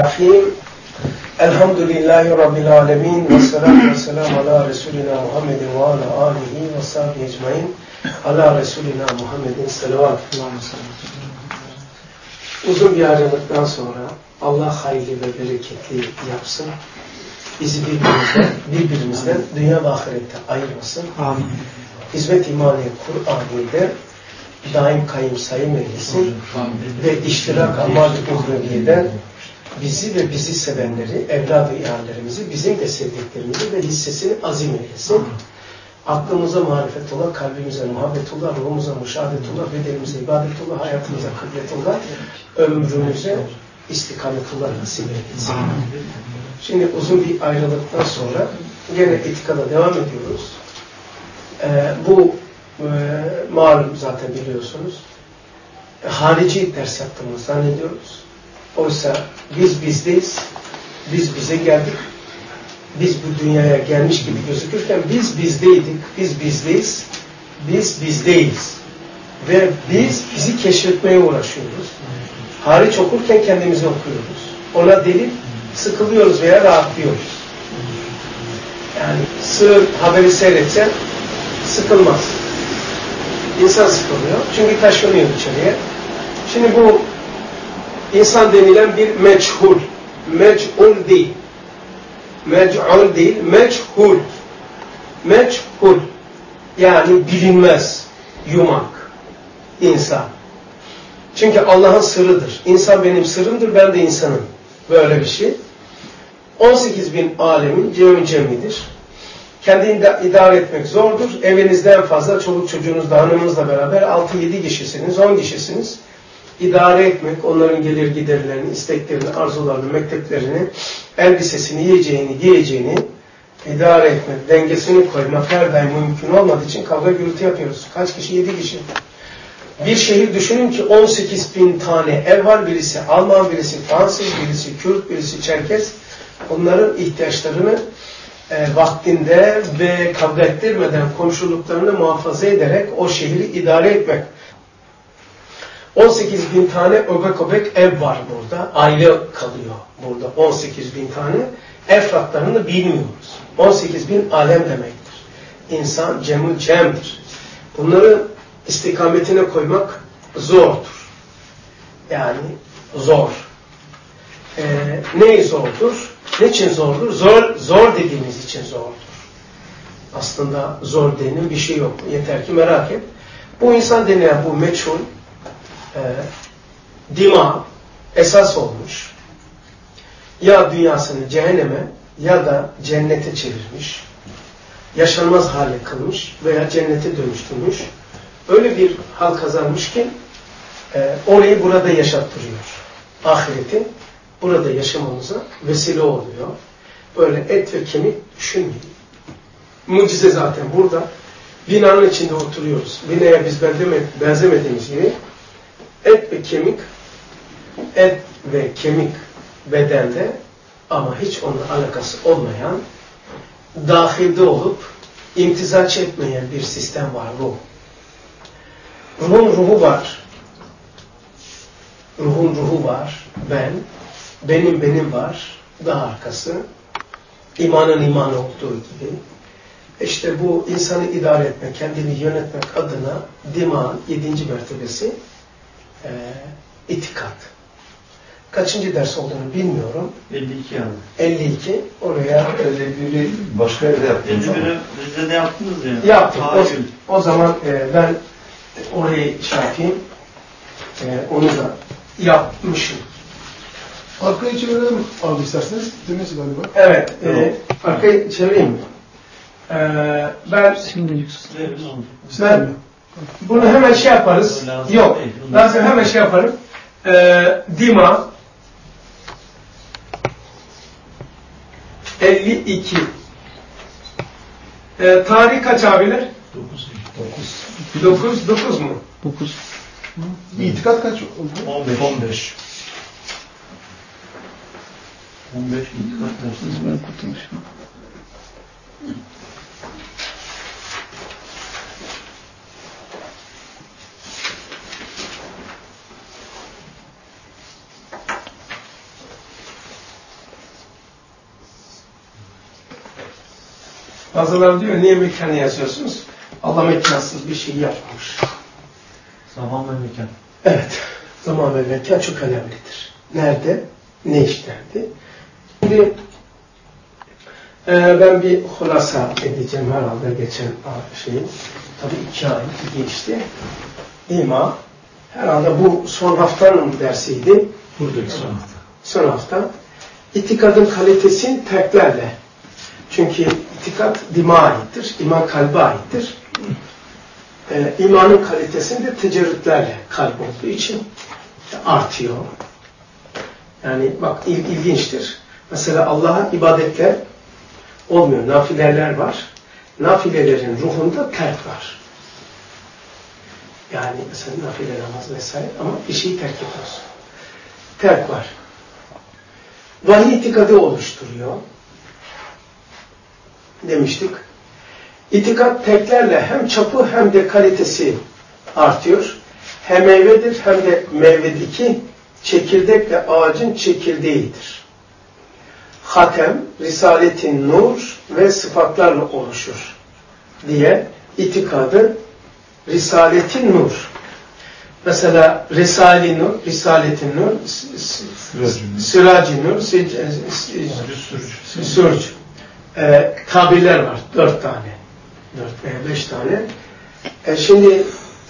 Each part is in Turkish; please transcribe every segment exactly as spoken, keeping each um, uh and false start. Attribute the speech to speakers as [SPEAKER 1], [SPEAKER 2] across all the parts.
[SPEAKER 1] Bismillahirrahmanirrahim. Elhamdülillahi Rabbil alemin. Ve salatu ve selamu ala Resulina Muhammedin ve ala alihi ve sahbihi ecmain. Ala Resulina Muhammedin salavat. Uzun bir ayrılıktan sonra Allah hayırlı ve bereketli yapsın. Bizi birbirimizden, birbirimizden dünya ve ahirette ayırmasın. Amin. Hizmet imani Kur'an'da daim kayım sayım eylesin. Amin. Ve iştirak amal-i uhreviye'den bizi ve bizi sevenleri, evladı iyallerimizi, bizim de sevdiklerimizi ve hissesini azim eylesin. Aklımıza marifetullah, kalbimize muhabbetullah, ruhumuza müşahadetullah, bedenimize ibadetullah, hayatımıza kıbletullah, ömrümüze istikametullah nasip eylesin. Şimdi uzun bir ayrılıktan sonra gene itikada devam ediyoruz. Ee, bu e, malum zaten biliyorsunuz. E, harici ders yaptığımızı zannediyoruz. Oysa biz bizdeyiz, biz bize geldik, biz bu dünyaya gelmiş gibi gözükürken biz bizdeydik, biz bizdeyiz, biz bizdeyiz. Ve biz bizi keşfetmeye uğraşıyoruz. Hariç okurken kendimizi okuyoruz. Ona delil sıkılıyoruz veya rahatlıyoruz. Yani sığır haberi seyretsen sıkılmaz. İnsan sıkılıyor. Çünkü taşınıyor içeriye. Şimdi bu İnsan denilen bir meçhul. Meçhul değil. Meçhul değil. Meçhul. Meçhul. Yani bilinmez. Yumak. İnsan. Çünkü Allah'ın sırrıdır. İnsan benim sırrımdır. Ben de insanım. Böyle bir şey. on sekiz bin alemin cemi cemidir. Kendini idare etmek zordur. Evinizden fazla çoluk çocuğunuzla, hanımınızla beraber altı yedi kişisiniz, on kişisiniz. İdare etmek, onların gelir giderlerini, isteklerini, arzularını, mekteplerini, elbisesini, yiyeceğini, giyeceğini idare etmek, dengesini koymak her daim mümkün olmadığı için kavga gürültü yapıyoruz. Kaç kişi? Yedi kişi. Bir şehir düşünün ki on sekiz bin tane ev var. Birisi Alman, birisi Fransız, birisi Kürt, birisi Çerkez. Onların ihtiyaçlarını e, vaktinde ve kavga ettirmeden komşuluklarını muhafaza ederek o şehri idare etmek. on sekiz bin tane öbek öbek ev var burada. Aile kalıyor burada. on sekiz bin tane. Efratlarını bilmiyoruz. on sekiz bin alem demektir. İnsan cemül cemdir. Bunları istikametine koymak zordur. Yani zor. Ee, ne zordur? Niçin zordur? Zor, zor dediğimiz için zordur. Aslında zor denilen bir şey yok. Yeter ki merak et. Bu insan denilen bu meçhul E, dima esas olmuş. Ya dünyasını cehenneme ya da cennete çevirmiş. Yaşanmaz hale kılmış veya cennete dönüştürmüş. Öyle bir hal kazanmış ki e, orayı burada yaşattırıyor. Ahireti burada yaşamamıza vesile oluyor. Böyle et ve kemik düşünmeyin. Mucize zaten burada. Binanın içinde oturuyoruz. Binaya biz benzemediğimiz gibi et ve kemik, et ve kemik bedende ama hiç onunla alakası olmayan, dahilde olup imtizaç etmeyen bir sistem var ruh. Ruhun ruhu var. Ruhun ruhu var. Ben, benim benim var. Daha arkası. İmanın imanı olduğu gibi. İşte bu insanı idare etmek, kendini yönetmek adına dimağın yedinci mertebesi Ee, itikat. Kaçıncı ders olduğunu bilmiyorum.
[SPEAKER 2] elli iki yani.
[SPEAKER 1] elli iki. Oraya
[SPEAKER 2] elli biri başka yerde yaptınız.
[SPEAKER 3] elli biri bizde de yaptınız ya.
[SPEAKER 1] Yaptık. O, o zaman e, ben orayı şey yapayım. E, onu da yapmışım.
[SPEAKER 4] Arkayı çevirelim abi isterseniz. Demesi galiba.
[SPEAKER 1] Evet. E, arkayı çevireyim mi? E, ben
[SPEAKER 3] Şimdi
[SPEAKER 1] ben bunu hemen şey yaparız. Yok. Lazım hemen şey yaparım. Ee, Dima elli iki. Ee, tarih kaç abiler?
[SPEAKER 2] dokuz.
[SPEAKER 1] dokuz. dokuz mu?
[SPEAKER 3] dokuz.
[SPEAKER 4] İtikat kaç oldu?
[SPEAKER 2] on beş. on beş.
[SPEAKER 3] on beş itikat dersi. Ben kurtulmuşum.
[SPEAKER 1] Bazıları diyor niye mekanı yazıyorsunuz? Allah mekansız bir şey yapmamış.
[SPEAKER 2] Zaman ve mekan.
[SPEAKER 1] Evet. Zaman ve mekan çok önemlidir. Nerede? Ne işlerdi? Şimdi e, ben bir hulasa edeceğim herhalde geçen şeyin. Tabii iki ay geçti. İma. Herhalde bu son haftanın dersiydi.
[SPEAKER 2] Buradaki son hafta.
[SPEAKER 1] Son hafta. İtikadın kalitesi terklerle. Çünkü itikat dima aittir. İman kalbe aittir. Ee, imanın kalitesinde tecerrütlerle kalp olduğu için artıyor. Yani bak il, ilginçtir. Mesela Allah'a ibadetler olmuyor. Nafileler var. Nafilelerin ruhunda terk var. Yani mesela nafile namaz vesaire ama bir şeyi terk ediyorsun. Terk var. Vahiy itikadı oluşturuyor. Demiştik. İtikat terklerle hem çapı hem de kalitesi artıyor. Hem meyvedir hem de meyvedeki çekirdekle ağacın çekirdeğidir. Hatem, Risaletin nur ve sıfatlarla oluşur diye itikadı Risaletin nur. Mesela Risale-i Nur, Risaletin Nur, Siracı Nur, Sürc. E, tabirler var. Dört tane. Dört veya beş tane. E, şimdi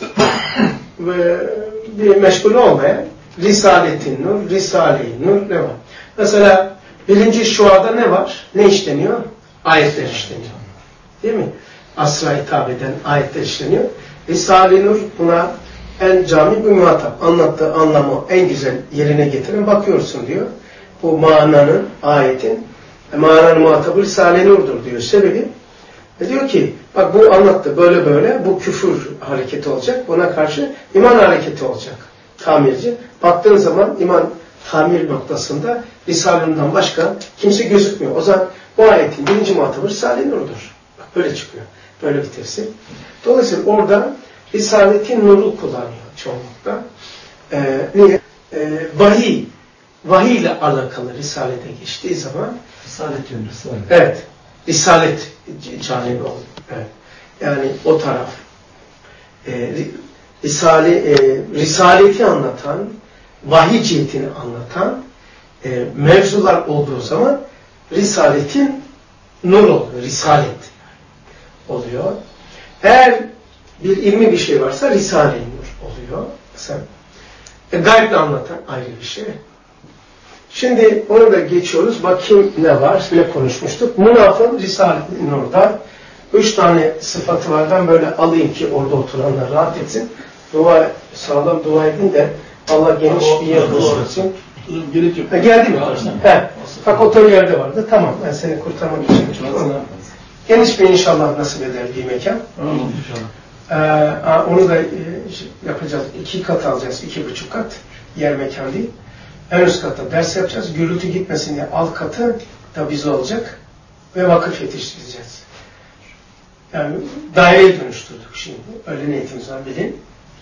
[SPEAKER 1] bir meşgul olmayan Risaletin Nur, Risale-i Nur ne var? Mesela birinci şuada ne var? Ne işleniyor? Ayetler işleniyor. Değil mi? Asra hitap eden ayetler işleniyor. Risale-i Nur buna en cami bir muhatap. Anlattığı anlamı en güzel yerine getirin. Bakıyorsun diyor. Bu mananın, ayetin mananın muhatabı Risale-i Nur'dur diyor. Sebebi e diyor ki bak bu anlattı böyle böyle bu küfür hareketi olacak. Buna karşı iman hareketi olacak. Tamirci. Baktığın zaman iman tamir noktasında Risale-i Nur'dan başka kimse gözükmüyor. O zaman bu ayetin birinci muhatabı Risale-i Nur'dur. Bak böyle çıkıyor. Böyle bir tefsir. Dolayısıyla orada Risaletin Nur'u kullanıyor çoğunlukla. Ee, niye? Ee, vahiy. Vahiy ile alakalı Risale'de geçtiği zaman
[SPEAKER 2] Risalet diyorum, Risalet.
[SPEAKER 1] evet. Risalet canibi oldu. Evet. Yani o taraf. Ee, Risale, e, Risaleti anlatan, vahiy cihetini anlatan e, mevzular olduğu zaman Risaletin nur oluyor. Risalet oluyor. Eğer bir ilmi bir şey varsa Risale-i Nur oluyor. Mesela e, gayble anlatan ayrı bir şey. Şimdi onu da geçiyoruz. Bakayım ne var, ne konuşmuştuk. Münafık Risale-i Nur'da üç tane sıfatı var. Ben böyle alayım ki orada oturanlar rahat etsin. Dua, sağlam dua edin de Allah geniş bir yer olsun.
[SPEAKER 4] Gerek yok.
[SPEAKER 1] Ha, geldi mi? He. Bak otur yerde vardı. Tamam. Ben seni kurtarmak için. Geniş bir inşallah nasip eder bir mekan.
[SPEAKER 4] Tamam inşallah.
[SPEAKER 1] Ee, onu da e, yapacağız. İki kat alacağız. İki buçuk kat. Yer mekan değil. En üst katta ders yapacağız. Gürültü gitmesin diye alt katı da bize olacak. Ve vakıf yetiştireceğiz. Yani daireye dönüştürdük şimdi. Öyle niyetimiz var bilin.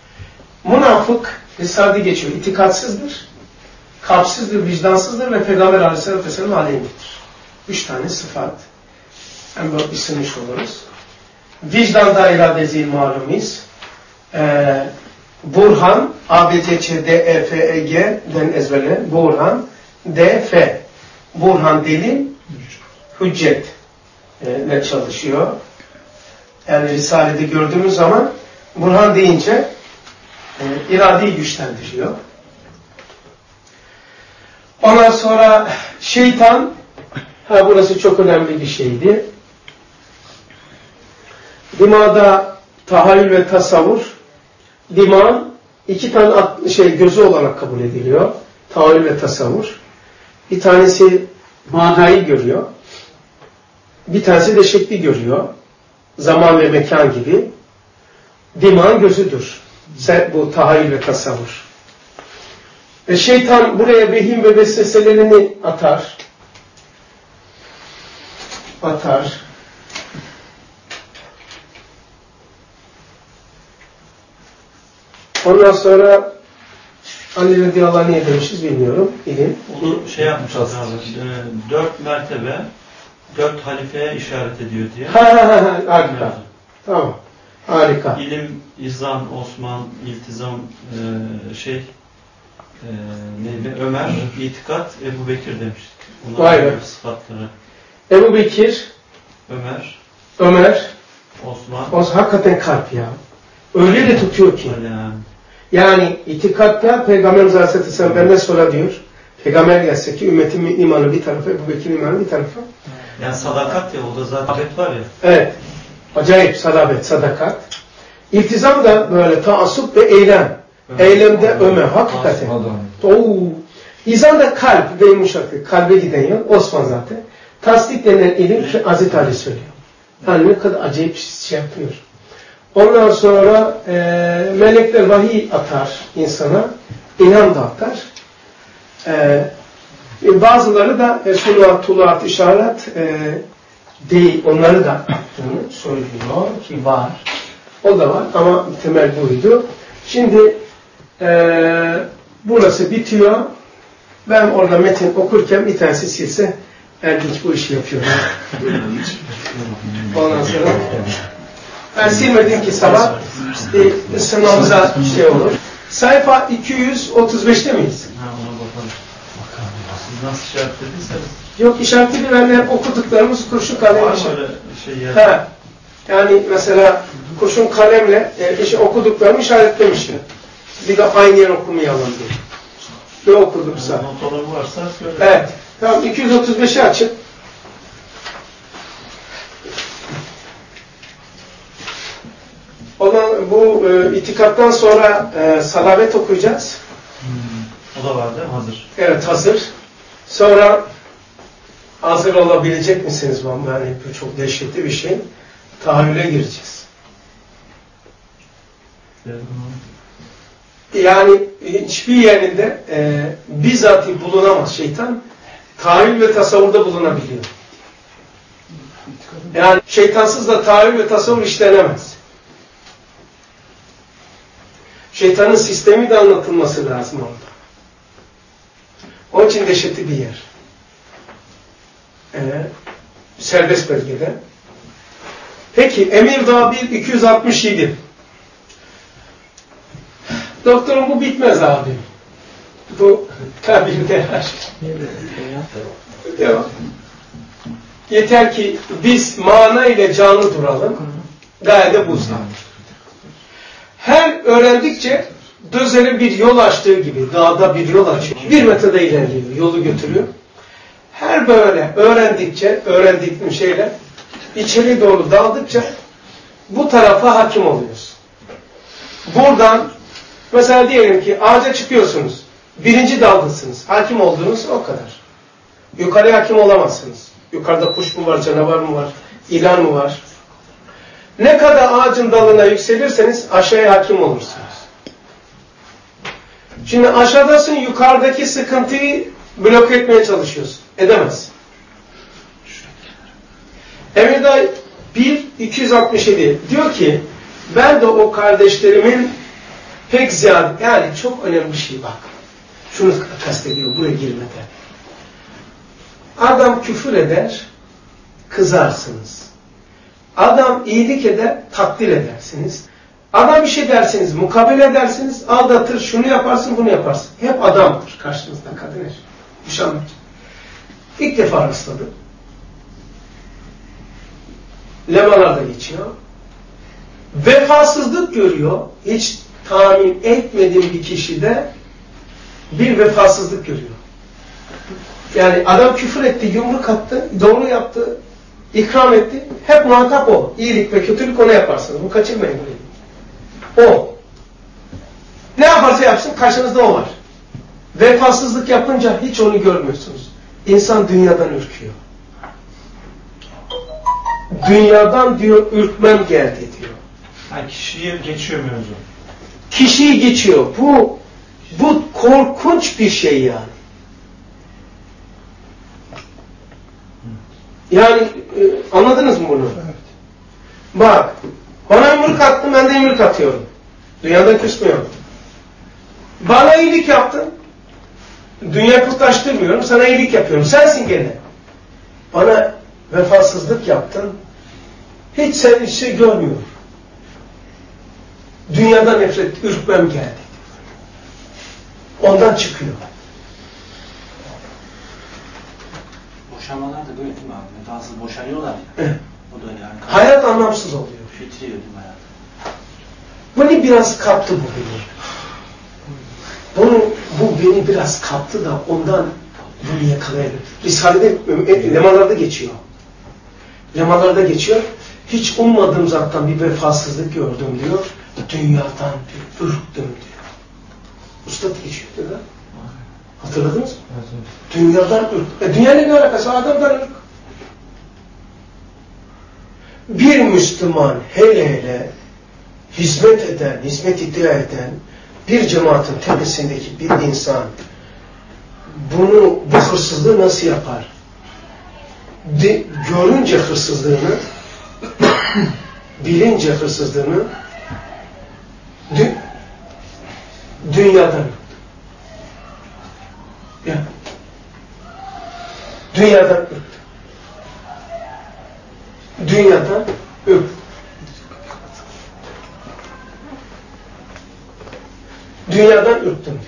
[SPEAKER 1] Münafık Risale'de geçiyor. İtikatsızdır. Kalpsizdir, vicdansızdır ve Peygamber Aleyhisselatü Vesselam aleyhinedir. Üç tane sıfat. Hem böyle isimmiş oluruz. Vicdanda irade zil malumiz. Ee, Burhan, A, B, C, Ç, D, E, F, E, G'den ezberle. Burhan, D, F. Burhan delil, hüccet ile çalışıyor. Yani Risale'de gördüğümüz zaman Burhan deyince e, iradeyi güçlendiriyor. Ondan sonra şeytan, ha burası çok önemli bir şeydi. Dimağda tahayyül ve tasavvur, dimağın iki tane şey gözü olarak kabul ediliyor. Tahayyül ve tasavvur. Bir tanesi manayı görüyor. Bir tanesi de şekli görüyor. Zaman ve mekan gibi. Dimağın gözüdür. Bu tahayyül ve tasavvur. Ve şeytan buraya vehim ve vesveselerini atar. Atar. Ondan sonra Ali radıyallahu anh niye demişiz bilmiyorum. İlim.
[SPEAKER 3] Onu şey yapmışız abi. Dört mertebe dört halifeye işaret ediyor diye.
[SPEAKER 1] Ha ha ha, harika. Evet. Tamam. Harika.
[SPEAKER 3] İlim, izan, Osman, iltizam, e, şey e, neydi? Ömer, itikat, Ebu Bekir demiştik.
[SPEAKER 1] Vay be.
[SPEAKER 3] Sıfatları.
[SPEAKER 1] Ebu Bekir,
[SPEAKER 3] Ömer,
[SPEAKER 1] Ömer,
[SPEAKER 3] Osman.
[SPEAKER 1] Osman hakikaten kalp ya. Öyle de tutuyor ki.
[SPEAKER 3] Yani,
[SPEAKER 1] yani itikatta Peygamberimiz Aleyhisselam benden sonra diyor. Peygamber gelse ki ümmetimin imanı bir tarafa, Ebu Bekir'in imanı bir tarafa.
[SPEAKER 3] yani sadakat ya, o da zaten var ya.
[SPEAKER 1] Evet. Acayip sadabet, sadakat. İltizam da böyle taassup ve eylem. Evet. Eylemde Ömer, hakikaten. Oo. İzan da kalp ve yumuşaklık. Kalbe giden yol. Osman zaten. Tasdik denen ilim Hazreti Ali söylüyor. Yani ne kadar acayip şey yapıyor. Ondan sonra e, melekler vahiy atar insana. İlham da atar. E, bazıları da e, sunuat, tuluat, işaret e, değil. Onları da attığını söylüyor ki var. O da var ama temel buydu. Şimdi e, burası bitiyor. Ben orada metin okurken bir tanesi silse Erdinç bu işi yapıyor. Ondan sonra ben silmedim ki sabah e, sınavımıza şey olur. Sayfa iki yüz otuz beşte miyiz?
[SPEAKER 3] Ha, ona bakalım. Siz nasıl işaretlediyseniz.
[SPEAKER 1] Yok, işaretli ben hep okuduklarımız kurşun kalem.
[SPEAKER 3] Var mı öyle şey yer?
[SPEAKER 1] Ha. Yani mesela kurşun kalemle e, işte okuduklarımı işaretlemişim. Bir de aynı yer okumayalım diye. Ne okudumsa.
[SPEAKER 3] Notalarım varsa söyle.
[SPEAKER 1] Evet. Tamam, iki yüz otuz beşi açıp Ondan bu e, itikattan sonra e, salavet okuyacağız.
[SPEAKER 3] Hmm. O da var değil mi? Hazır.
[SPEAKER 1] Evet, hazır. Sonra hazır olabilecek misiniz? Yani bu çok dehşetli bir şey. Tahayyüle gireceğiz.
[SPEAKER 3] Evet.
[SPEAKER 1] Yani hiçbir yerinde e, bizzati bulunamaz şeytan. Tahayyül ve tasavvurda bulunabiliyor. Yani şeytansız da tahayyül ve tasavvur işlenemez. Şeytanın sistemi de anlatılması lazım orada. Onun için dehşetli bir yer. Ee, serbest bölgede. Peki, Emirdağ bir iki yüz altmış yedi. Doktorum bu bitmez abi. Bu tabirde Devam. Yeter ki biz mana ile canlı duralım. Gaye de bu zaten. Her öğrendikçe Dözer'e bir yol açtığı gibi, dağda bir yol açıyor. Bir metrede ilerliyor, yolu götürüyor. Her böyle öğrendikçe, öğrendiğim şeyler içeri doğru daldıkça bu tarafa hakim oluyoruz. Buradan mesela diyelim ki ağaca çıkıyorsunuz. Birinci daldasınız. Hakim olduğunuz o kadar. Yukarıya hakim olamazsınız. Yukarıda kuş mu var, canavar mı var, ilan mı var? Ne kadar ağacın dalına yükselirseniz aşağıya hakim olursunuz. Şimdi aşağıdasın, yukarıdaki sıkıntıyı bloke etmeye çalışıyorsun. Edemez. Emirdağ bir iki yüz altmış yedi diyor ki ben de o kardeşlerimin pek ziyade, yani çok önemli bir şey bak. Şunu kastediyor buraya girmeden. Adam küfür eder, kızarsınız. Adam iyilik eder, takdir edersiniz. Adam bir şey dersiniz, mukabele edersiniz, aldatır, şunu yaparsın, bunu yaparsın. Hep adamdır karşınızda kadın er. Müşanlık. İlk defa rastladım. Lemalarda geçiyor. Vefasızlık görüyor. Hiç tahmin etmediğim bir kişide bir vefasızlık görüyor. Yani adam küfür etti, yumruk attı, doğru yaptı, ikram etti. Hep muhatap o. İyilik ve kötülük ona yaparsınız. Bu kaçırmayın burayı. O. Ne yaparsa yapsın karşınızda o var. Vefasızlık yapınca hiç onu görmüyorsunuz. İnsan dünyadan ürküyor. Dünyadan diyor ürkmem geldi diyor.
[SPEAKER 3] Yani kişiyi geçiyor mevzu.
[SPEAKER 1] Kişiyi geçiyor. Bu bu korkunç bir şey yani. Yani e, anladınız mı bunu? Evet. Bak, bana yumruk attın, ben de yumruk atıyorum. Dünyadan küsmüyorum. Bana iyilik yaptın, dünya kutlaştırmıyorum, sana iyilik yapıyorum. Sensin gene. Bana vefasızlık yaptın, hiç sen hiç şey görmüyor. Dünyada nefret, ürkmem geldi. Ondan çıkıyor.
[SPEAKER 5] Boşanmalar da böyle değil mi abi? Vefasız boşanıyorlar ya.
[SPEAKER 1] Evet.
[SPEAKER 5] O da yani.
[SPEAKER 1] Hayat anlamsız oluyor.
[SPEAKER 5] Fitri ödüm hayat.
[SPEAKER 1] Bunu biraz kaptı bu beni. Bunu, bu beni biraz kaptı da ondan bunu yakalayabilir. Risale'de, lemalarda geçiyor. Lemalarda geçiyor. Hiç ummadığım zattan bir vefasızlık gördüm diyor. Dünyadan bir ürktüm diyor. Üstad geçiyor değil mi? Hatırladınız mı? Evet. Dünyadan ürk. E dünyayla ne alakası? Adamdan ürk. Bir Müslüman hele hele hizmet eden, hizmet iddia eden bir cemaatin tepesindeki bir insan bunu, bu hırsızlığı nasıl yapar? De, görünce hırsızlığını, bilince hırsızlığını dü, dünyadan ya, dünyadan öptü. Dünyadan öp. Dünyadan öptüm diyor.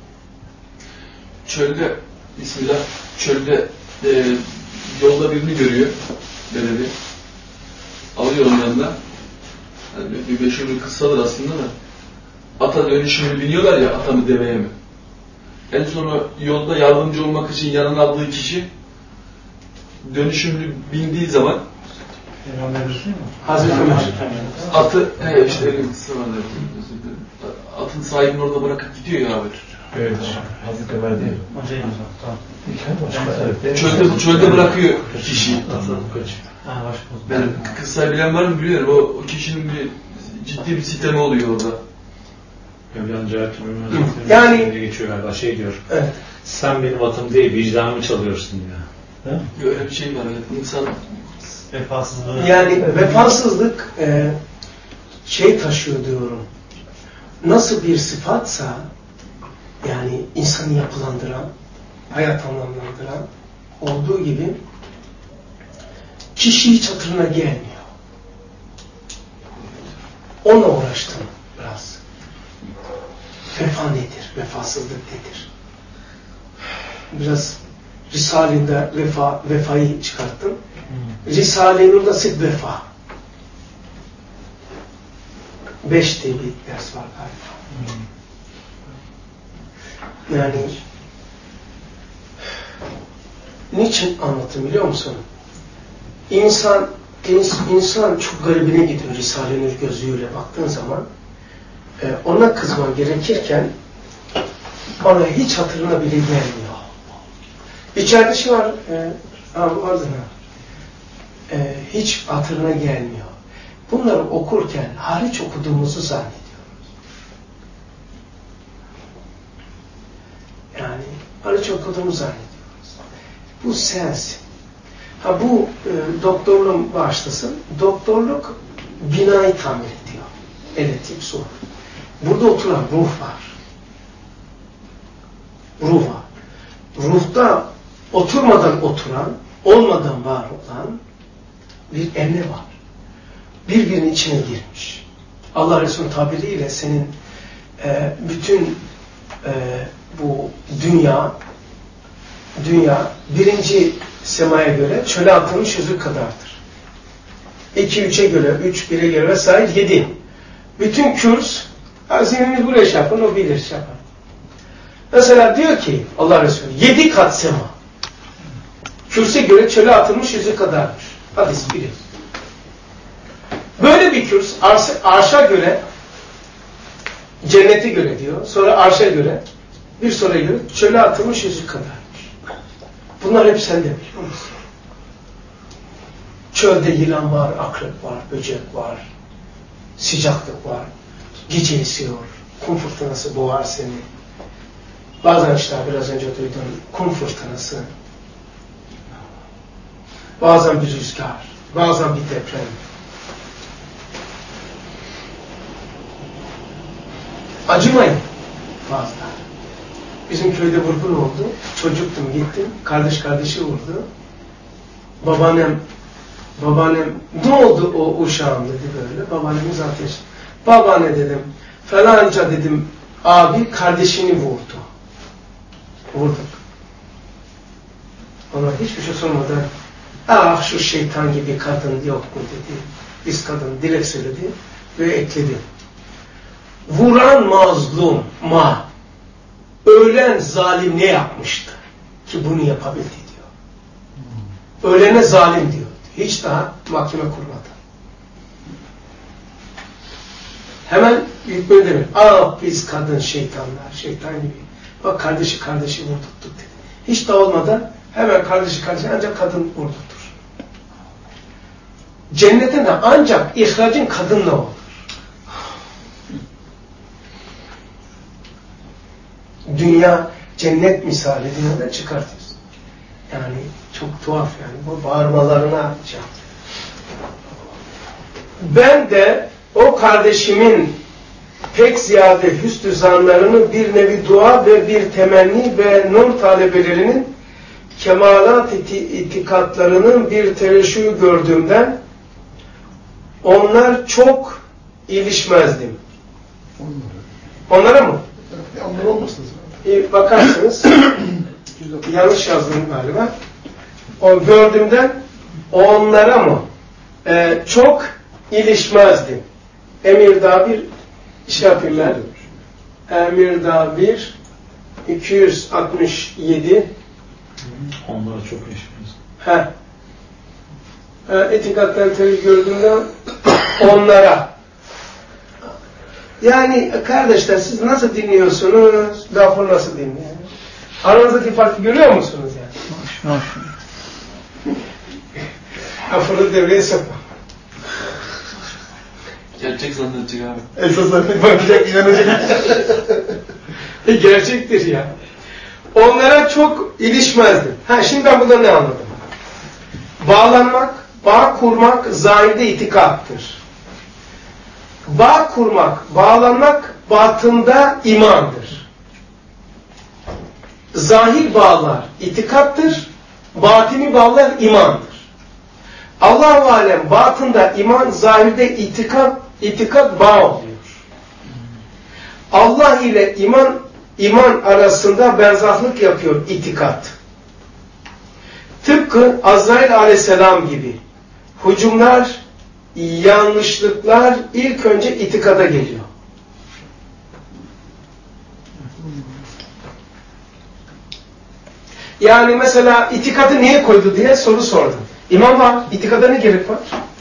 [SPEAKER 6] Çölde, bismillah, çölde e, yolda birini görüyor, belediye. Alıyor onun yanına. Yani bir meşhur bir kıssadır aslında da. Ata dönüşümünü biniyorlar ya, ata mı deveye mi? En sonra yolda yardımcı olmak için yanına aldığı kişi dönüşümlü bindiği zaman
[SPEAKER 1] Hazreti Ömer.
[SPEAKER 6] Atı, he işte öyle bir kıssa var. Atın sahibini orada bırakıp gidiyor ya abi.
[SPEAKER 2] Evet. Hazreti Ömer değil.
[SPEAKER 3] Hocayım o zaman.
[SPEAKER 2] Tamam.
[SPEAKER 6] Çölde, çölde bırakıyor kişiyi.
[SPEAKER 3] Ha, başka.
[SPEAKER 6] Ben kıssayı bilen var mı bilmiyorum. O, o kişinin bir ciddi bir sitemi oluyor orada.
[SPEAKER 7] Mevlana Celaleddin
[SPEAKER 1] Yani-
[SPEAKER 7] yani geçiyor galiba şey diyor.
[SPEAKER 1] Evet.
[SPEAKER 7] Sen benim atım değil vicdanımı çalıyorsun diyor. Ha?
[SPEAKER 6] Öyle bir şey var. Evet. İnsan
[SPEAKER 3] Vefasızlığı.
[SPEAKER 1] Yani vefasızlık e, şey taşıyor diyorum. Nasıl bir sıfatsa yani insanı yapılandıran, hayat anlamlandıran olduğu gibi kişi hiç hatırına gelmiyor. Onunla uğraştım biraz. Vefa nedir? Vefasızlık nedir? Biraz Risale'de vefa, vefayı çıkarttım. Risale'nin de sık vefa. Beş diye bir ders var galiba. Yani niçin anlattım biliyor musun? İnsan insan çok garibine gidiyor Risale-i Nur gözüyle baktığın zaman. E, ona kızman gerekirken ona hiç hatırına bile gelmiyor. İçeride şey var, e, ardına e, hiç hatırına gelmiyor. Bunları okurken hariç okuduğumuzu zannediyoruz. Yani hariç okuduğumuzu zannediyoruz. Bu sensin. Ha bu e, doktorluğun başlasın. Doktorluk binayı tamir ediyor. Elektrik, su. Burada oturan ruh var. Ruh var. Ruhta oturmadan oturan, olmadan var olan bir emre var. Birbirinin içine girmiş. Allah Resulü'nün tabiriyle senin e, bütün e, bu dünya dünya birinci semaya göre çöle atılmış yüzük kadardır. İki, üçe göre, üç, bire göre vesaire yedi. Bütün kürs, hazineniz buraya şey yapın, o bilir şey yapar. Mesela diyor ki Allah Resulü, yedi kat sema. Kürse göre çöle atılmış yüzük kadarmış. Hadis biliyoruz. Böyle bir kürs, arş, arşa göre, cennete göre diyor, sonra arşa göre, bir sonraya göre çöle atılmış yüzük kadarmış. Bunlar hep sende biliyor musun? Çölde yılan var, akrep var, böcek var, sıcaklık var, gece esiyor, kum fırtınası boğar seni. Bazen işte biraz önce duydum, kum fırtınası, bazen bir rüzgar, bazen bir deprem. Acımayın fazla. Bizim köyde vurgun oldu. Çocuktum, gittim. Kardeş kardeşi vurdu. babaannem babaannem ne oldu o uşağım dedi böyle. Babaannemiz ateş. Babaanne dedim falanca dedim abi kardeşini vurdu. Vurduk. Ona hiçbir şey sormadan ah şu şeytan gibi kadın yok mu dedi. Biz kadın direkt söyledi ve ekledi. Vuran mazlum ma ölen zalim ne yapmıştı ki bunu yapabildi diyor. Ölene zalim diyor. Hiç daha mahkeme kurmadı. Hemen hükmü demek. Ah biz kadın şeytanlar, şeytan gibi. Bak kardeşi kardeşi vurdurttuk dedi. Hiç daha olmadan hemen kardeşi kardeşi ancak kadın vurdurtur. Cennetten de ancak ihracın kadınla olur. Dünya cennet misali dünyadan çıkartıyorsun. Yani çok tuhaf yani. Bu bağırmalarına şey. Ben de o kardeşimin pek ziyade hüsnü zanlarını bir nevi dua ve bir temenni ve nur talebelerinin kemalat itikatlarının bir tereşüğü gördüğümden onlar çok ilişmezdim. Onlara mı?
[SPEAKER 4] Onlar olmasın.
[SPEAKER 1] Bir bakarsınız. Yanlış yazdım galiba. O gördüğümden onlara mı? Ee, çok ilişmezdim. Emirdağ bir şey yapayım ben. Emirdağ bir iki yüz altmış yedi
[SPEAKER 7] Onlara çok ilişmez.
[SPEAKER 1] He. Ee, etikatları tabii gördüğümden onlara. Yani kardeşler siz nasıl dinliyorsunuz? Lafı nasıl dinliyorsunuz? Aranızdaki farkı görüyor musunuz yani? Lafını devreye sokma.
[SPEAKER 6] Gerçek zannedecek abi.
[SPEAKER 4] Esas bakacak, inanacak.
[SPEAKER 1] E, gerçektir ya. Onlara çok ilişmezdim. Ha, şimdi ben burada ne anladım? Bağlanmak, bağ kurmak zahirde itikattır. Bağ kurmak, bağlanmak batında imandır. Zahir bağlar itikattır, batini bağlar imandır. Allah-u Alem batında iman, zahirde itikat, itikat bağ oluyor. Allah ile iman, iman arasında benzerlik yapıyor itikat. Tıpkı Azrail aleyhisselam gibi hücumlar, yanlışlıklar ilk önce itikada geliyor. Yani mesela itikadı niye koydu diye soru sordum. İman var, itikada ne gerek var?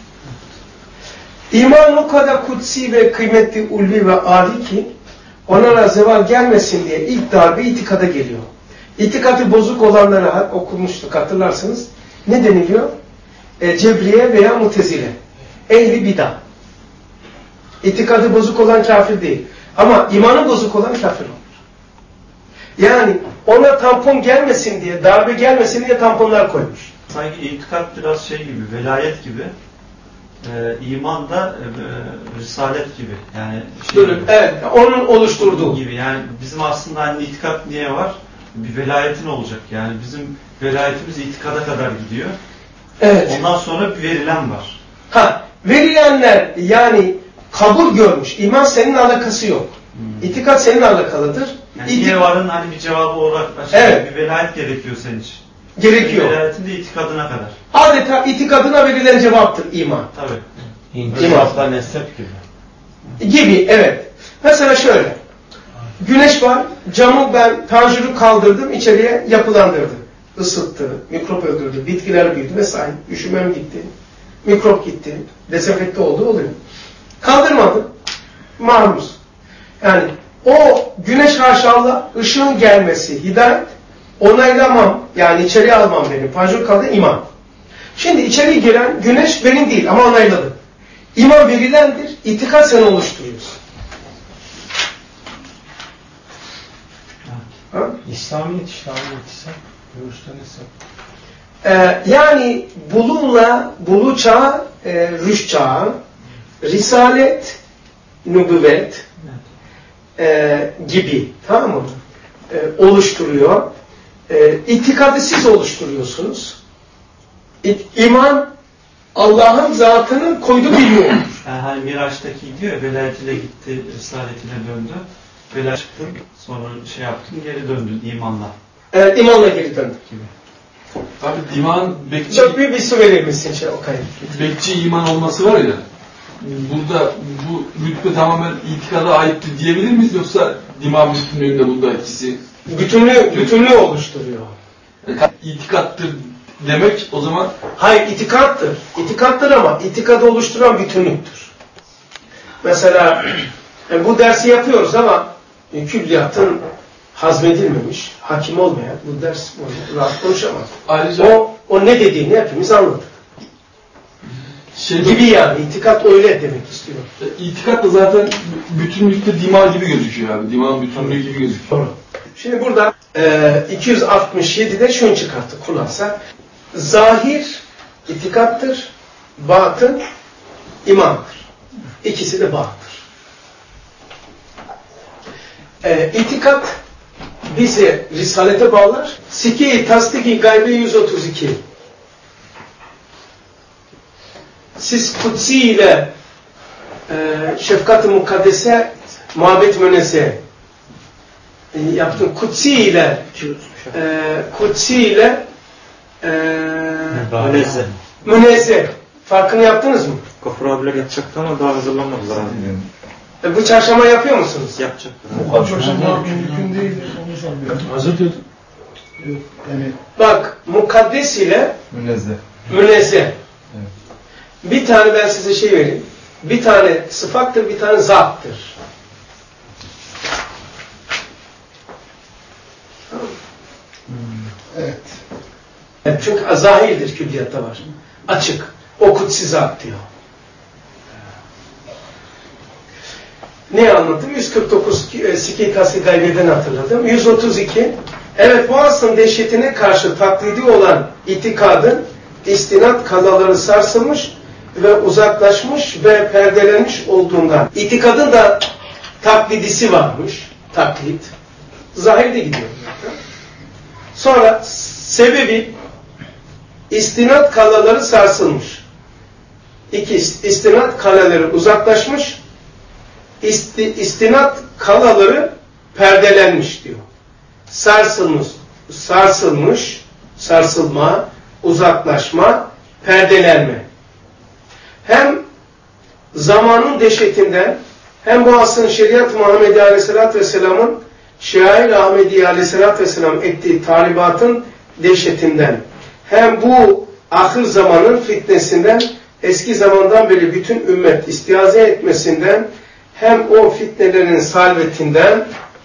[SPEAKER 1] İman o kadar kutsi ve kıymetli, ulvi ve âli ki onlara zeval gelmesin diye ilk darbe itikada geliyor. İtikadı bozuk olanlara okumuştuk hatırlarsınız. Ne deniliyor? E, Cebriye veya Mutezile. Ehli bidah. İtikadı bozuk olan kafir değil. Ama imanı bozuk olan kafir olur. Yani ona tampon gelmesin diye, darbe gelmesin diye tamponlar koymuş.
[SPEAKER 3] Sanki itikat biraz şey gibi, velayet gibi. Ee, iman da e, risalet gibi. Yani şey gibi.
[SPEAKER 1] Evet, onun oluşturduğu
[SPEAKER 3] gibi. Yani bizim aslında hani itikat niye var? Bir velayetin olacak. Yani bizim velayetimiz itikada kadar gidiyor.
[SPEAKER 1] Evet.
[SPEAKER 3] Ondan sonra bir verilen var.
[SPEAKER 1] Ha, verilenler yani kabul görmüş. İman seninle alakası yok. Hmm. İtikat seninle alakalıdır.
[SPEAKER 3] Yani İtik... niye varın hani bir cevabı olarak şey, evet. Bir velayet gerekiyor senin için.
[SPEAKER 1] Gerekiyor.
[SPEAKER 3] Bir velayetin de itikadına kadar.
[SPEAKER 1] Adeta itikadına verilen cevaptır iman.
[SPEAKER 3] Tabii.
[SPEAKER 7] İntisafla nesep gibi.
[SPEAKER 1] Gibi, evet. Mesela şöyle. Güneş var, camı ben panjuru kaldırdım, içeriye yapılandırdı. Isıttı, mikrop öldürdü, bitkiler büyüdü vesaire. Üşümem gitti, mikrop gitti, dezenfekte oldu, oluyor. Kaldırmadım, maruz. Yani o güneş haşallah, ışığın gelmesi, hidayet, onaylamam, yani içeriye almam benim. Panjur kaldı, iman. Şimdi içeriye giren güneş benim değil ama onayladı. İman verilendir, itikat sen oluşturuyorsun. Ha?
[SPEAKER 7] İslamiyet, İslamiyet ise görüşten ise.
[SPEAKER 1] Ee, yani bulunla, bulu çağı, e, rüş çağı, risalet, nübüvvet e, gibi, tamam mı? E, oluşturuyor. E, itikadı siz oluşturuyorsunuz. İman Allah'ın zatının koyduğu bir yoldur.
[SPEAKER 3] Yani hani Miraç'taki diyor ya, velayetiyle gitti, risaletine döndü. Velayet çıktın, sonra şey yaptın, geri döndün imanla.
[SPEAKER 1] Evet, imanla geri döndük gibi.
[SPEAKER 6] Abi iman, bekçi,
[SPEAKER 1] Çok büyük bir su verir misin şey Okay?
[SPEAKER 6] bekçi iman olması var ya, burada bu rütbe tamamen itikada aittir diyebilir miyiz, yoksa iman bütünlüğünde bunda ikisi?
[SPEAKER 1] Bütünlüğü, bütünlüğü oluşturuyor.
[SPEAKER 6] Yani itikattır demek o zaman.
[SPEAKER 1] Hayır, itikattır. İtikattır ama itikadı oluşturan bütünlüktür. Mesela e, bu dersi yapıyoruz ama e, külliyatın hazmedilmemiş, hakim olmayan bu ders rahat konuşamaz.
[SPEAKER 6] Ayrıca
[SPEAKER 1] O, o ne dediğini hepimiz anladık.
[SPEAKER 6] Şey
[SPEAKER 1] Gibi yani, itikat öyle demek istiyor.
[SPEAKER 6] İtikat da zaten bütünlükte dima gibi gözüküyor abi. Dima'nın bütünlüğü gibi gözüküyor.
[SPEAKER 1] Doğru. Şimdi burada e, iki yüz altmış yedide şunu çıkarttık kullansa. Zahir itikattır, batın imandır. İkisi de bağlıdır. E, itikat bizi risalete bağlar. Siki tasdiki gaybe yüz otuz iki. Siz kutsi ile e, şefkat-ı mukaddese muhabbet münese e, yaptın. Kutsi ile e, kutsi ile e,
[SPEAKER 8] Münezze.
[SPEAKER 1] münezze. Farkını yaptınız mı?
[SPEAKER 8] Gafur abiler yapacaktı ama daha hazırlanmadılar abi.
[SPEAKER 1] E, bu çarşamba yapıyor musunuz?
[SPEAKER 8] Yapacaklar.
[SPEAKER 4] Çarşamba mümkün değil. Onu sanmıyorum.
[SPEAKER 2] Hazır diyordun.
[SPEAKER 4] Yok yani.
[SPEAKER 1] Bak, mukaddes ile
[SPEAKER 2] Münezzeh.
[SPEAKER 1] münezze.
[SPEAKER 2] Evet.
[SPEAKER 1] Bir tane ben size şey vereyim. Bir tane sıfattır, bir tane zattır.
[SPEAKER 4] Evet.
[SPEAKER 1] Evet, çünkü zahirdir, külliyatta var. Açık. O kutsi zat diyor. Ne anlattım? yüz kırk dokuz Siki Tasdik Gaybe'den hatırladım. yüz otuz iki Evet, bu aslın dehşetine karşı taklidi olan itikadın istinat kalaları sarsılmış ve uzaklaşmış ve perdelenmiş olduğundan. İtikadın da taklidisi varmış. Taklit. Zahirde gidiyor zaten. Sonra sebebi istinat kalaları sarsılmış. İki, istinat kaleleri uzaklaşmış, isti, istinat kalaları perdelenmiş diyor. Sarsılmış, sarsılmış, sarsılma, uzaklaşma, perdelenme. Hem zamanın dehşetinden, hem bu asrın şeriat-ı Muhammedi Aleyhisselatü Vesselam'ın şair Ahmedi Aleyhisselatü Vesselam ettiği talibatın dehşetinden, hem bu ahir zamanın fitnesinden, eski zamandan beri bütün ümmet istiaze etmesinden, hem o fitnelerin salvetinden,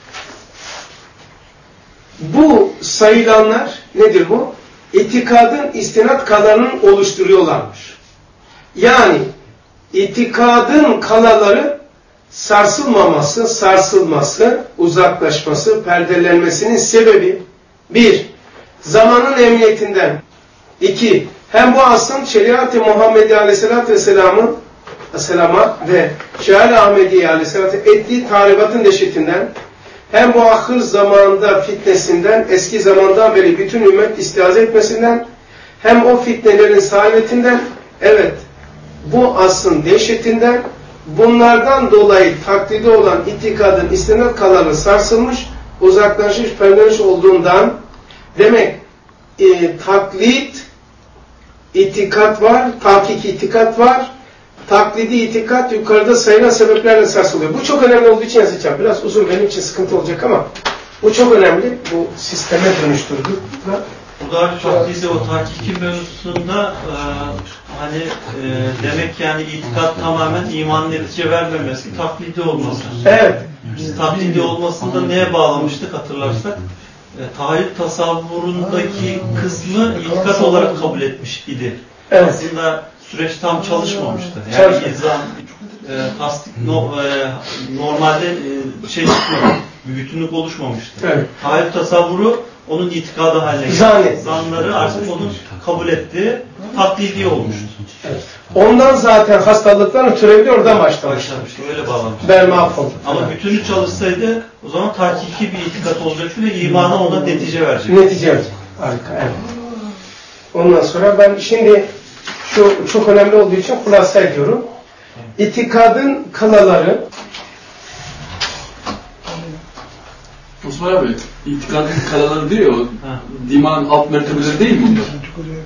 [SPEAKER 1] bu sayılanlar nedir bu? İtikadın istinat kalanını oluşturuyorlarmış. Yani itikadın kalaları sarsılmaması, sarsılması, uzaklaşması, perdelenmesinin sebebi bir, zamanın emniyetinden. İki, hem bu asrın şeriat-ı Muhammedi Aleyhisselatü Vesselam'ın Vesselam'a ve şair Ahmedi Aleyhisselatü ettiği talibatın dehşetinden, hem bu ahir zamanda fitnesinden, eski zamandan beri bütün ümmet istiaze etmesinden, hem o fitnelerin saadetinden, evet, bu asrın dehşetinden, bunlardan dolayı taklidi olan itikadın istinat kalaları sarsılmış, uzaklaşmış, perdelenmiş olduğundan, demek e, taklit, itikat var, tahkik itikat var, taklidi itikat yukarıda sayılan sebeplerle sarsılıyor. Bu çok önemli olduğu için yazacağım. Biraz uzun, benim için sıkıntı olacak ama bu çok önemli. Bu sisteme dönüştürdük.
[SPEAKER 3] Burada çok bize o tahkiki mevzusunda e, hani e, demek yani itikat tamamen iman netice vermemesi, taklidi olması.
[SPEAKER 1] Evet.
[SPEAKER 3] Biz taklidi olmasında neye bağlamıştık hatırlarsak? E, tahayyül tasavvurundaki kısmı itikat olarak kabul etmiş idi.
[SPEAKER 1] Evet.
[SPEAKER 3] Aslında süreç tam çalışmamıştı. Yani izan, e, tasdik no, e, normalde e, şey çıkmadı, bir bütünlük oluşmamıştı.
[SPEAKER 1] Evet.
[SPEAKER 3] Tahayyül tasavvuru onun itikadı haline geldi.
[SPEAKER 1] Zannet.
[SPEAKER 3] Zanları artık onun kabul ettiği taklidi olmuştu.
[SPEAKER 1] Evet. Ondan zaten hastalıkların türevi oradan başlamış.
[SPEAKER 3] Başlamıştı, öyle bağlamıştı.
[SPEAKER 1] Ben mahvoldum.
[SPEAKER 3] Ama bütünü çalışsaydı o zaman tahkiki bir itikat olacaktı ve imana ona netice verecekti.
[SPEAKER 1] Netice verecek. Harika, evet. Ondan sonra ben şimdi şu çok önemli olduğu için hulasa ediyorum. İtikadın kalaları.
[SPEAKER 6] Osman abi, itikadın kalaları diyor o. Diman alt mertebeleri değil mi bunlar?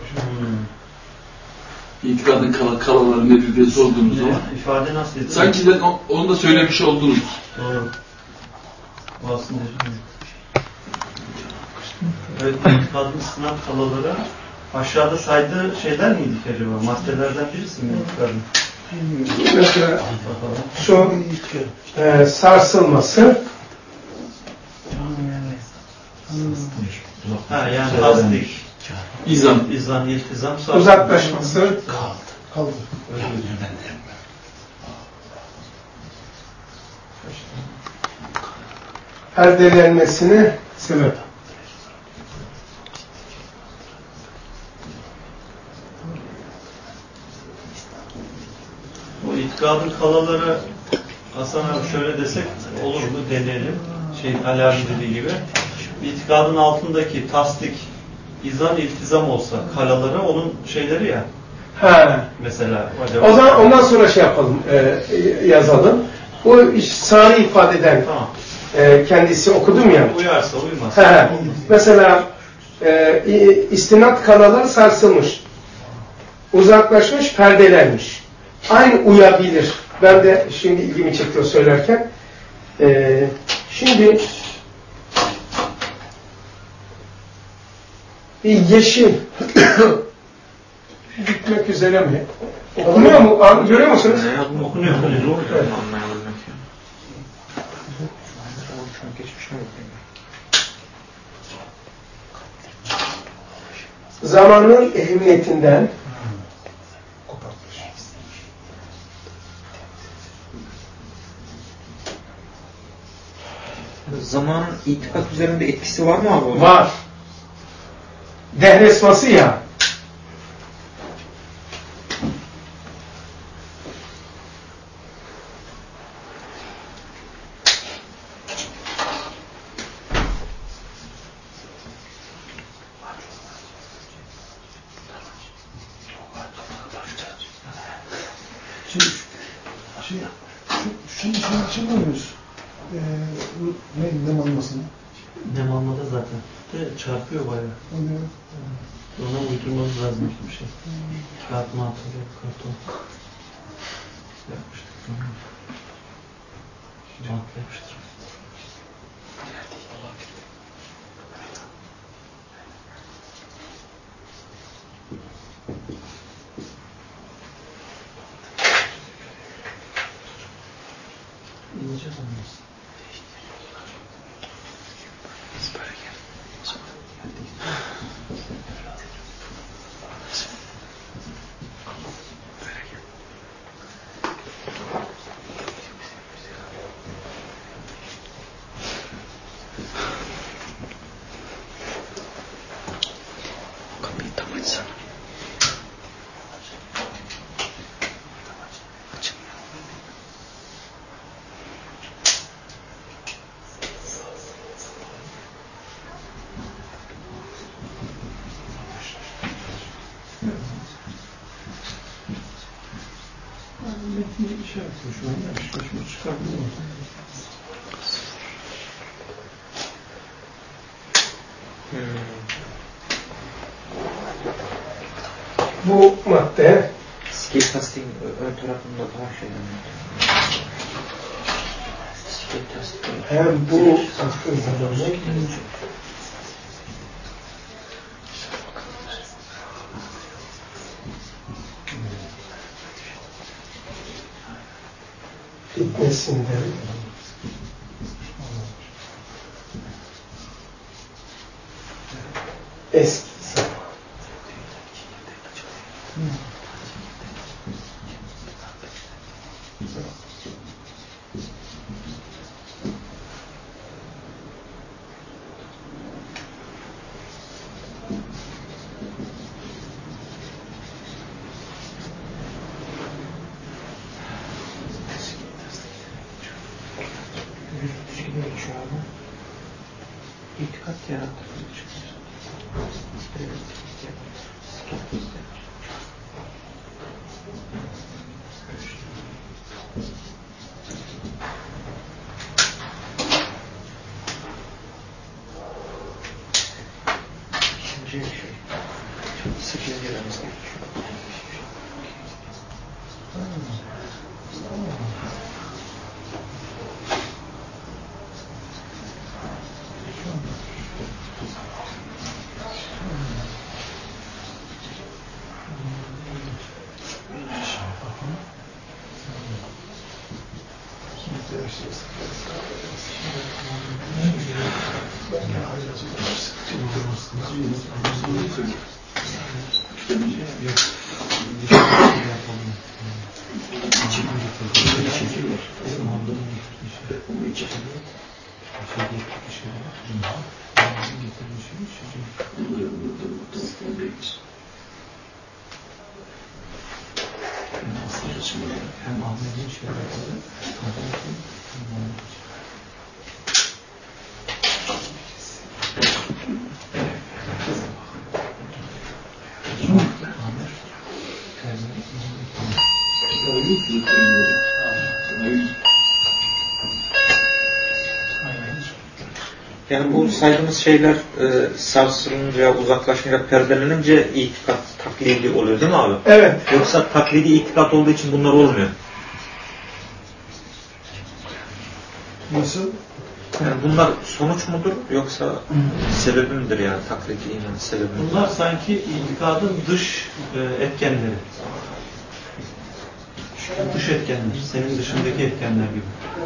[SPEAKER 6] Hmm. İtikadın kal kalaları nedir diye sorduğumuz zaman.
[SPEAKER 3] İfade nasıl?
[SPEAKER 6] Sanki de onu da söylemiş oldunuz.
[SPEAKER 3] Doğru. Bu aslında. Evet, itikadın sınav kalaları aşağıda saydığı şeyler miydik acaba? Maddelerden birisi mi itikadın?
[SPEAKER 1] Mesela şu e, sarsılması.
[SPEAKER 3] Ha yani tasdik,
[SPEAKER 6] İzam,
[SPEAKER 3] izan, iltizam, sarsılması.
[SPEAKER 1] Uzaklaşması.
[SPEAKER 4] Kaldı. Kaldı.
[SPEAKER 1] Perdelenmesine sebep.
[SPEAKER 3] Bu itikadın kalaları Hasan abi şöyle desek olur mu deneyelim. Şey Ali abi dediği gibi. İtikadın altındaki tasdik, izan, iltizam olsa kalaları onun şeyleri ya.
[SPEAKER 1] Ha.
[SPEAKER 3] Mesela acaba.
[SPEAKER 1] O zaman ondan sonra şey yapalım, e, yazalım. Bu iş sarı ifadeden
[SPEAKER 3] Tamam.
[SPEAKER 1] e, kendisi okudum ya.
[SPEAKER 3] Uyarsa uymazsa.
[SPEAKER 1] Ha. Mesela e, istinat kalaları sarsılmış. Uzaklaşmış, perdelenmiş. Aynı uyabilir. Ben de şimdi ilgimi çekiyor söylerken. E, şimdi bir yeşil bitmek üzere mi? Okunuyor mu? An- Görüyor musunuz?
[SPEAKER 3] Okunuyor. Okunuyor.
[SPEAKER 1] Evet. Zamanın ehemmiyetinden
[SPEAKER 8] Zamanın itikat üzerinde etkisi var mı abi?
[SPEAKER 1] var. Dehresması ya.
[SPEAKER 4] Şimdi, şimdi, şunu şunu açamıyoruz. Ee, bu ne, nem almasını.
[SPEAKER 3] Nem almada zaten. De çarpıyor bayağı.
[SPEAKER 4] Oluyor.
[SPEAKER 3] Ona uydurmamız lazım bir şey. Kağıt mı atılıyor, karton. Yapmıştık. Bantla yapıştırıyor. İneceğiz onu.
[SPEAKER 8] Kapıyı tam açsana.
[SPEAKER 3] Metni şey yapıyor şu an. Yapışmış çıkartıyor.
[SPEAKER 1] Bu madde
[SPEAKER 8] Skill testing ön tarafında daha şey. Skill testing.
[SPEAKER 1] hem bu zamanı fitnesinden eski zaman.
[SPEAKER 8] Düzgün geçiyor abi. İtikat yarattı. sekiz girmemiz gerekiyor.
[SPEAKER 2] Hem Ahmet'in şeyleri
[SPEAKER 8] Yani bu saydığımız şeyler e, sarsılınca, uzaklaşınca, perdelenince itikat taklidi oluyor değil mi abi?
[SPEAKER 1] Evet.
[SPEAKER 8] Yoksa taklidi itikat olduğu için bunlar olmuyor.
[SPEAKER 4] Nasıl?
[SPEAKER 8] Yani bunlar sonuç mudur yoksa sebebi midir yani taklidi imanın sebebi midir?
[SPEAKER 3] Bunlar sanki itikadın dış e, etkenleri. Dış etkenler, senin dışındaki etkenler gibi.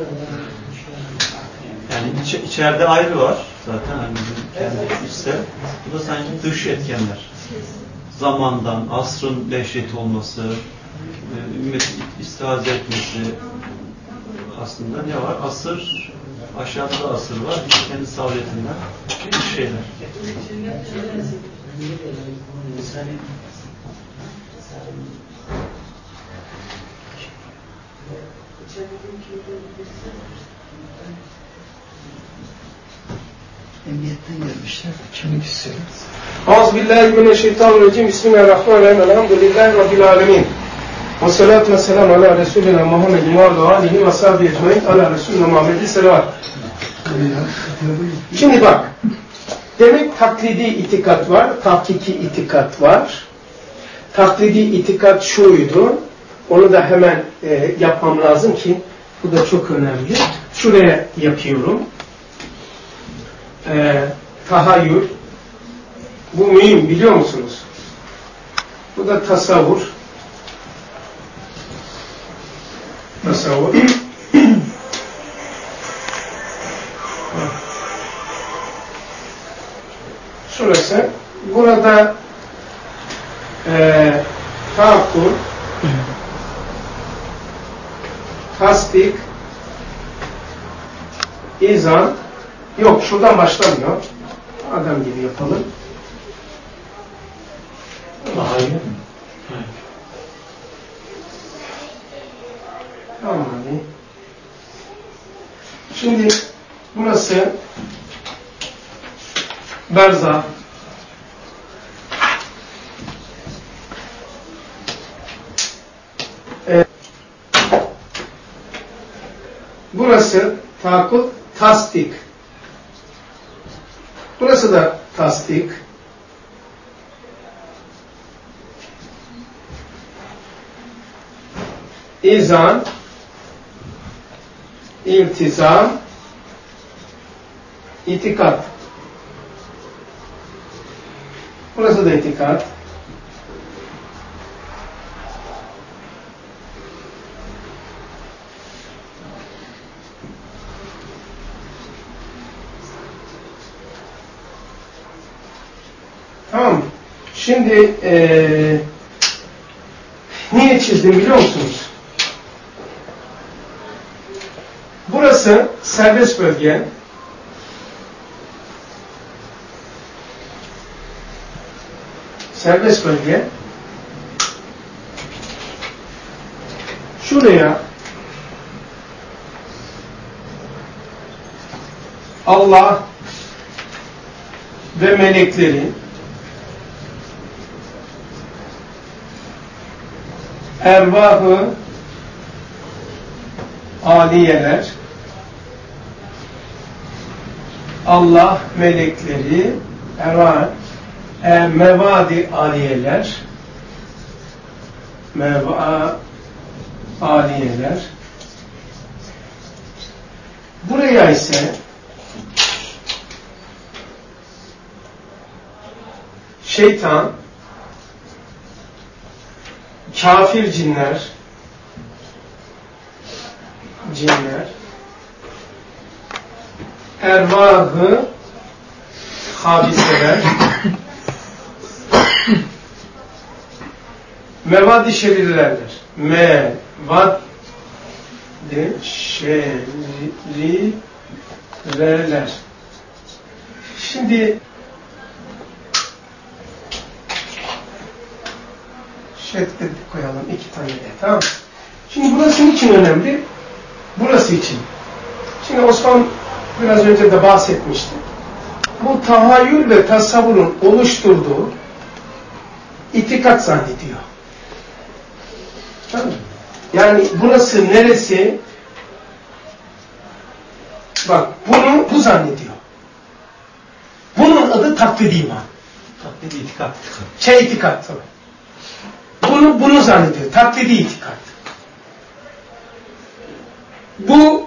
[SPEAKER 3] Yani iç, içeride ayrı var zaten hani bizim kendi içse. Bu da sanki dış etkenler. Zamandan, asrın dehşeti olması, e, ümmet istihaze etmesi. Aslında ne var? Asır, aşağıda asır var. Kendi savretinden dış şeyler.
[SPEAKER 2] Emniyetten gelmişler. Kimlik istiyor?
[SPEAKER 1] Euzubillahimineşşeytanirracim. Bismillahirrahmanirrahim. Elhamdülillahi Rabbil alemin. Ve salatu ve selamu ala Resulina Muhammedin ve ala alihi ve sahbihi ecmaîn. Ala Resulina Muhammedin selavat. Şimdi bak. Demek taklidi itikat var, tahkiki itikat var. Taklidi itikat şuydu. Onu da hemen e, yapmam lazım ki bu da çok önemli. Şuraya yapıyorum. E, tahayyül. Bu mühim, biliyor musunuz? Bu da tasavvur. Tasavvur. Şurası. Burada e, taakkul, tasdik, izan. Yok, şuradan başlamıyor. Adam gibi yapalım.
[SPEAKER 2] Hayır.
[SPEAKER 1] Tamam abi. Şimdi burası berzah. Ee, burası tahakkuk, tasdik. Burası da tasdik. İzan, iltizam, itikat. Burası da itikat. Tamam. Şimdi ee, niye çizdim biliyor musunuz? Burası serbest bölge. Serbest bölge. Şuraya Allah ve melekleri, ervah-ı aliyeler, Allah, melekleri, ervah, e, mevadi aliyeler, meva aliyeler. Buraya ise şeytan, kafir cinler, cinler, ervahı habiseler, mevad-i şerilerdir. Mevad-i şeriler. Şimdi şeddet koyalım iki tane de, tamam. Şimdi burası için önemli? Burası için. Şimdi Osman biraz önce de bahsetmişti. Bu tahayyül ve tasavvurun oluşturduğu itikat zannediyor. Tamam mı? Yani burası neresi? Bak bunu bu zannediyor. Bunun adı taklidi iman.
[SPEAKER 3] Taklidi itikat.
[SPEAKER 1] Şey itikat tabii. Bunu bunu zannediyor. Taklidi itikat. Bu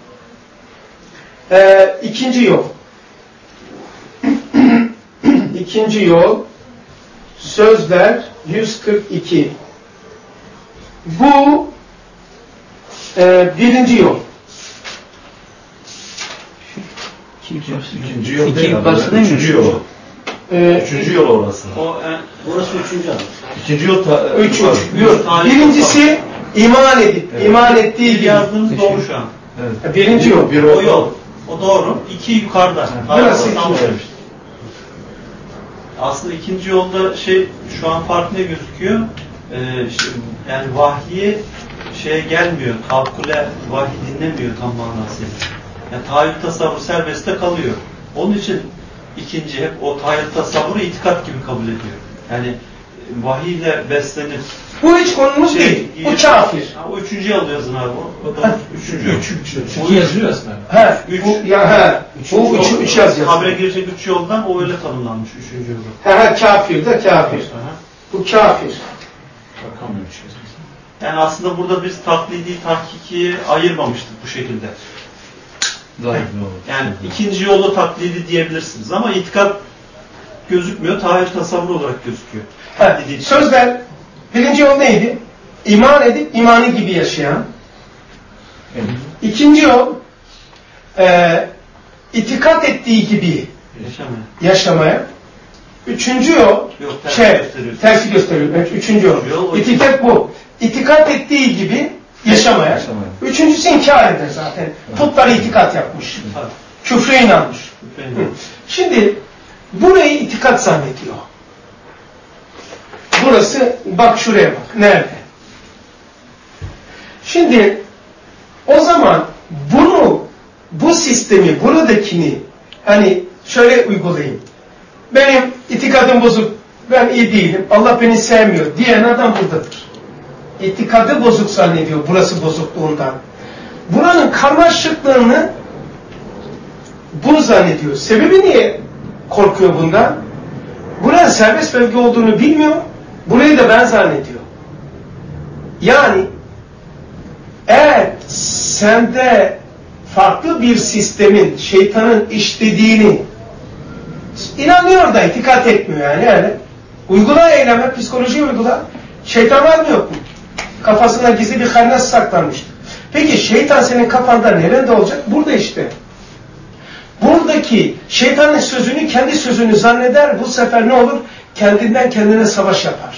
[SPEAKER 1] e, ikinci yol. İkinci yol Sözler yüz kırk iki. Bu e, birinci yol.
[SPEAKER 3] İkinci yol değil abi. Üçüncü yol.
[SPEAKER 1] Ee,
[SPEAKER 3] Üçüncü yol orası.
[SPEAKER 5] O, e, burası üçüncü adım.
[SPEAKER 3] İkinci yol ta,
[SPEAKER 1] Üç,
[SPEAKER 3] var.
[SPEAKER 1] üç. Yok. Birincisi iman edip,
[SPEAKER 3] Evet.
[SPEAKER 1] iman ettiği
[SPEAKER 3] İlk
[SPEAKER 1] gibi.
[SPEAKER 3] yazdığınız doğru şu an. Evet.
[SPEAKER 1] Birinci yol.
[SPEAKER 3] Bir
[SPEAKER 5] O yol. O doğru. İki yukarıda.
[SPEAKER 1] Burası
[SPEAKER 5] Tam
[SPEAKER 1] ikinci.
[SPEAKER 5] vermiştim.
[SPEAKER 3] Aslında ikinci yolda şey şu an fark ne gözüküyor? Ee, işte, yani vahyi şeye gelmiyor. Tahakkule vahiy dinlemiyor tam manasıyla. Yani tahayyül tasavvur serbestte kalıyor. Onun için ikinci hep o tahayyül tasavvuru itikat gibi kabul ediyor. Yani vahiyle beslenip
[SPEAKER 1] Bu hiç konumuz
[SPEAKER 3] şey,
[SPEAKER 1] değil. Bu kafir.
[SPEAKER 3] Ha, o üçüncü yol yazın abi. O, o da üçüncü yol.
[SPEAKER 4] Üç, üç, üç.
[SPEAKER 3] Bu
[SPEAKER 4] İki yazıyor aslında.
[SPEAKER 1] He,
[SPEAKER 3] Üç.
[SPEAKER 1] bu, ya, he, bu üç, üç yazıyor.
[SPEAKER 3] Habere girecek üç yoldan o öyle tanımlanmış üçüncü yolda.
[SPEAKER 1] He, he, kafir de kafir.
[SPEAKER 3] Aha.
[SPEAKER 1] Bu kafir.
[SPEAKER 4] Bakamıyor bir şey.
[SPEAKER 3] Yani aslında burada biz taklidi, tahkikiyi ayırmamıştık bu şekilde. Yani ikinci yolu taklidi diyebilirsiniz ama itikat gözükmüyor, tahayyül tasavvur olarak gözüküyor.
[SPEAKER 1] He, sözler, birinci yol neydi? İman edip imanı gibi yaşayan.
[SPEAKER 4] Evet.
[SPEAKER 1] İkinci yol, e, itikat ettiği gibi
[SPEAKER 3] Yaşamıyor.
[SPEAKER 1] yaşamaya. Üçüncü yol,
[SPEAKER 3] Yok, tersi
[SPEAKER 1] şey,
[SPEAKER 3] gösteriyor.
[SPEAKER 1] tersi gösteriyor. Evet, üçüncü yol.
[SPEAKER 3] Yol o
[SPEAKER 1] İtikat bu. İtikat ettiği gibi yaşamaya.
[SPEAKER 4] Yaşamaya.
[SPEAKER 1] Üçüncüsü inkar eder zaten. Putlara itikat yapmış.
[SPEAKER 3] Tabii.
[SPEAKER 1] Küfre inanmış.
[SPEAKER 3] Benim.
[SPEAKER 1] Hı. Şimdi burayı itikat zannediyor. Burası, bak şuraya bak. Nerede? Şimdi o zaman bunu, bu sistemi, buradakini hani şöyle uygulayayım. Benim itikadım bozuk, ben iyi değilim, Allah beni sevmiyor diyen adam buradadır. İtikadı bozuk zannediyor, burası bozukluğundan. Buranın karmaşıklığını bunu zannediyor. Sebebi niye korkuyor bundan? Buranın serbest bölge olduğunu bilmiyor, burayı da ben zannediyor. Yani eğer sende farklı bir sistemin, şeytanın işlediğini inanıyor da itikat etmiyor yani. yani uygula eyleme, psikoloji uygula. Şeytan var mı yok mu? Kafasına gizli bir haynas saklanmıştı. Peki şeytan senin kafanda nerede olacak? Burada işte. Buradaki şeytanın sözünü kendi sözünü zanneder. Bu sefer ne olur? Kendinden kendine savaş yapar.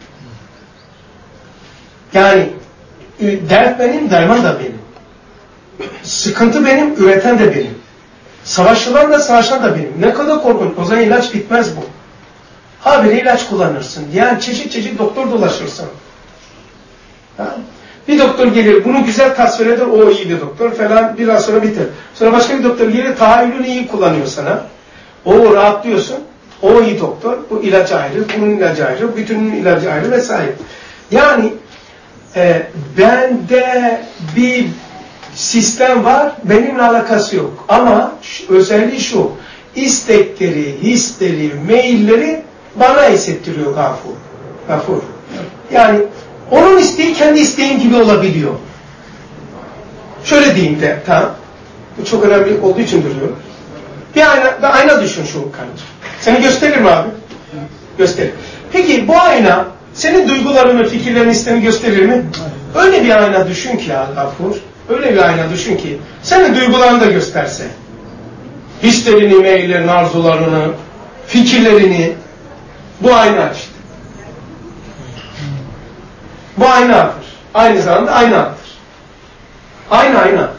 [SPEAKER 1] Yani dert benim, derman da benim. Sıkıntı benim, üreten de benim. Savaşılan da savaşan da benim. Ne kadar korkunç. O zaman ilaç bitmez bu. Habire ilaç kullanırsın. Yani çeşit çeşit doktor dolaşırsın. Ha? Bir doktor gelir, bunu güzel tasvir eder, o iyi bir doktor falan, biraz sonra biter. Sonra başka bir doktor gelir, tahayyülünü iyi kullanıyor sana. O rahatlıyorsun, o iyi doktor, bu ilaç ayrı, bunun ilacı ayrı, bütünün ilacı ayrı vesaire. Yani e, bende bir sistem var, benimle alakası yok. Ama özelliği şu, istekleri, hisleri, meyilleri bana hissettiriyor Gafur. Gafur. Yani onun isteği kendi isteğim gibi olabiliyor. Şöyle diyeyim de, tamam. Bu çok önemli olduğu için duruyorum. Bir ayna, bir ayna düşün şu kardeşim. Seni gösterir mi abi? Gösterir. Peki bu ayna senin duygularını, fikirlerini, isteğini gösterir mi? Öyle bir ayna düşün ki ya Gafur. Öyle bir ayna düşün ki senin duygularını da gösterse. Hislerini, meyillerini, arzularını, fikirlerini. Bu ayna işte. Bu aynadır. Aynı zamanda aynadır. Ayna ayna.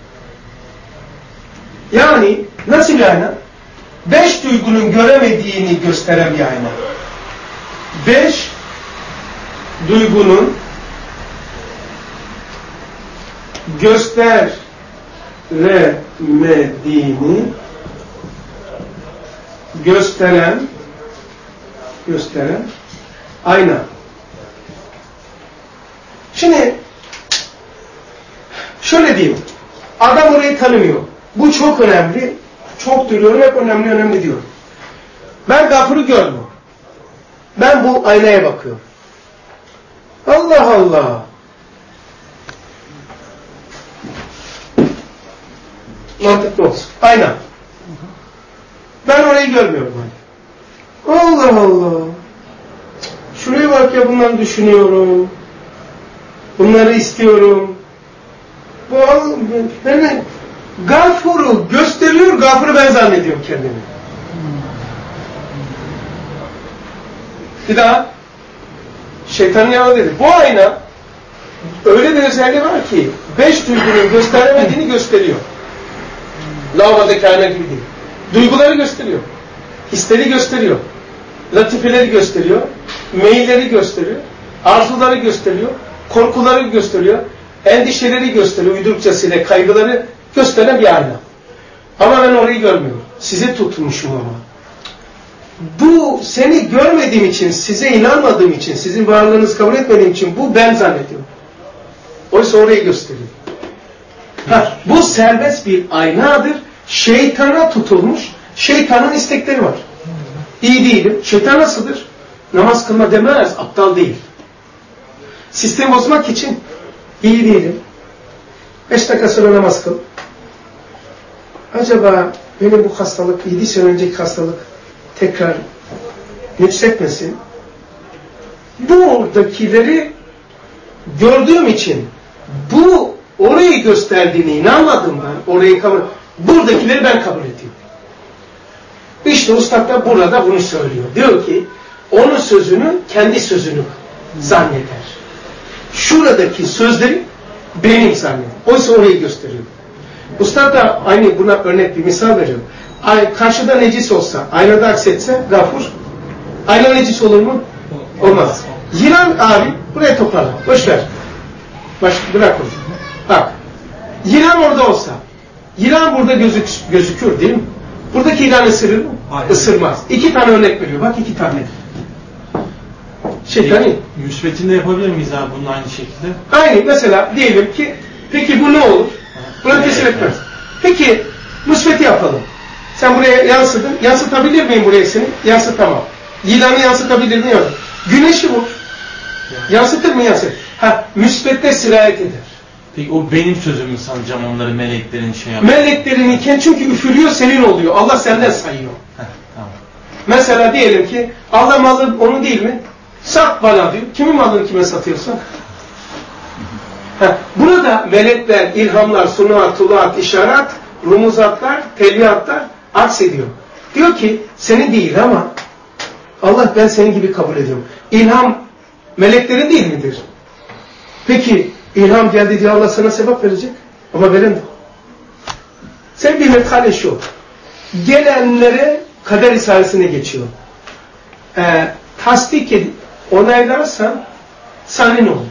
[SPEAKER 1] Yani nasıl bir ayna? Beş duygunun göremediğini gösteren bir ayna. Beş duygunun gösteremediğini gösteren gösteren ayna. Şimdi şöyle diyeyim. Adam orayı tanımıyor. Bu çok önemli. Çok duruyorum. Hep önemli önemli diyorum. Ben Gafur'u görmüyorum. Ben bu aynaya bakıyorum. Allah Allah. Mantıklı olsun. Ayna. Ben orayı görmüyorum. Allah Allah. Şuraya bak ya, bundan düşünüyorum. Bunları istiyorum. Bu beni Gafur'u gösteriyor, Gafur'u ben zannediyorum kendimi. Bir daha şeytanın yanı dedi. Bu ayna öyle bir özelliği var ki beş duygunun gösteremediğini gösteriyor. Lavabodaki ayna gibi değil. Duyguları gösteriyor. Hisleri gösteriyor. Latifeleri gösteriyor. Meyilleri gösteriyor. Arzuları gösteriyor. Korkuları gösteriyor. Endişeleri gösteriyor. Uydurukçasıyla kaygıları gösteren bir ayna. Ama ben orayı görmüyorum. Size tutmuşum ama. Bu seni görmediğim için, size inanmadığım için, sizin varlığınızı kabul etmediğim için bu ben zannediyorum. Oysa orayı gösteriyor. Ha, bu serbest bir aynadır. Şeytana tutulmuş. Şeytanın istekleri var. İyi değilim. Şeytan nasıldır? Namaz kılma demez. Aptal değil. Sistemi bozmak için iyi değilim. Beş dakika sonra namaz kıl. Acaba benim bu hastalık, yedi sene önceki hastalık tekrar yükseltmesin. Buradakileri gördüğüm için bu orayı gösterdiğine inanmadım ben. Orayı kabul, buradakileri ben kabul ediyorum. İşte Ustad da burada bunu söylüyor. Diyor ki onun sözünü kendi sözünü zanneder. Şuradaki sözleri benim zanneder. Oysa orayı gösteriyor. Ustad da aynı buna örnek bir misal veriyor. Ay, karşıda necis olsa, aynada aksetse Gafur, ayna necis olur mu? Olmaz. Yılan abi, buraya toparla. Boş ver. Baş, bırak onu. Bak. Yılan orada olsa, yılan burada gözük, gözükür değil mi? Buradaki yılan ısırır mı? Hayır. Isırmaz. İki tane örnek veriyor. Bak iki tane. Şeytani.
[SPEAKER 3] Müsbetinde yapabilir miyiz abi bunun aynı şekilde?
[SPEAKER 1] Aynı. Mesela diyelim ki, peki bu ne olur? Buna tesir etmez. Peki, müsbeti yapalım. Sen buraya yansıdın. Yansıtabilir miyim buraya seni? Yansıtamam. Yılanı yansıtabilir miyim? Güneşi vur. Yansıtır mı? Yansıtır. Ha, müsbette sirayet eder.
[SPEAKER 3] Peki o benim sözümü sanacağım, onları meleklerin şey yapıyor.
[SPEAKER 1] Meleklerin iken çünkü üfürüyor, senin oluyor. Allah senden sayıyor.
[SPEAKER 3] Heh, tamam.
[SPEAKER 1] Mesela diyelim ki Allah malı onu değil mi? Sat bana diyor. Kimin malını kime satıyorsun? Ha, burada melekler, ilhamlar, sunuat, tuluat, işaret, rumuzatlar, telvihatlar aksediyor. Diyor ki seni değil ama Allah ben senin gibi kabul ediyorum. İlham meleklerin değil midir? Peki ilham geldi diye Allah sana sebep verecek. Ama veren de. Sen bir metkale şu. Gelenlere kader risalesine geçiyor. Ee, tasdik edip onaylarsan senin olur.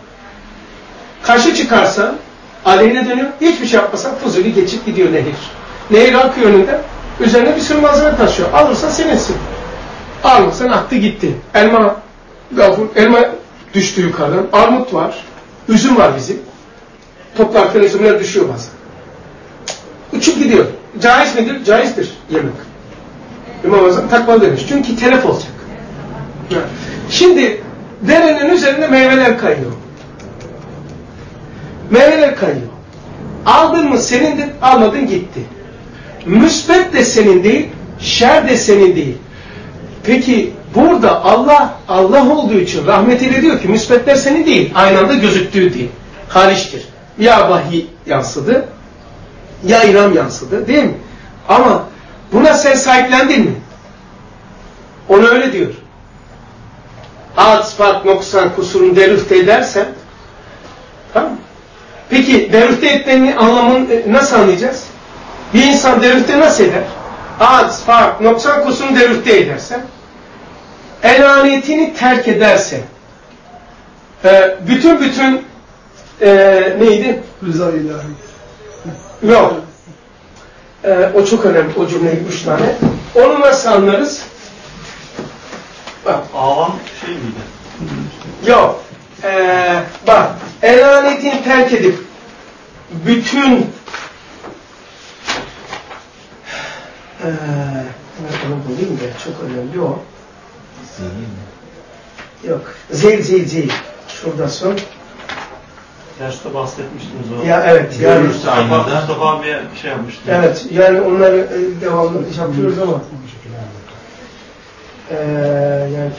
[SPEAKER 1] Karşı çıkarsan aleyhine dönüyor. Hiçbir şey yapmasan fuzuli geçip gidiyor nehir. Nehir akıyor önünde. Üzerine bir sürü malzeme taşıyor. Alırsan seninsin. Alırsan aktı gitti. Elma Gafur, elma düştü yukarıdan. Armut var. Üzüm var bizim. Toplarken üzümler düşüyor bazen. Uçup gidiyor. Caiz midir? Caizdir yemek. İmam Azam takmalı demiş. Çünkü telef olacak. Şimdi derenin üzerinde meyveler kayıyor. Meyveler kayıyor. Aldın mı senindir, almadın gitti. Müsbet de senin değil, şer de senin değil. Peki burada Allah, Allah olduğu için rahmetiyle diyor ki müsbetler senin değil, aynı anda gözüktüğü değil. Hariçtir. Ya vahiy yansıdı, ya ilham yansıdı değil mi? Ama buna sen sahiplendin mi? Onu öyle diyor. Az, fark, noksan, kusurun derüfte edersen, tamam mı? Peki derüfte etmenin anlamını nasıl anlayacağız? Bir insan derüfte nasıl eder? Az, fark, noksan, kusurun derüfte edersen, elanetini terk ederse, e, bütün bütün e, neydi?
[SPEAKER 4] Rıza ilahi.
[SPEAKER 1] Yok. E, o çok önemli. O cümleyi üç tane. Onu nasıl anlarız? Bak.
[SPEAKER 3] Avam şey miydi?
[SPEAKER 1] Yok. Ee, bak. Elanetini terk edip bütün ee, onu bulayım da çok önemli o. Yok. Zeyl zeyl zeyl. Şurada son.
[SPEAKER 3] Derste bahsetmiştiniz o.
[SPEAKER 1] Ya evet. Yani,
[SPEAKER 3] Mustafa, Mustafa abiye şey yapmıştı.
[SPEAKER 1] evet. Yani onları e, devamlı yapıyoruz ama Ee, yani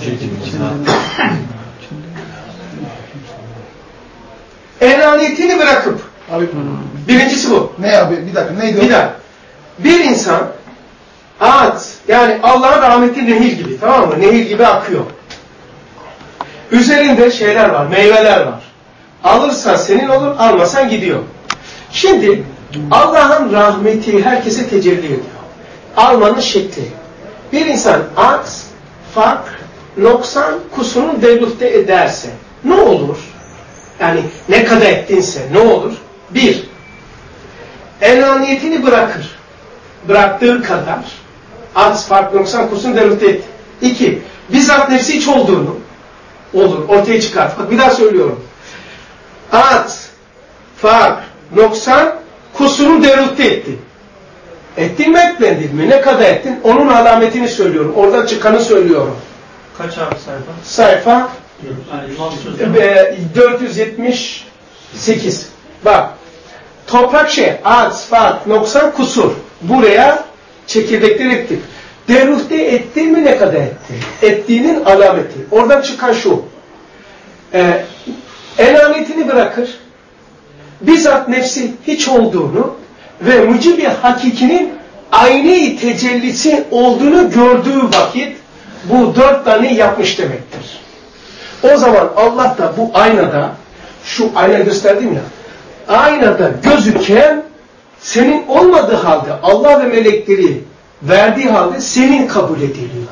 [SPEAKER 1] elaniyetini bırakıp
[SPEAKER 4] Abi,
[SPEAKER 1] birincisi bu.
[SPEAKER 4] ne abi? Bir dakika. Neydi o?
[SPEAKER 1] Bir dakika. Bir insan ağaç, yani Allah'ın rahmeti nehir gibi, tamam mı? Nehir gibi akıyor. Üzerinde şeyler var, meyveler var. Alırsan senin olur, almasan gidiyor. Şimdi Allah'ın rahmeti herkese tecelli ediyor. Almanın şekli. Bir insan aks, fark, noksan, kusurunu devlüfte ederse ne olur? Yani ne kadar ettinse ne olur? Bir, enaniyetini bırakır. Bıraktığı kadar aks, fark, noksan, kusurunu devlüfte etti. İki, bizzat nefsi hiç olduğunu olur, ortaya çıkart. Bak bir daha söylüyorum. Aks, fark, noksan, kusurunu devlüfte etti. Ettin mi etmedin mi? Ne kadar ettin? Onun alametini söylüyorum. Oradan çıkanı söylüyorum.
[SPEAKER 3] Kaç abi sayfa?
[SPEAKER 1] Sayfa
[SPEAKER 3] Yani
[SPEAKER 1] e, dört yüz yetmiş sekiz. Bak. Toprak şey. Az, fark, noksan, kusur. Buraya çekirdekleri ettik. Deruhte ettin mi ne kadar ettin? Ettiğinin alameti. Oradan çıkan şu. E, elametini bırakır. Bizzat nefsi hiç olduğunu ve mucibi hakikinin aynı tecellisi olduğunu gördüğü vakit bu dört tane yapmış demektir. O zaman Allah da bu aynada, şu ayna gösterdim ya, aynada gözüken senin olmadığı halde Allah ve melekleri verdiği halde senin kabul ediliyor.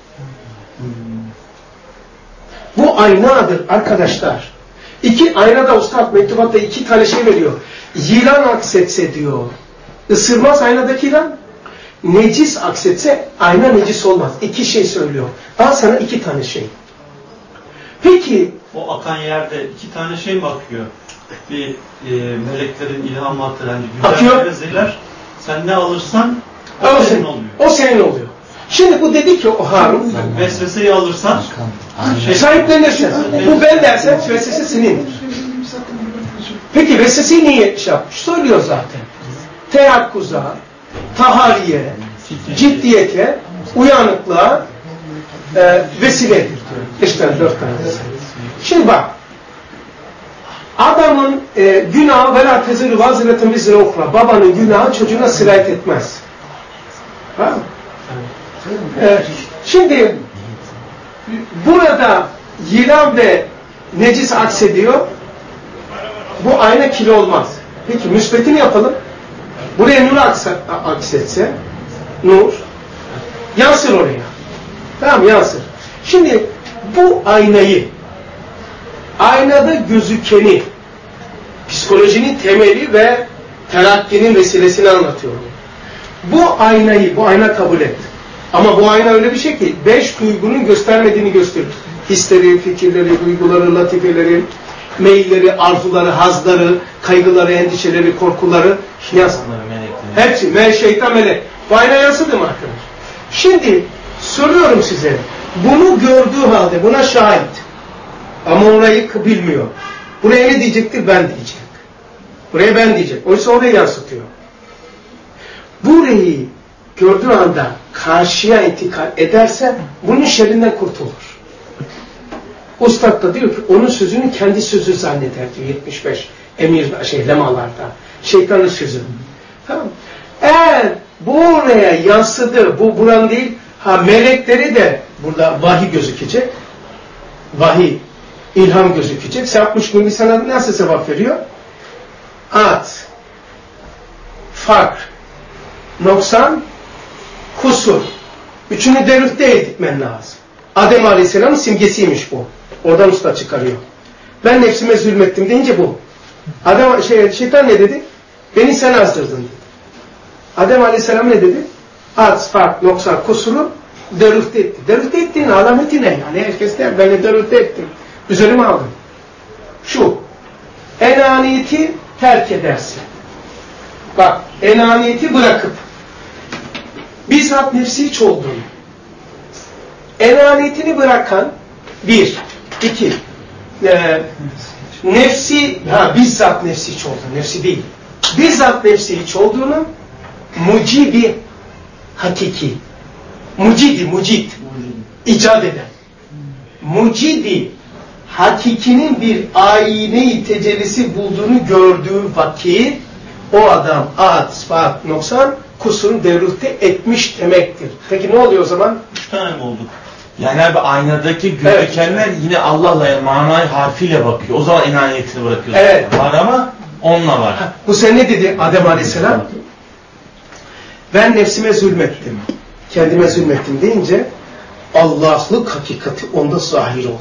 [SPEAKER 1] Bu aynadır arkadaşlar. İki aynada ustad mektubatta iki tane şey veriyor. Yılan aksetse diyor. Isırmaz aynadaki yılan. Necis aksetse ayna necis olmaz. İki şey söylüyor. Al sana iki tane şey. Peki
[SPEAKER 3] o akan yerde iki tane şey mi akıyor? Bir e, meleklerin ilhamatı, yani güzel veziler. Sen ne alırsan o,
[SPEAKER 1] o
[SPEAKER 3] senin
[SPEAKER 1] senin
[SPEAKER 3] oluyor.
[SPEAKER 1] O senin oluyor. Şimdi bu dedi ki o Harun,
[SPEAKER 3] vesveseyi alırsan
[SPEAKER 1] şey, sahiplenirsen, bu ben dersen vesvese senindir. Peki vesveseyi niye şey yapmış? Söylüyor zaten. Teyakkuza, tahariye, ciddiyete, uyanıklığa e, vesiledir diyor. İşte dört tane. Şimdi bak, adamın e, günahı velâ tezirü vaziretun vizre ukra. Babanın günahı çocuğuna sirayet etmez. Ha? E, şimdi burada yılan ve necis aksediyor. Bu ayna kilo olmaz. Peki müsbetini yapalım. Buraya nur aksetse, nur yansır oraya. Tamam, yansır. Şimdi bu aynayı, aynada gözükeni, psikolojinin temeli ve terakkinin vesilesini anlatıyorum. Bu aynayı, bu ayna kabul et. Ama bu ayna öyle bir şey ki, beş duygunun göstermediğini gösterir. Hisleri, fikirleri, duyguları, latifeleri, meyilleri, arzuları, hazları, kaygıları, endişeleri, korkuları, yaz. Hepsi, me şeytan melek. Bu ayna yansıdı mı arkadaş? Şimdi soruyorum size, Bunu gördüğü halde buna şahit. Ama orayı bilmiyor. Buraya ne diyecektir? Ben diyecek. Buraya ben diyecek. Oysa orayı yansıtıyor. Burayı gördüğü anda karşıya intikal ederse bunun şerrinden kurtulur. Ustad da diyor ki onun sözünü kendi sözü zanneder diyor yetmiş beş emir şey lemalarda. Şeytanın sözü. Tamam. Eğer bu oraya yansıdı, bu buran değil, ha melekleri de burada vahiy gözükecek. Vahiy, ilham gözükecek. Sapmış gün sana nasıl sevap veriyor? At, fakr, noksan, kusur. Üçünü derüfte etmen lazım. Adem Aleyhisselam'ın simgesiymiş bu. Oradan usta çıkarıyor. Ben nefsime zulmettim deyince bu. Adem, şey, şeytan ne dedi? Beni sen azdırdın dedi. Adem Aleyhisselam ne dedi? At, fark, noksan, kusuru derüfte etti. Derüfte ettiğin alameti ne? Yani herkes der, ben de derüfte ettim. Üzerime aldım. Şu, enaniyeti terk edersin. Bak, enaniyeti bırakıp bizzat nefsi hiç olduğunu. Enaniyetini bırakan bir, iki, e, nefsi, ha bizzat nefsi hiç olduğunu, nefsi değil. Bizzat nefsi hiç olduğunu mucibi hakiki. Mucidi, mucid. İcat eden. Mucidi hakikinin bir ayine-i tecellisi bulduğunu gördüğü vakit o adam ad, sıfat, noksan kusurun devruhte etmiş demektir. Peki ne oluyor o zaman?
[SPEAKER 3] Üç tane mi olduk?
[SPEAKER 9] Yani abi aynadaki gözükenler evet. Yine Allah'la manayı harfiyle bakıyor. O zaman inaniyetini bırakıyorsun.
[SPEAKER 1] Evet.
[SPEAKER 9] Var ama onunla var.
[SPEAKER 1] Ha, bu sen ne dedi Adem Aleyhisselam? Ben nefsime zulmettim. Kendime zulmettim deyince Allah'lık hakikati onda zahir oldu.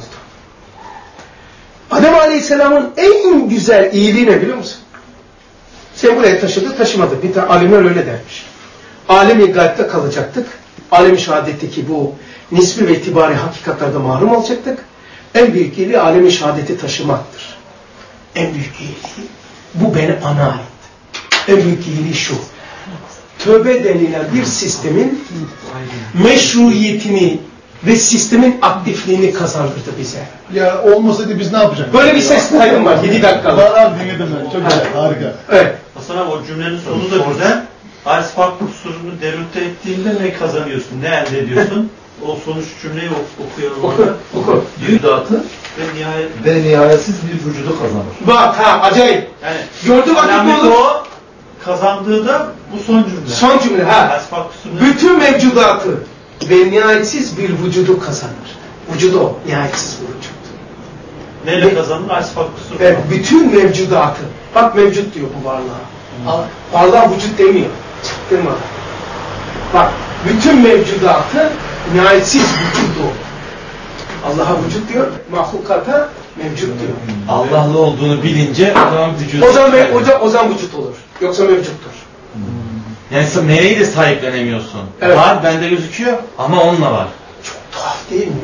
[SPEAKER 1] Adem Aleyhisselam'ın en güzel iyiliği ne biliyor musun? Sen buraya taşıdı, taşımadı. Bir tane alimler öyle dermiş. Alem-i gayb'de kalacaktık. Alem-i şehadetteki bu nisbi ve itibari hakikatlarda mahrum olacaktık. En büyük iyiliği alem-i şehadeti taşımaktır. En büyük iyiliği. Bu beni bana ait. En büyük iyiliği şu. Tövbe denilen bir sistemin meşruiyetini ve sistemin aktifliğini kazandırdı bize.
[SPEAKER 4] Ya olmasaydı biz ne yapacaktık?
[SPEAKER 1] Böyle bir ses kaydım var. yedi dakikalık.
[SPEAKER 4] Var abi dinledim ben. Çok güzel. Harika.
[SPEAKER 1] Evet.
[SPEAKER 3] Hasan abi o cümlenin sonu da güzel. Arz farklı kusurunu derüte ettiğinde ne kazanıyorsun? Ne elde ediyorsun? O sonuç cümleyi okuyalım.
[SPEAKER 1] Oku. Oku.
[SPEAKER 6] Yüzdatı
[SPEAKER 3] Ve nihayet...
[SPEAKER 6] ve nihayetsiz bir vücudu kazanır.
[SPEAKER 1] Bak ha acayip.
[SPEAKER 3] Yani
[SPEAKER 1] gördü vakit ne olur?
[SPEAKER 3] o kazandığı da bu son cümle.
[SPEAKER 1] Son cümle ha.
[SPEAKER 3] Arz farklı kusurunu...
[SPEAKER 1] Bütün mevcudatı ve nihayetsiz bir vücudu kazanır. Vücudu o. Nihayetsiz bir vücut.
[SPEAKER 3] Neyle kazanır? Arz farklı kusurunu.
[SPEAKER 1] Evet. Bütün mevcudatı. Bak mevcut diyor bu varlığa. Hmm. Varlığa vücut demiyor. Çıktırma. Bak. Bütün mevcudatı nihayetsiz vücudu. Allah'a vücut diyor. Mahlukata mevcut diyor.
[SPEAKER 9] Allah'lı olduğunu bilince o zaman vücut.
[SPEAKER 1] O zaman, o zaman, o zaman vücut olur. Yoksa mevcuttur.
[SPEAKER 9] Yani sen meleği de sahiplenemiyorsun.
[SPEAKER 1] Evet.
[SPEAKER 9] Var bende gözüküyor ama onunla var.
[SPEAKER 1] Çok tuhaf değil mi?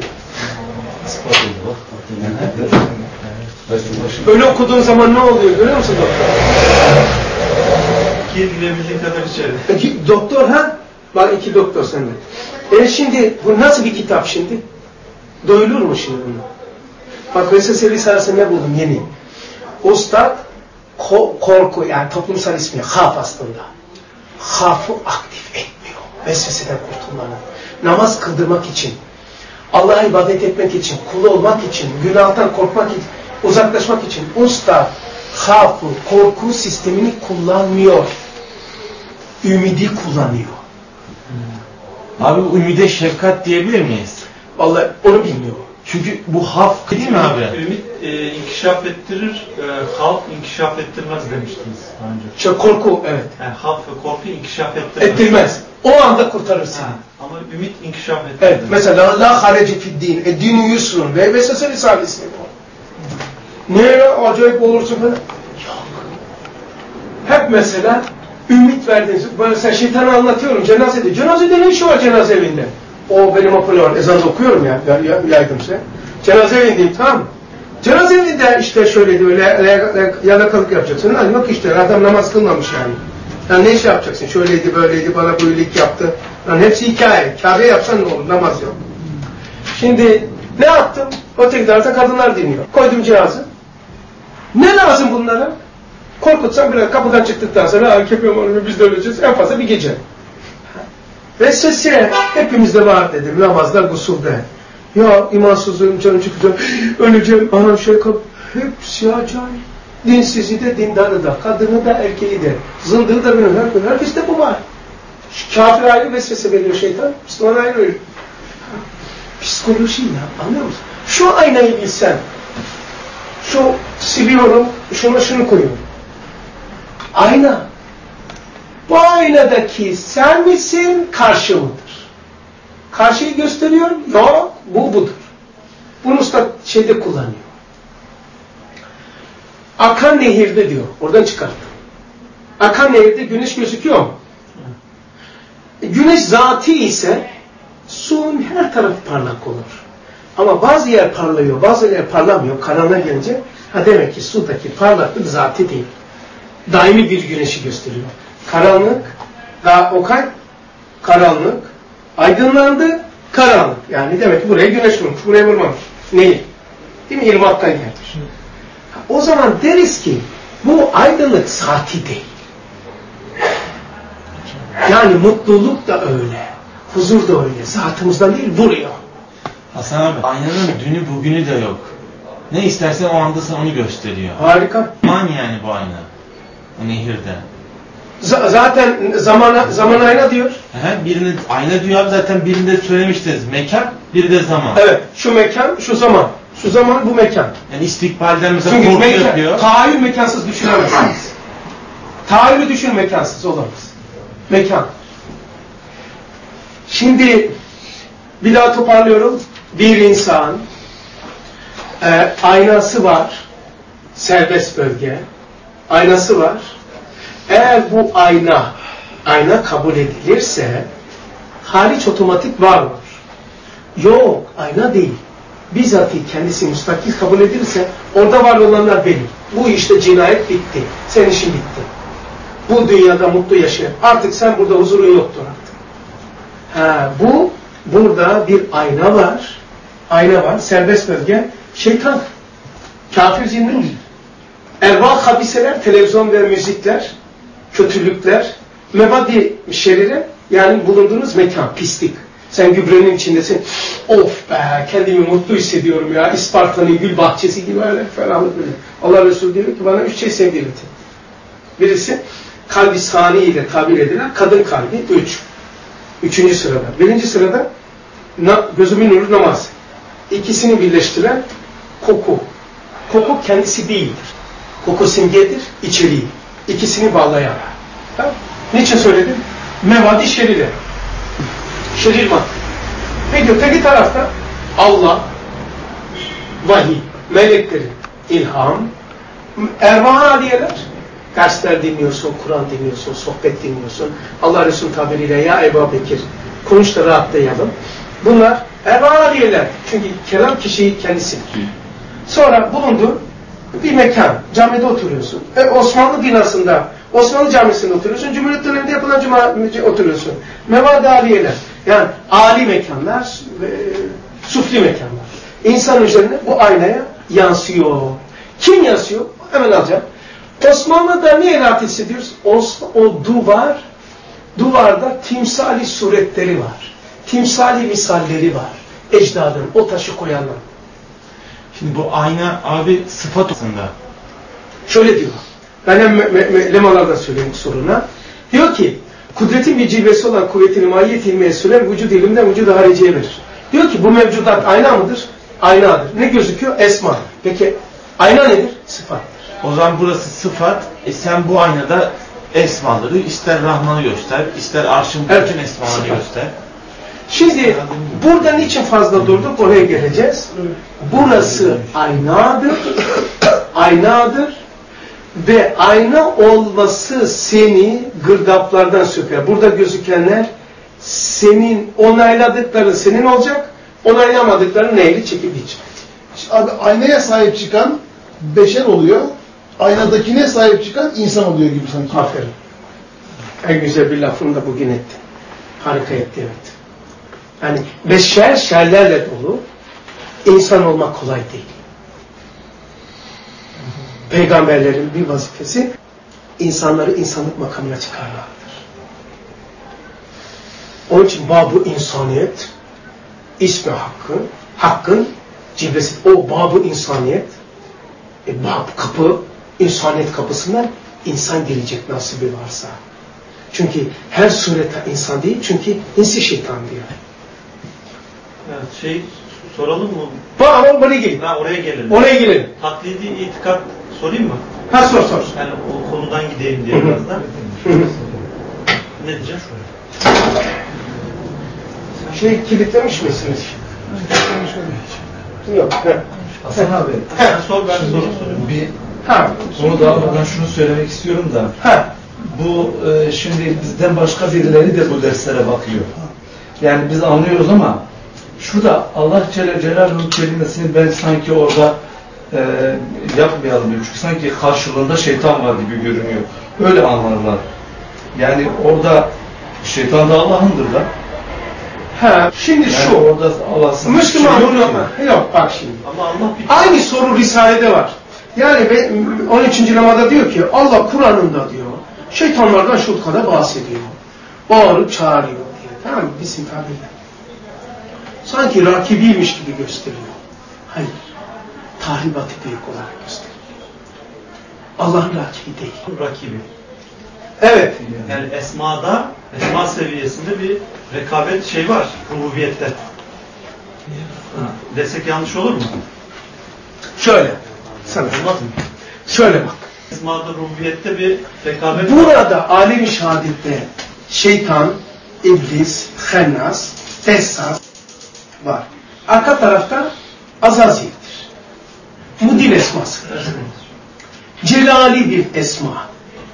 [SPEAKER 1] Öyle okuduğun zaman ne oluyor görüyor musun doktor?
[SPEAKER 3] Girebildiğin kadar içeri.
[SPEAKER 1] Peki doktor ha? Bak iki doktor sende. E şimdi bu nasıl bir kitap şimdi? Doyulur mu şimdi bunu? Bak Vesvese Risalesi ne buldum yeni. Ustad ko korku yani toplumsal ismi haf aslında. Hafı aktif etmiyor. Vesveseden kurtulmanın. Namaz kıldırmak için, Allah'a ibadet etmek için, kulu olmak için, günahtan korkmak için, uzaklaşmak için usta hafı, korku sistemini kullanmıyor. Ümidi kullanıyor.
[SPEAKER 9] Abi bu ümide şefkat diyebilir miyiz?
[SPEAKER 1] Vallahi onu bilmiyor.
[SPEAKER 9] Çünkü bu haf değil mi abi?
[SPEAKER 3] Ümit e, inkişaf ettirir, e, halk inkişaf ettirmez demiştiniz daha önce.
[SPEAKER 1] İşte korku evet.
[SPEAKER 3] Yani halk ve korku inkişaf ettirmez.
[SPEAKER 1] Ettirmez. O anda kurtarır seni.
[SPEAKER 3] Ha, ama ümit inkişaf ettirir.
[SPEAKER 1] Evet. Mesela la harece fid din. E dinu yusrun. Ve Vesvese Risalesi bu. Ne acayip olursun falan. Yok. Hep mesela ümit verdiğiniz. Böyle sen şeytanı anlatıyorum cenazede. Cenazede ne işi var cenaze evinde? O benim okulu var. Ezanı okuyorum ya. Yaydım size. Cenaze evindeyim tamam mı? Cenaze evinde işte şöyleydi böyle yalakalık yapacaksın. Hani bak işte adam namaz kılmamış yani. Yani ne iş yapacaksın? Şöyleydi böyleydi bana bu iyilik yaptı. Yani hepsi hikaye. Kabe yapsan ne olur? Namaz yok. Şimdi ne yaptım? Öteki tarafta kadınlar dinliyor. Koydum cihazı. Ne lazım bunlara? Korkutsam biraz kapıdan çıktıktan sonra A K P biz de öleceğiz. En fazla bir gece. Vesvese hepimizde var dedim. Namazda, gusulde. Ya imansızlığım, canım çıkacak, öleceğim, anam şey kap. Hepsi acayip. Dinsizi de, dindarı da, kadını da, erkeği de, zındığı da bilmiyorum. Herkes de bu var. Kafir ayrı vesvese veriyor şeytan, Müslüman ayrı veriyor. Psikoloji ya, anlıyor musun? Şu aynayı bilsen, şu siliyorum, şuna şunu koyuyorum. Ayna. Bu aynadaki sen misin, karşı mıdır? Karşıyı gösteriyor, yok, bu budur. Bunu usta şeyde kullanıyor. Akan nehirde diyor, oradan çıkarttım. Akan nehirde güneş gözüküyor mu? Güneş zatı ise suyun her tarafı parlak olur. Ama bazı yer parlıyor, bazı yer parlamıyor. Karanlığa gelince, ha demek ki sudaki parlaklık zatı değil. Daimi bir güneşi gösteriyor. Karanlık, daha okay, karanlık, aydınlandı, karanlık. Yani demek ki buraya güneş vurmuş, buraya vurmamış. Neyi? Değil mi? İrmaktan gelmiş. O zaman deriz ki, bu aydınlık zati değil. Yani mutluluk da öyle, huzur da öyle. Zatımızdan değil, vuruyor.
[SPEAKER 9] Hasan abi, aynanın dünü bugünü de yok. Ne istersen o anda sana onu gösteriyor.
[SPEAKER 1] Harika.
[SPEAKER 9] Zaman yani bu ayna. O nehirde.
[SPEAKER 1] Z- zaten zamana, zaman ayna diyor.
[SPEAKER 9] He, birini, ayna diyor abi zaten birinde söylemiştiniz. Mekan, biri de zaman.
[SPEAKER 1] Evet, şu mekan, şu zaman. Şu zaman bu mekan.
[SPEAKER 9] Yani istikbalden mesela
[SPEAKER 1] Çünkü
[SPEAKER 9] korku
[SPEAKER 1] mekan,
[SPEAKER 9] yapıyor.
[SPEAKER 1] tahayyül mekansız düşünemezsiniz. Tahayyülü düşün mekansız olamaz. Mekan. Şimdi bir daha toparlıyorum. Bir insan e, aynası var. Serbest bölge. Aynası var. Eğer bu ayna ayna kabul edilirse hariç otomatik var olur. Yok, ayna değil. Bizzati kendisi müstakil kabul edilirse orada var olanlar benim. Bu işte cinayet bitti. Senin işin bitti. Bu dünyada mutlu yaşa. Artık sen burada huzurun yoktur artık. Ha, bu burada bir ayna var. Ayna var. Serbest bölge. Şeytan. Kafir cinler. Ervah habiseler, televizyon ve müzikler, kötülükler, mevadi şerire, yani bulunduğunuz mekan, pislik. Sen gübrenin içindesin. Of be, kendimi mutlu hissediyorum ya. İsparta'nın gül bahçesi gibi öyle ferahlık böyle. Allah Resulü diyor ki bana üç şey sevdirildi. Birisi kalbi sani ile tabir edilen kadın kalbi. Üç. Üçüncü sırada. Birinci sırada na, gözümün nuru namaz. İkisini birleştiren koku. Koku kendisi değildir. Koku simgedir, içeriği. İkisini bağlayan. Tamam. Niçin söyledim? Mevadi şerire. Şerir madde. Peki öteki tarafta Allah, vahiy, meleklerin ilham, ervah aliyeler, dersler dinliyorsun, Kur'an dinliyorsun, sohbet dinliyorsun. Allah Resulü tabiriyle ya Ebu Bekir, konuş da rahatlayalım. Bunlar ervah aliyeler. Çünkü kelam kişi kendisidir. Sonra bulundu bir mekan, camide oturuyorsun. E, Osmanlı binasında, Osmanlı camisinde oturuyorsun. Cumhuriyet döneminde yapılan cuma'da oturuyorsun. Mevad-ı aliyeler. Yani âli mekanlar, e, sufli mekanlar. İnsan üzerine bu aynaya yansıyor. Kim yansıyor? Hemen alacağım. Osmanlı'da niye rahat hissediyoruz? O, o duvar, duvarda timsali suretleri var. Timsali misalleri var. Ecdadın, o taşı koyanlar.
[SPEAKER 9] Şimdi bu ayna abi sıfat aslında.
[SPEAKER 1] Şöyle diyor. Ben hem me- me- lemalarda söyleyeyim soruna. Diyor ki, kudretin bir cilvesi olan kuvvetini mahiyet ilmiye süren vücud ilimden vücuda hariciye verir. Diyor ki bu mevcudat ayna mıdır? Aynadır. Ne gözüküyor? Esma. Peki ayna nedir? Sıfattır.
[SPEAKER 9] O zaman burası sıfat. E sen bu aynada esmaları ister Rahman'ı göster, ister arşın bütün
[SPEAKER 1] Evet,
[SPEAKER 9] esmaları
[SPEAKER 1] sıfat.
[SPEAKER 9] göster.
[SPEAKER 1] Şimdi burada niçin fazla durduk? Oraya geleceğiz. Burası aynadır. Aynadır. Ve ayna olması seni gırdaplardan söker. Burada gözükenler senin onayladıkların senin olacak, onaylamadıkların neyle çekip geçecek.
[SPEAKER 4] Abi aynaya sahip çıkan beşer oluyor. Aynadakine sahip çıkan insan oluyor gibi sanki.
[SPEAKER 1] Aferin. En güzel bir lafını da bugün etti. Harika etti, evet. Yani beşer şerlerle dolu. İnsan olmak kolay değil. Peygamberlerin bir vazifesi insanları insanlık makamına çıkarmaktır. Onun için Bab-ı İnsaniyet ismi hakkı, hakkın cilvesi. O Bab-ı İnsaniyet e, Bab kapı, insaniyet kapısından insan gelecek nasibi varsa. Çünkü her surete insan değil, çünkü insi şeytan diyor.
[SPEAKER 3] Evet, şey soralım mı?
[SPEAKER 1] Bak ama oraya gelin.
[SPEAKER 3] Ha, oraya gelelim.
[SPEAKER 1] Oraya gelelim.
[SPEAKER 3] Taklidi itikat sorayım mı?
[SPEAKER 1] Ha sor sor.
[SPEAKER 3] Yani o konudan gideyim diye biraz da. Ne diyeceğiz?
[SPEAKER 1] Şey kilitlemiş misiniz? Yok.
[SPEAKER 2] Hasan abi.
[SPEAKER 3] Sen sor, ben soru sorayım.
[SPEAKER 2] Bir
[SPEAKER 1] Ha.
[SPEAKER 2] konu dağılmadan şunu söylemek istiyorum da.
[SPEAKER 1] Ha.
[SPEAKER 2] Bu e, şimdi bizden başka birileri de bu derslere bakıyor. Yani biz anlıyoruz ama şurada Allah Celle Celaluhu kelimesini ben sanki orada e, yapmayalım diyor. Çünkü sanki karşılığında şeytan var gibi görünüyor. Öyle anlarlar. Yani orada şeytan da Allah'ındır da.
[SPEAKER 1] Ha. Şimdi
[SPEAKER 2] Yani
[SPEAKER 1] şu.
[SPEAKER 2] orada Allah'ın
[SPEAKER 1] Müslüman
[SPEAKER 2] şey
[SPEAKER 1] yok,
[SPEAKER 2] yok
[SPEAKER 1] yok, yok bak şimdi.
[SPEAKER 3] Ama Allah bir
[SPEAKER 1] Aynı soru Risale'de var. Yani on üçüncü namada diyor ki Allah Kur'an'ında diyor şeytanlardan şu kadar bahsediyor. Bağırıp çağırıyor diye. Tamam mı? Bizim tabirle. Sanki rakibiymiş gibi gösteriyor. Hayır. Tahribatı büyük olarak gösteriyor. Allah'ın rakibi değil.
[SPEAKER 3] rakibi.
[SPEAKER 1] Evet.
[SPEAKER 3] Yani esmada, esma seviyesinde bir rekabet şey var, rububiyette. Desek yanlış olur mu?
[SPEAKER 1] Şöyle. Sana.
[SPEAKER 3] Olmaz mı?
[SPEAKER 1] Şöyle bak.
[SPEAKER 3] Esmada, rububiyette bir rekabet var.
[SPEAKER 1] Burada alem-i şehadette şeytan, iblis, hennas, dessas var. Arka tarafta Azazil'dir. Mudil esmasıdır. Celali bir esma.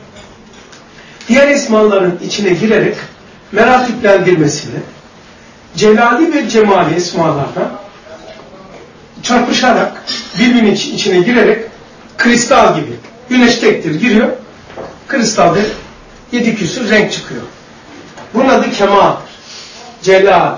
[SPEAKER 1] Diğer esmaların içine girerek meratiplendirmesini celali ve cemali esmalardan çarpışarak birbirinin içine girerek kristal gibi. Güneş tektir giriyor. Kristalde yedi küsur renk çıkıyor. Bunun adı kemaldir. Celal,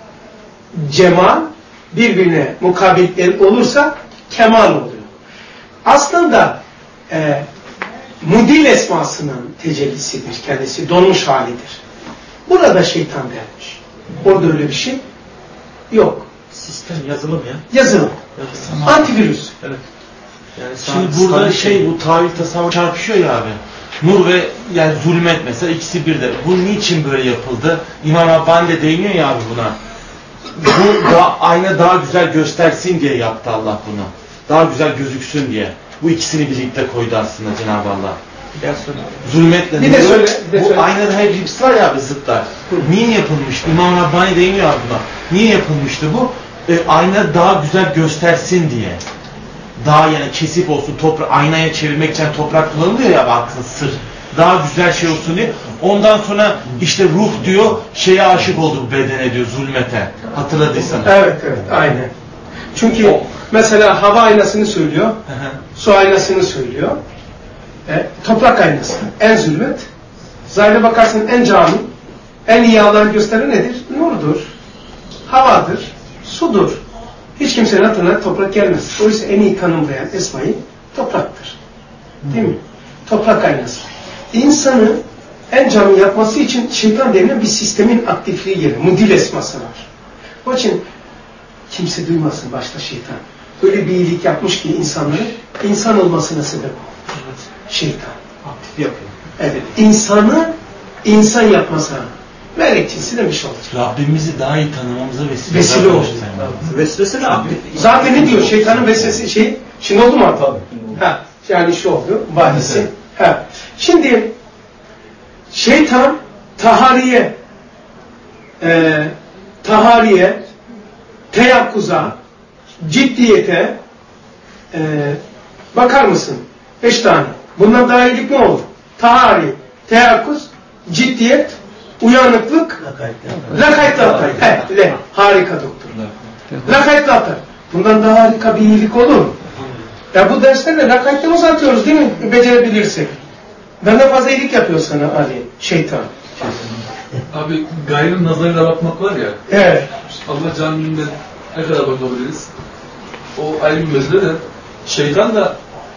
[SPEAKER 1] cemal birbirine mukabil olursa kemal oluyor. Aslında e, mudil esmasının tecellisidir kendisi. Donmuş halidir. Burada şeytan dermiş. Orada öyle bir şey yok.
[SPEAKER 9] Sistem yazılım ya.
[SPEAKER 1] Yazılım.
[SPEAKER 9] Yazılım.
[SPEAKER 1] Antivirüs.
[SPEAKER 9] Evet. Yani şimdi burada şey bu tavil tasavvur çarpışıyor ya abi. Nur ve yani zulmet mesela ikisi bir de. Bu niçin böyle yapıldı? İmam Rabbani de değiniyor ya abi buna. Bu da ayna daha güzel göstersin diye yaptı Allah bunu. Daha güzel gözüksün diye. Bu ikisini birlikte koydu aslında Cenab-ı Allah. Zulmetle
[SPEAKER 1] bir de söyle, bir de
[SPEAKER 9] bu
[SPEAKER 1] söyle.
[SPEAKER 9] aynada hep hepsi var ya abi zıtlar. Niye yapılmış? İmam Rabbani değiniyor abi buna. Niye yapılmıştı bu? E, ayna daha güzel göstersin diye. Daha yani kesif olsun, toprak, aynaya çevirmek için toprak kullanılıyor ya bakın sır. Daha güzel şey olsun diye. Ondan sonra işte ruh diyor, şeye aşık olduk bedene diyor, zulmete. Hatırladıysanız.
[SPEAKER 1] Evet, evet, aynen. Çünkü o, mesela hava aynasını söylüyor, su aynasını söylüyor, e, toprak aynası, en zulmet. Zahire bakarsın en cami, en iyi Allah'ı gösteren nedir? Nurdur, havadır, sudur. Hiç kimsenin aklına toprak gelmez. Oysa en iyi tanımlayan esmayı topraktır. Değil mi? Toprak aynası. İnsanı en canlı yapması için şeytan denilen bir sistemin aktifliği gelir. Mudil esması var. Onun için kimse duymasın başta şeytan. Öyle bir iyilik yapmış ki insanların insan olmasına sebep olmuş. Şeytan.
[SPEAKER 9] Aktif yapıyor.
[SPEAKER 1] Evet. İnsanı insan yapmasına melekçisi demiş olacak.
[SPEAKER 9] Rabbimizi daha iyi tanımamıza vesile,
[SPEAKER 1] vesile oldu.
[SPEAKER 8] Vesvese de aktif.
[SPEAKER 1] Zaten ne diyor? Şeytanın vesvese şey. Şimdi oldu mu abi? Ha. Yani şu oldu. Bahisi. Ha. Şimdi şeytan tahariye e, tahariye teyakkuza ciddiyete e, bakar mısın? Beş tane. Bundan daha iyilik ne olur? Tahari, teyakkuz, ciddiyet, uyanıklık, lakaytlı atar. Evet, le. Harika doktor. Lakaytlı atar. Bundan daha harika bir iyilik olur mu? Ya bu derslerle lakaytlı uzatıyoruz değil mi? Becerebilirsek. Benden fazla iyilik yapıyor sana Ali, şeytan.
[SPEAKER 6] Abi gayrın nazarıyla bakmak var ya.
[SPEAKER 1] Evet.
[SPEAKER 6] Allah canliliğinden ne kadar bakabiliriz? O ayrı bir mesele de şeytan da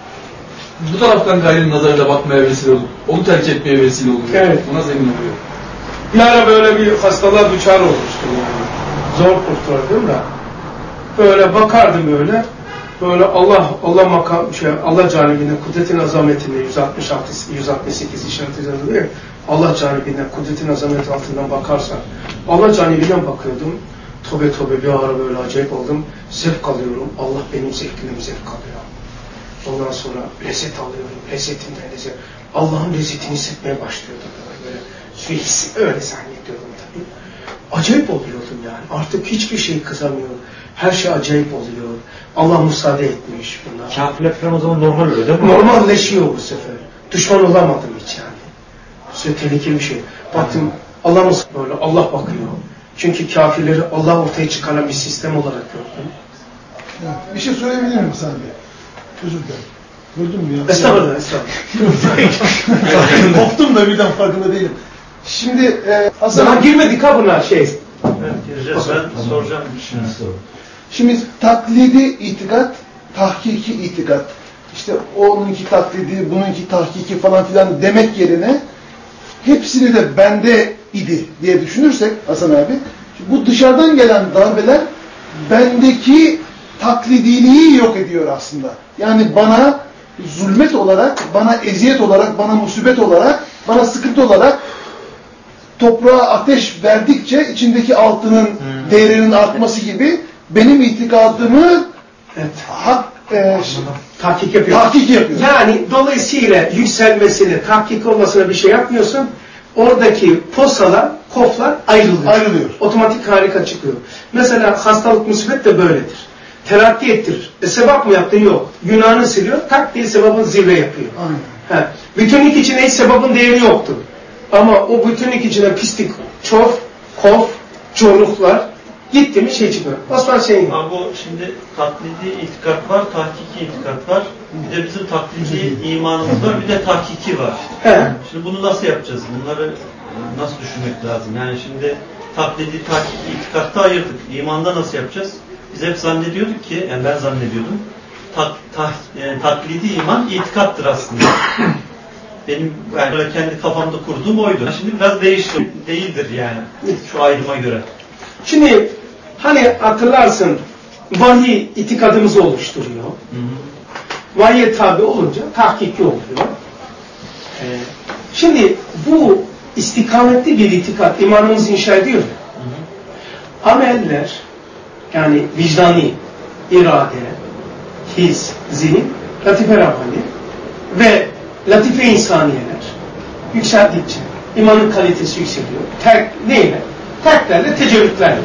[SPEAKER 6] bu taraftan gayrinin nazarıyla bakmaya vesile olur. Onu terk etmeye vesile oluyor.
[SPEAKER 1] Evet.
[SPEAKER 6] Buna zemin oluyor.
[SPEAKER 1] Bir ara böyle bir hastalığa düçar olmuştum yani. Zor kurtuldum da. Böyle bakardım böyle. Böyle Allah Allah makam şey Allah canibinden kudretin azametinde yüz altmış altı yüz altmış sekiz işaret ediyor. Allah canibinden kudretin azameti altından bakarsan Allah canibinden bakıyordum. Tobe tobe bir ara böyle acayip oldum. Zevk alıyorum. Allah benim zevkimden zevk alıyor. Ondan sonra lezzet alıyorum. Lezzetinden lezzet. Allah'ın lezzetini hissetmeye başlıyordum. Böyle sürekli öyle zannediyordum tabii. Acayip oluyordum yani. Artık hiçbir şey kızamıyorum. Her şey acayip oluyor. Allah müsaade etmiş bunlar.
[SPEAKER 8] Kafirler falan o zaman normal öyle değil mi?
[SPEAKER 1] Normalleşiyor bu sefer. Düşman olamadım hiç yani. Bu sefer tehlikeli bir şey. Baktım Allah mı böyle Allah bakıyor. Çünkü kafirleri Allah ortaya çıkaran bir sistem olarak gördüm.
[SPEAKER 4] Evet, bir şey söyleyebilir miyim sana bir? Özür dilerim. Gördün mü ya?
[SPEAKER 1] Estağfurullah, estağfurullah.
[SPEAKER 4] Koptum da birden farkında değilim. Şimdi e, Hasan
[SPEAKER 1] Daha girmedik ha buna şey.
[SPEAKER 3] Evet, gireceğiz. Ben soracağım bir şey.
[SPEAKER 4] Şimdi taklidi itikat, tahkiki itikat. İşte onunki taklidi, bununki tahkiki falan filan demek yerine hepsini de bende idi diye düşünürsek Hasan abi, bu dışarıdan gelen darbeler bendeki taklidiliği yok ediyor aslında. Yani bana zulmet olarak, bana eziyet olarak, bana musibet olarak, bana sıkıntı olarak toprağa ateş verdikçe içindeki altının hmm. değerinin artması gibi benim itikadımı
[SPEAKER 1] evet.
[SPEAKER 4] hak e,
[SPEAKER 1] tahkik yapıyor.
[SPEAKER 4] Tahkik yapıyor.
[SPEAKER 1] Yani dolayısıyla yükselmesine, tahkik olmasına bir şey yapmıyorsun. Oradaki posalar, koflar ayrılıyor.
[SPEAKER 4] Ayrılıyor.
[SPEAKER 1] Otomatik harika çıkıyor. Mesela hastalık, musibet de böyledir. Terakki ettirir. E sebap mı yaptın? Yok. Günahını siliyor. Tak diye sebabın zirve yapıyor.
[SPEAKER 4] Aynen.
[SPEAKER 1] Ha. Bütünlük içinde hiç sebabın değeri yoktur. Ama o bütünlük içinde pislik, çof, kof, çorluklar gitti mi şey çıkıyor. Osman senin.
[SPEAKER 3] Ama bu şimdi taklidi itikat var, tahkiki itikat var. Bir de bizim taklidi imanımız var, bir de tahkiki var.
[SPEAKER 1] He.
[SPEAKER 3] Şimdi bunu nasıl yapacağız? Bunları nasıl düşünmek lazım? Yani şimdi taklidi, tahkiki itikatta ayırdık. İmanda nasıl yapacağız? Biz hep zannediyorduk ki, yani ben zannediyordum, tak, tak, yani taklidi iman itikattır aslında. Benim yani böyle kendi kafamda kurduğum oydu. Şimdi biraz değişti. Değildir yani şu ayrıma göre.
[SPEAKER 1] Şimdi hani hatırlarsın vahiy itikadımızı oluşturuyor. Hı hı. Vahiye tabi olunca tahkiki oluyor. Ee, şimdi bu istikametli bir itikat imanımızı inşa ediyor. Hı hı. Ameller yani vicdani, irade, his, zihin, latife Rabbani ve latife insaniyeler yükseldikçe imanın kalitesi yükseliyor. Terk neyle? Terklerle, tecrütlerle.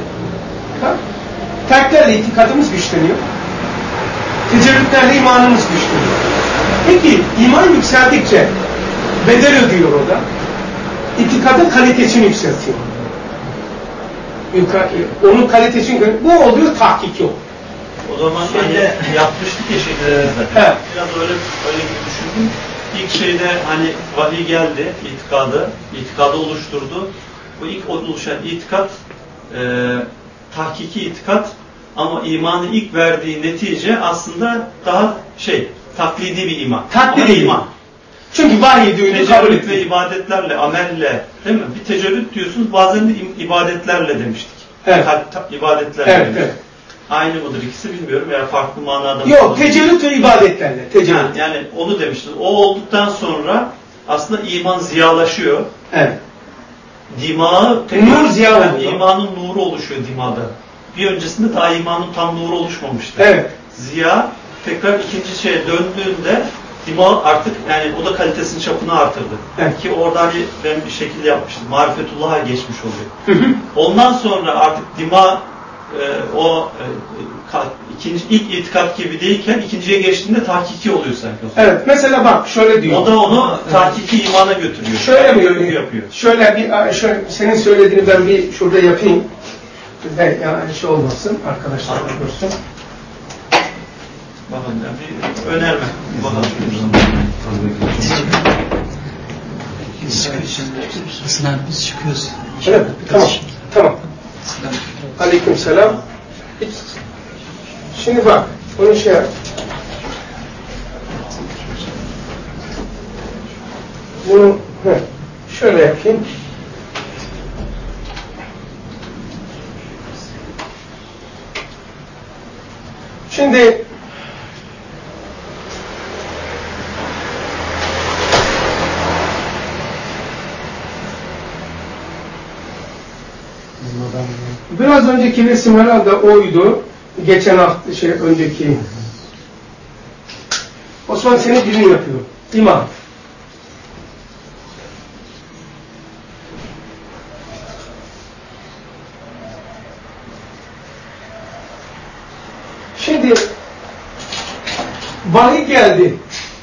[SPEAKER 1] Terklerle itikadımız güçleniyor. Tecrütlerle imanımız güçleniyor. Peki iman yükseldikçe bedel ödüyor o da. İtikadın kalitesini yükseltiyor. Onun kalitesini bu oluyor, tahkik yok.
[SPEAKER 3] O zaman hani yapmıştık ya şeyde. Biraz öyle öyle gibi düşündüm. İlk şeyde hani vahiy geldi, itikadı, itikadı oluşturdu. Bu ilk oluşan itikat, e, tahkiki itikat ama imanı ilk verdiği netice aslında daha şey, taklidi bir iman.
[SPEAKER 1] Taklidi iman. Çünkü vahiy duyduğu kabul
[SPEAKER 3] ediyor. Ve ibadetlerle, amelle, değil mi? Bir tecerrüt diyorsunuz, bazen de ibadetlerle demiştik.
[SPEAKER 1] Evet.
[SPEAKER 3] Ta, ta, ibadetlerle
[SPEAKER 1] evet,
[SPEAKER 3] demiştik.
[SPEAKER 1] Evet.
[SPEAKER 3] Aynı mıdır ikisi bilmiyorum veya farklı manada mı?
[SPEAKER 1] Yok, tecerrüt ve ibadetlerle. Tecerrüt.
[SPEAKER 3] Yani, yani onu demiştim. O olduktan sonra aslında iman ziyalaşıyor.
[SPEAKER 1] Evet.
[SPEAKER 3] Dimağı,
[SPEAKER 1] nur ziya oluyor.
[SPEAKER 3] İmanın nuru oluşuyor dimada. Bir öncesinde daha imanın tam nuru oluşmamıştı.
[SPEAKER 1] Evet.
[SPEAKER 3] Ziya tekrar ikinci şeye döndüğünde dima artık yani o da kalitesinin çapını artırdı.
[SPEAKER 1] Evet.
[SPEAKER 3] Ki orada hani ben bir şekilde yapmıştım. Marifetullah'a geçmiş oluyor. Hı hı. Ondan sonra artık dima e, o e, ka, ikinci ilk itikat gibi değilken ikinciye geçtiğinde tahkiki oluyor sanki.
[SPEAKER 1] Evet. Mesela bak şöyle diyor.
[SPEAKER 3] O da onu tahkiki imana götürüyor.
[SPEAKER 1] Şöyle mi
[SPEAKER 3] yani, yapıyor?
[SPEAKER 1] Şöyle bir şöyle, senin söylediğini ben bir şurada yapayım. Ve yani şey olmasın, arkadaşlar görsün.
[SPEAKER 3] Bakın yani bir önerme. Bakalım.
[SPEAKER 5] Biz çıkıyoruz. Biz çıkıyoruz.
[SPEAKER 1] Evet, tamam. Tamam. Aleykümselam. Şimdi bak, bunu şey yap. Bunu heh, şöyle yapayım. Şimdi biraz önceki resim herhalde oydu. Geçen hafta şey önceki. Osman seni birini yapıyor. İman. Şimdi vahiy geldi.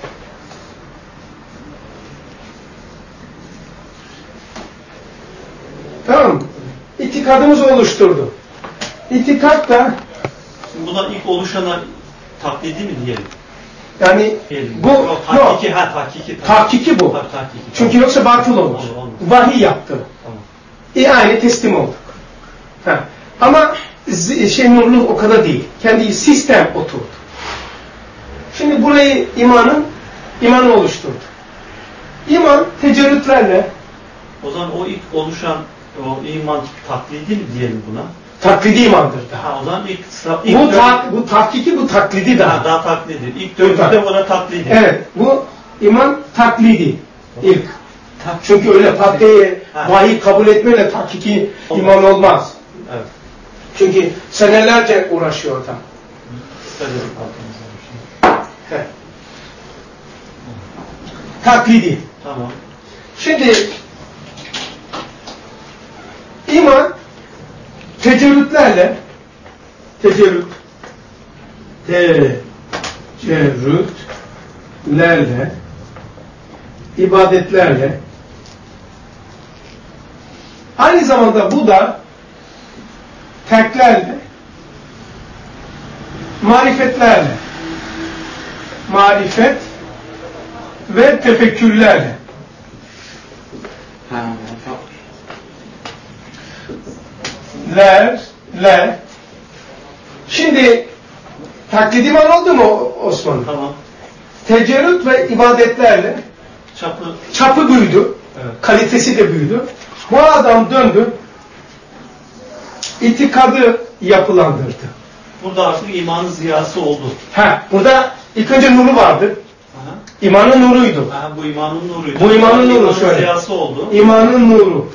[SPEAKER 1] Tamam mı? İtikadımızı oluşturdu. İtikat da
[SPEAKER 3] Şimdi buna ilk oluşana taklidi mi diyelim?
[SPEAKER 1] yani
[SPEAKER 3] Diyelim.
[SPEAKER 1] bu
[SPEAKER 3] yok, tahkiki, ha, tahkiki,
[SPEAKER 1] tahkiki bu.
[SPEAKER 3] Tabii, tahkiki,
[SPEAKER 1] Çünkü
[SPEAKER 3] tamam.
[SPEAKER 1] yoksa batıl olur.
[SPEAKER 3] Olur, olur.
[SPEAKER 1] Vahiy yaptı.
[SPEAKER 3] Tamam.
[SPEAKER 1] E aynı teslim olduk. Ha. Ama şey nurlu o kadar değil. Kendi sistem oturdu. Şimdi burayı imanın imanı oluşturdu. İman tecerrütlerle
[SPEAKER 3] O zaman o ilk oluşan o iman taklidi mi diyelim buna?
[SPEAKER 1] taklidi imandır da.
[SPEAKER 3] Ha, o zaman ilk, ilk
[SPEAKER 1] Bu
[SPEAKER 3] dön-
[SPEAKER 1] ta, bu tahkiki bu taklidi
[SPEAKER 3] ha,
[SPEAKER 1] da.
[SPEAKER 3] daha taklidi. İlk döngüde buna taklidi.
[SPEAKER 1] Evet, bu iman taklidi ilk. Çünkü öyle pat diye vahiy kabul etmeyle tahkiki iman olmaz.
[SPEAKER 3] Evet.
[SPEAKER 1] Çünkü senelerce uğraşıyor adam. Heh. Taklidi.
[SPEAKER 3] Tamam.
[SPEAKER 1] Şimdi iman tecerrütlerle tecerrüt tecerrütlerle ibadetlerle aynı zamanda bu da terklerle marifetlerle marifet ve tefekkürlerle lerle şimdi taklit iman oldu mu Osman?
[SPEAKER 3] Tamam.
[SPEAKER 1] Tecerrüt ve ibadetlerle
[SPEAKER 3] Çapı
[SPEAKER 1] çapı büyüdü.
[SPEAKER 3] Evet.
[SPEAKER 1] Kalitesi de büyüdü. Bu adam döndü. İtikadı yapılandırdı.
[SPEAKER 3] burada artık imanın ziyası oldu.
[SPEAKER 1] Ha, burada ilk önce nuru vardı.
[SPEAKER 3] Aha.
[SPEAKER 1] İmanın nuruydu.
[SPEAKER 3] Aha, bu imanın nuruydu.
[SPEAKER 1] Bu imanın nuru
[SPEAKER 3] imanın
[SPEAKER 1] şöyle.
[SPEAKER 3] ziyası oldu.
[SPEAKER 1] İmanın nuru.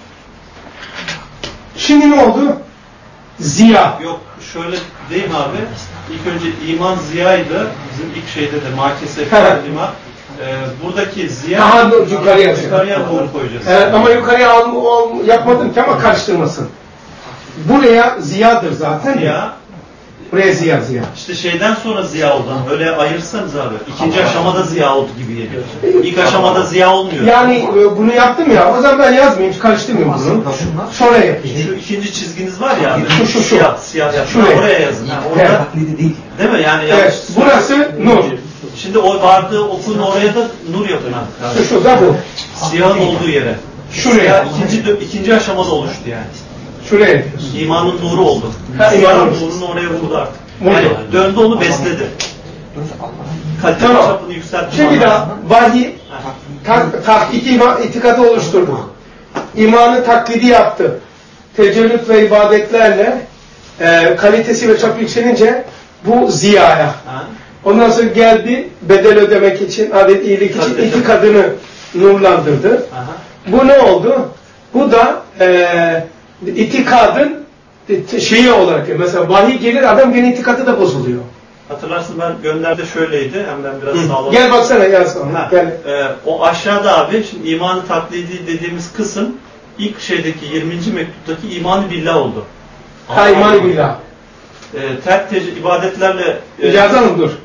[SPEAKER 1] Şimdi ne oldu? Ziya.
[SPEAKER 3] Yok şöyle değil mi abi? İlk önce iman ziyaydı. Bizim ilk şeyde de makese iman. Ee, buradaki ziya
[SPEAKER 1] Daha yukarıya,
[SPEAKER 3] yukarıya doğru koyacağız.
[SPEAKER 1] Evet, ama yukarıya al, al, yapmadım ki ama karıştırmasın. Buraya ziyadır zaten.
[SPEAKER 3] Ziya.
[SPEAKER 1] Buraya ziya ziya.
[SPEAKER 3] İşte şeyden sonra ziya oldu. Öyle ayırsanız abi. İkinci aşamada ziya oldu gibi geliyor. İlk aşamada ziya olmuyor.
[SPEAKER 1] Yani bunu yaptım ya. O zaman ben yazmayayım. Hiç karıştırmayayım bunu. Sonra yapayım.
[SPEAKER 3] Şu ikinci çizginiz var ya abi.
[SPEAKER 1] Şu şu şu.
[SPEAKER 3] Siyah, siyah.
[SPEAKER 1] Şuraya.
[SPEAKER 3] Oraya yazın. Ha, orada,
[SPEAKER 1] Evet.
[SPEAKER 3] değil. Değil mi? Yani
[SPEAKER 1] Evet. Burası nur.
[SPEAKER 3] Şimdi o vardığı okun oraya da nur yapın.
[SPEAKER 1] Şu şu da bu.
[SPEAKER 3] Siyahın olduğu yere.
[SPEAKER 1] Şuraya.
[SPEAKER 3] Siyah ikinci, ikinci aşamada oluştu yani.
[SPEAKER 1] Şuraya yapıyorsun.
[SPEAKER 3] İmanın nuru oldu.
[SPEAKER 1] Ha,
[SPEAKER 3] Siyahın
[SPEAKER 1] imanın
[SPEAKER 3] nurunu oraya vurdu artık.
[SPEAKER 1] Vurdu.
[SPEAKER 3] Yani döndü onu besledi. Kalite
[SPEAKER 1] Tamam.
[SPEAKER 3] çapını yükseltti.
[SPEAKER 1] Şimdi daha vahiy ta, tahkiki iman, itikadı oluşturdu. İmanı taklidi yaptı. Tecerrüt ve ibadetlerle e, kalitesi ve çapı yükselince bu ziyaya.
[SPEAKER 3] Ha?
[SPEAKER 1] Ondan sonra geldi bedel ödemek için, adet iyilik için
[SPEAKER 3] Tabii,
[SPEAKER 1] itikadını nurlandırdı.
[SPEAKER 3] Aha.
[SPEAKER 1] Bu ne oldu? Bu da e, itikadın şeyi olarak, mesela vahiy gelir adam gene itikadı da bozuluyor.
[SPEAKER 3] Hatırlarsın ben gönderde şöyleydi. Hem ben biraz sağlam.
[SPEAKER 1] Gel baksana yaz onu.
[SPEAKER 3] Ha,
[SPEAKER 1] Gel.
[SPEAKER 3] e, o aşağıda abi şimdi imanı taklidi dediğimiz kısım ilk şeydeki yirminci mektuptaki imanı billah oldu.
[SPEAKER 1] Ha, iman billah.
[SPEAKER 3] E, terk tec- ibadetlerle e,
[SPEAKER 1] Yazalım dur.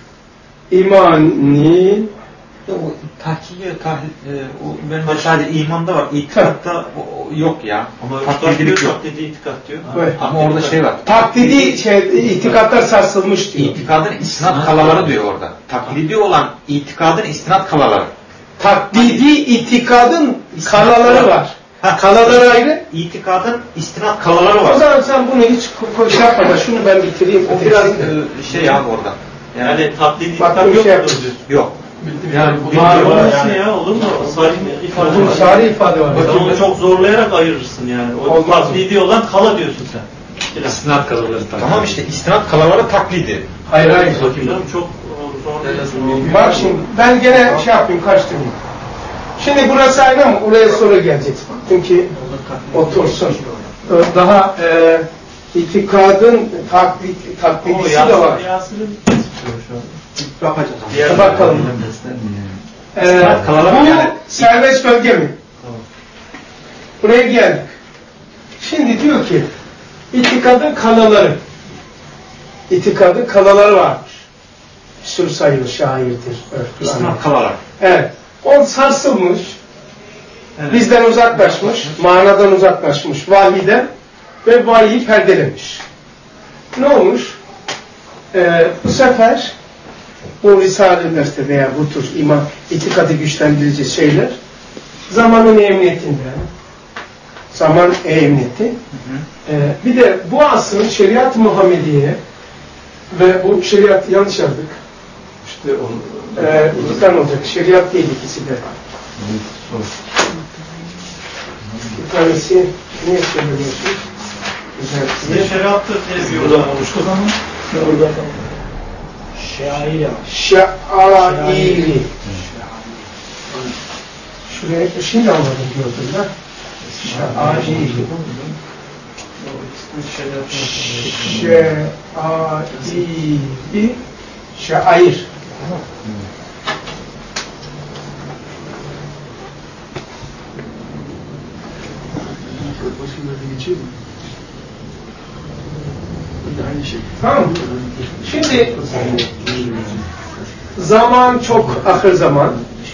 [SPEAKER 1] İmani
[SPEAKER 8] O tahkiye, tah, e, o benim sadece imanda var. İtikatta o, o yok ya.
[SPEAKER 3] ama
[SPEAKER 8] Taklidilik yok.
[SPEAKER 3] taklidi itikat diyor.
[SPEAKER 1] Evet.
[SPEAKER 8] Ama orada şey var.
[SPEAKER 1] taklidi şey, itikatlar sarsılmış diyor.
[SPEAKER 8] İtikadın istinat kalaları diyor orada. Taklidi olan itikadın istinat kalaları.
[SPEAKER 1] Taklidi itikadın kalaları var. Kalaları ayrı.
[SPEAKER 8] İtikadın istinad kalaları var.
[SPEAKER 1] O zaman sen bunu hiç şey yapma da şunu ben bitireyim.
[SPEAKER 8] O biraz e, şey abi orada.
[SPEAKER 3] Yani, yani taklidi
[SPEAKER 1] itikad yok
[SPEAKER 3] mudur
[SPEAKER 1] şey
[SPEAKER 3] diyorsun?
[SPEAKER 8] Yok.
[SPEAKER 3] Yani bu var yani. Ya, olur mu? Sarih ifade var.
[SPEAKER 1] Sarih ifade var.
[SPEAKER 3] Sen onu çok zorlayarak ayırırsın yani. O
[SPEAKER 1] olmaz
[SPEAKER 3] taklidi mı? Olan kala diyorsun sen.
[SPEAKER 7] İstinad kalaları taklidi.
[SPEAKER 8] Tamam işte istinad kalaları taklidi.
[SPEAKER 1] Hayır hayır.
[SPEAKER 3] Canım çok zor.
[SPEAKER 1] Bak şimdi ben gene şey yapayım karıştırmayayım. Şimdi burası aynı ama oraya sonra gelecek. Çünkü otursun. Daha e, itikadın taklit, taklidisi de var.
[SPEAKER 3] Yasir'in
[SPEAKER 1] Bakacağız. Bakalım. Ee, bu yani serbest bölge mi? Buraya geldik. Şimdi diyor ki itikadın kalaları. İtikadın kalaları varmış. Bir sürü sayıyor, şairdir.
[SPEAKER 8] İstinad kalaları.
[SPEAKER 1] Evet. O sarsılmış. Evet. Bizden uzaklaşmış. Manadan uzaklaşmış. Vahiyden. Ve vahiyi perdelemiş. Ne olmuş? Ee, bu sefer bu Risale-i Derste veya bu tür iman, itikadı güçlendirici şeyler zamanın emniyetinden, zaman emniyeti. Hı hı. Ee, bir de bu asrın şeriat-ı Muhammediye ve bu şeriatı yanlış yazdık. İşte onu, ee, iki tane olacak. Şeriat değil ikisi de. Bir tanesi niye söylüyorsunuz?
[SPEAKER 3] Güzel. Şeriattır diye bir yoldan oluştu ama
[SPEAKER 1] orada Şairi. Şairi. Şuraya şimdi anladım gördüm ben. Şairi. Şairi. Şair. Tamam. Şimdi zaman çok ahir zaman.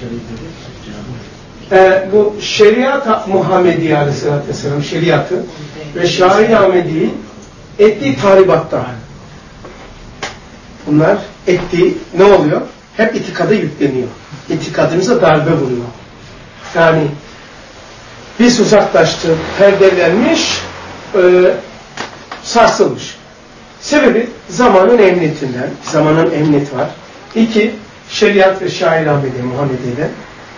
[SPEAKER 1] Ee, bu şeriat-ı Muhammediye Aleyhisselatü Vesselam şeriatı ve şair-i Ahmedi'yi ettiği tahribatta. Bunlar ettiği ne oluyor? Hep itikada yükleniyor. İtikadımıza darbe vuruyor. Yani biz uzaklaştık, perdelenmiş, e, sarsılmış. Sebebi zamanın emniyetinden, zamanın emniyeti var. İki, şeriat ve şair Ahmediye, Muhammediye'de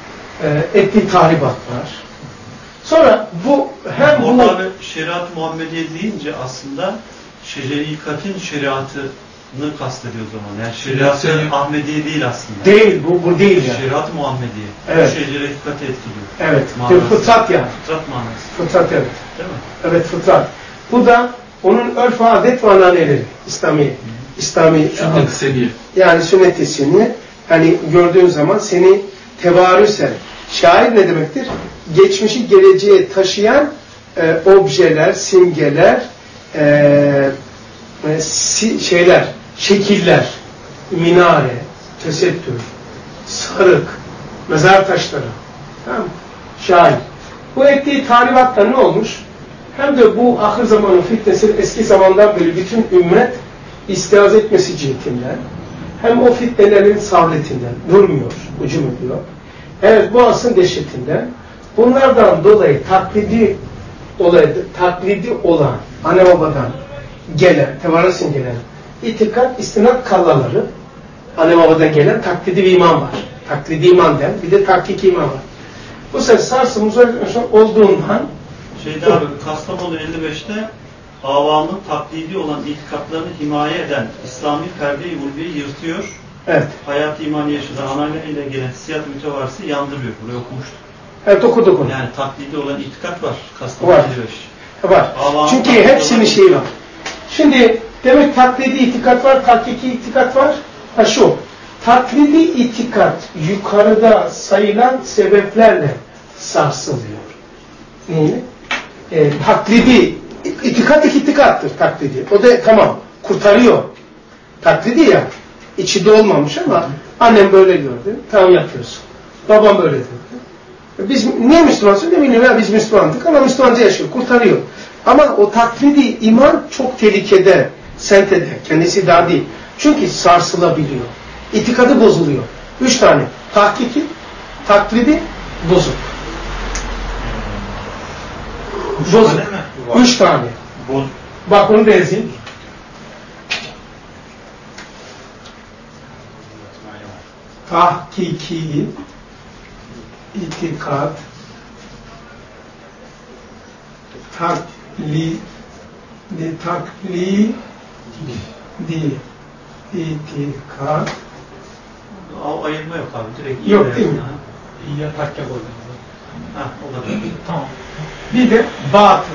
[SPEAKER 1] e, ettiği tahribat var. Sonra bu hem bu...
[SPEAKER 3] Orada şeriat-ı Muhammediye deyince aslında şerikatin şeriatını kastediyor o zaman. Yani şeriat-ı Ahmediye değil aslında.
[SPEAKER 1] Değil, bu, bu değil yani.
[SPEAKER 3] Şeriat-ı Muhammediye.
[SPEAKER 1] Evet.
[SPEAKER 3] Şerikati etkiliyor.
[SPEAKER 1] Evet,
[SPEAKER 3] manası.
[SPEAKER 1] fıtrat yani.
[SPEAKER 3] Fıtrat manası.
[SPEAKER 1] Fıtrat evet.
[SPEAKER 3] Değil mi?
[SPEAKER 1] Evet, fıtrat. Bu da onun örf adet ve ananeleri. İslami. İslami.
[SPEAKER 6] Sünnet-i seniyye.
[SPEAKER 1] Yani sünnet-i seniyye. Hani gördüğün zaman seni tevarüsen. Şair ne demektir? Geçmişi geleceğe taşıyan e, objeler, simgeler, e, e, si, şeyler, şekiller, minare, tesettür, sarık, mezar taşları. Tamam mı? Şair. Bu ettiği tahribatta ne olmuş? Hem de bu ahir zamanın fitnesi eski zamandan beri bütün ümmet istihaz etmesi cihetinden, hem o fitnelerin savletinden durmuyor, ucum ediyor. Evet, bu asrın dehşetinden. Bunlardan dolayı taklidi olaydı, taklidi olan anne babadan gelen, tevarüsen gelen itikat, istinad kallaları, anne babadan gelen taklidi bir iman var. Taklidi iman den, bir de tahkiki iman var. Bu sefer sarsılmış olduğundan
[SPEAKER 3] Şeyde abi, Kastamonu elli beşte avamın taklidi olan itikatlarını himaye eden İslami perde-i ulviyi yırtıyor.
[SPEAKER 1] Evet.
[SPEAKER 3] Hayat-ı imani yaşadığı anneanneliyle gelen siyah mütevarisi yandırıyor. Burayı okumuştuk.
[SPEAKER 1] Evet, okuduk onu.
[SPEAKER 3] Yani taklidi olan itikat var. Kastamonu
[SPEAKER 1] var.
[SPEAKER 3] elli beş.
[SPEAKER 1] Var. Avamın çünkü hepsinin şeyi var. Şimdi demek taklidi itikat var, tahkiki itikat var. Ha şu, taklidi itikat yukarıda sayılan sebeplerle sarsılıyor. Neyle? E, taklidi, itikat itikattır taklidi. O da tamam, kurtarıyor. Taklidi ya, içinde olmamış ama annem böyle gördü, tamam yapıyorsun. Babam böyle dedi. Biz niye Müslümansın? Ne bileyim ya biz Müslümandık ama Müslümanca yaşıyor, kurtarıyor. Ama o taklidi iman çok tehlikede, sentede, kendisi daha değil. Çünkü sarsılabiliyor. İtikadı bozuluyor. Üç tane. Tahkiki, taklidi, bozuk. Bozuk. Üç tane.
[SPEAKER 3] Boz.
[SPEAKER 1] Bak onu da yazayım. Tahkiki itikat takli di takli di itikat
[SPEAKER 3] Al, ayırma yok abi. Direkt
[SPEAKER 1] yok değil mi?
[SPEAKER 10] İyi takke koydum.
[SPEAKER 3] Ha, o da böyle.
[SPEAKER 10] Tamam.
[SPEAKER 1] Bir de batıl.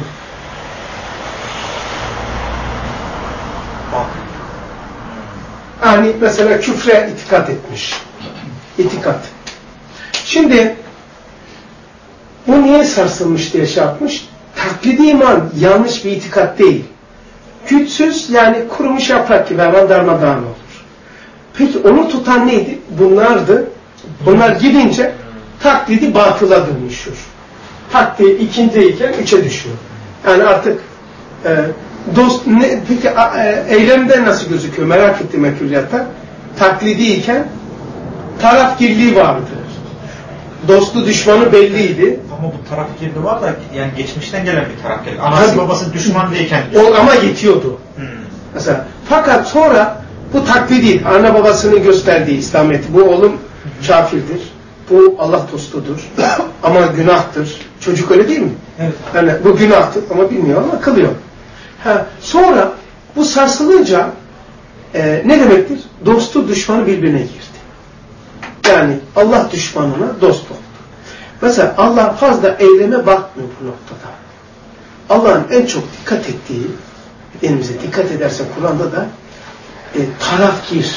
[SPEAKER 1] Yani mesela küfre itikat etmiş. İtikat. Şimdi bu niye sarsılmış diye şey yapmış? Taklidi iman yanlış bir itikat değil. Güçsüz yani kurumuş yaprak gibi hemen darmadağın olur. Peki onu tutan neydi? Bunlardı. Bunlar gidince taklidi batıla dönüşür. Taklidi ikindiyken üçe düşüyor. Yani artık e, dost ne, peki e, eylemde nasıl gözüküyor? Merak ettim ekürliyatta. Taklidiyken tarafgirliği vardı. Dostu düşmanı belliydi.
[SPEAKER 8] Ama bu tarafgirliği var da yani geçmişten gelen bir tarafgirliği. Anası babası düşman değilken.
[SPEAKER 1] O ama yetiyordu.
[SPEAKER 8] Hmm.
[SPEAKER 1] Mesela fakat sonra bu taklidi, ana babasını gösterdiği İslamiyet'i. Bu oğlum kafirdir. Bu Allah dostudur. Ama günahtır. Çocuk öyle değil mi?
[SPEAKER 10] Evet.
[SPEAKER 1] Yani bu günahtır ama bilmiyor ama kılıyor. Ha, sonra bu sarsılınca e, ne demektir? Dostu düşmanı birbirine girdi. Yani Allah düşmanına dost oldu. Mesela Allah fazla eyleme bakmıyor bu noktada. Allah'ın en çok dikkat ettiği, elimize dikkat ederse Kur'an'da da e, tarafgir.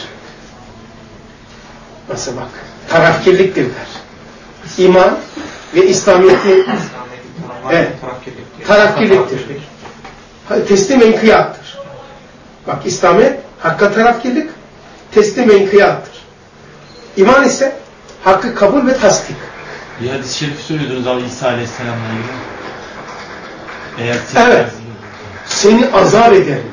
[SPEAKER 1] Mesela bak, tarafgirliktir der. İman ve İslamiyet'i evet, tarafgirliktir. Teslim ve inkiyattır. Bak İslamiyet hakka tarafgirlik, teslim ve inkiyattır. İman ise hakkı kabul ve tasdik.
[SPEAKER 9] Bir hadis-i şerif söylüyordunuz abi İsa Aleyhisselam'la ilgili. Eğer
[SPEAKER 1] evet. Seni azap ederim.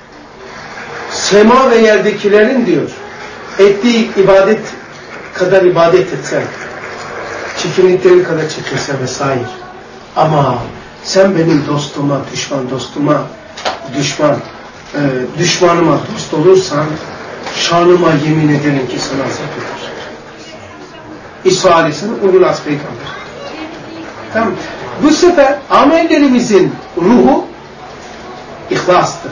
[SPEAKER 1] Sema ve yerdekilerin diyor ettiği ibadet kadar ibadet etsen, çirkinlikleri kadar çekinsen vesaire. Ama sen benim dostuma, düşman dostuma, düşman, e, düşmanıma dost olursan şanıma yemin ederim ki sana azap eder. İsa Aleyhisselam ulul az peygamber. Tamam. Bu sefer amellerimizin ruhu ihlastır.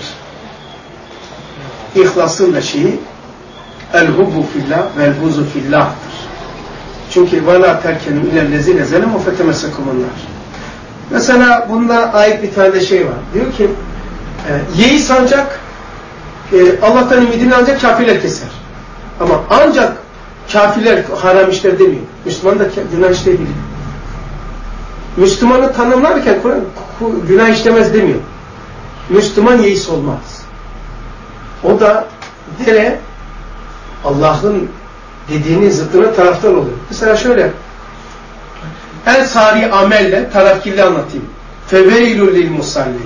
[SPEAKER 1] İhlasın da şeyi el-hubbu fillah vel-buzu fillah'tır. Çünkü وَلَا تَرْكَنُوا اِلَى الَّذِينَ زَلَمُوا فَتَمَسَّكُمُ النَّارِ. Mesela bunda ait bir tane şey var. Diyor ki e, yeği sancak e, Allah'tan ümidini ancak kafirler keser. Ama ancak kafirler haram işler demiyor. Müslüman da günah işleyebilir. Müslümanı tanımlarken Kur'an günah işlemez demiyor. Müslüman yeis olmaz. O da dere Allah'ın dediğinin zıttına taraftar oluyor. Mesela şöyle en sari amelle tarafkirli anlatayım. Feveylül lil musalli.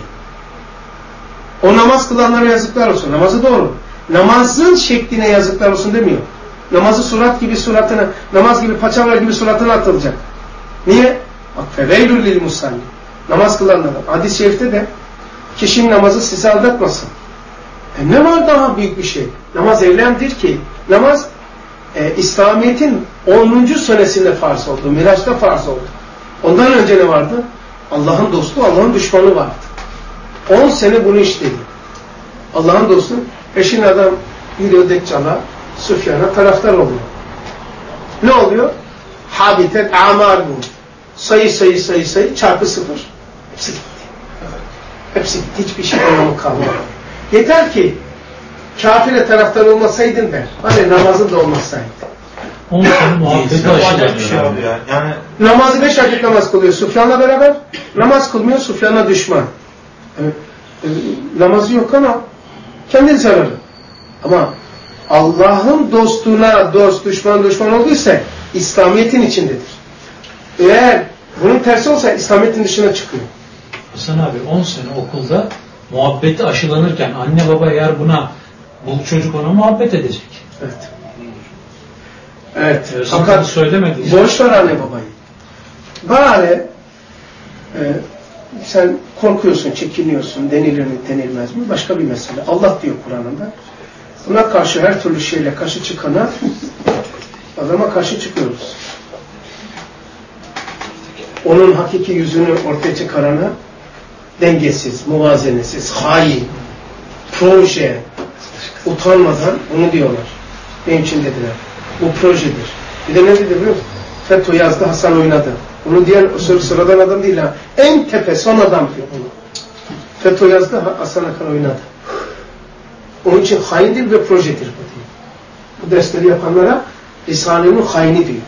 [SPEAKER 1] O namaz kılanlara yazıklar olsun. Namazı doğru. Namazın şekline yazıklar olsun demiyor. Namazı surat gibi suratına, namaz gibi paçavra gibi suratına atılacak. Niye? Bak feveylül lil musalli. Namaz kılanlara. Hadis-i şerifte de kişinin namazı sizi aldatmasın. E ne var daha büyük bir şey? Namaz eylemdir ki namaz e, İslamiyet'in onuncu senesinde farz oldu. Miraç'ta farz oldu. Ondan önce ne vardı? Allah'ın dostu, Allah'ın düşmanı vardı. on sene bunu işledi. Allah'ın dostu eşin adam gidiyor Deccal'a, Süfyan'a taraftar oluyor. Ne oluyor? Habitet amar bu. Sayı sayı sayı sayı çarpı sıfır. Hepsi gitti. Hepsi gitti. Hiçbir şey anlamı kalmadı. Yeter ki kafire taraftar olmasaydın der. Hani namazın da olmasaydı.
[SPEAKER 10] on sene muhabbeti
[SPEAKER 8] aşılanıyor bir şey abi ya. Yani
[SPEAKER 1] namazı beş vakit namaz kılıyor Süfyan'la beraber. Namaz kılmıyor, Süfyan'a düşman. Yani, e, namazı yok ama kendini sever. Ama Allah'ın dostuna dost, düşman, düşman olduysa İslamiyet'in içindedir. Eğer bunun tersi olsa İslamiyet'in dışına çıkıyor.
[SPEAKER 10] Hasan abi on sene okulda muhabbeti aşılanırken anne baba eğer buna bu çocuk ona muhabbet edecek.
[SPEAKER 1] Evet. Evet.
[SPEAKER 10] Ee,
[SPEAKER 1] Fakat
[SPEAKER 10] söylemedi.
[SPEAKER 1] boş ver anne babayı. Bari e, sen korkuyorsun, çekiniyorsun, denilir mi, denilmez mi? Başka bir mesele. Allah diyor Kur'an'ında. Buna karşı her türlü şeyle karşı çıkana adama karşı çıkıyoruz. Onun hakiki yüzünü ortaya çıkarana dengesiz, muvazenesiz, hain, proje, utanmadan onu diyorlar. Benim için dediler. Bu projedir. Bir de ne dedi biliyor musun? FETÖ yazdı, Hasan oynadı. Bunu diyen sıradan adam değil ha. En tepe son adam diyor bunu. FETÖ yazdı, Hasan Akar oynadı. Onun için haindir ve projedir bu diyor. Bu dersleri yapanlara Risale'nin haini diyor.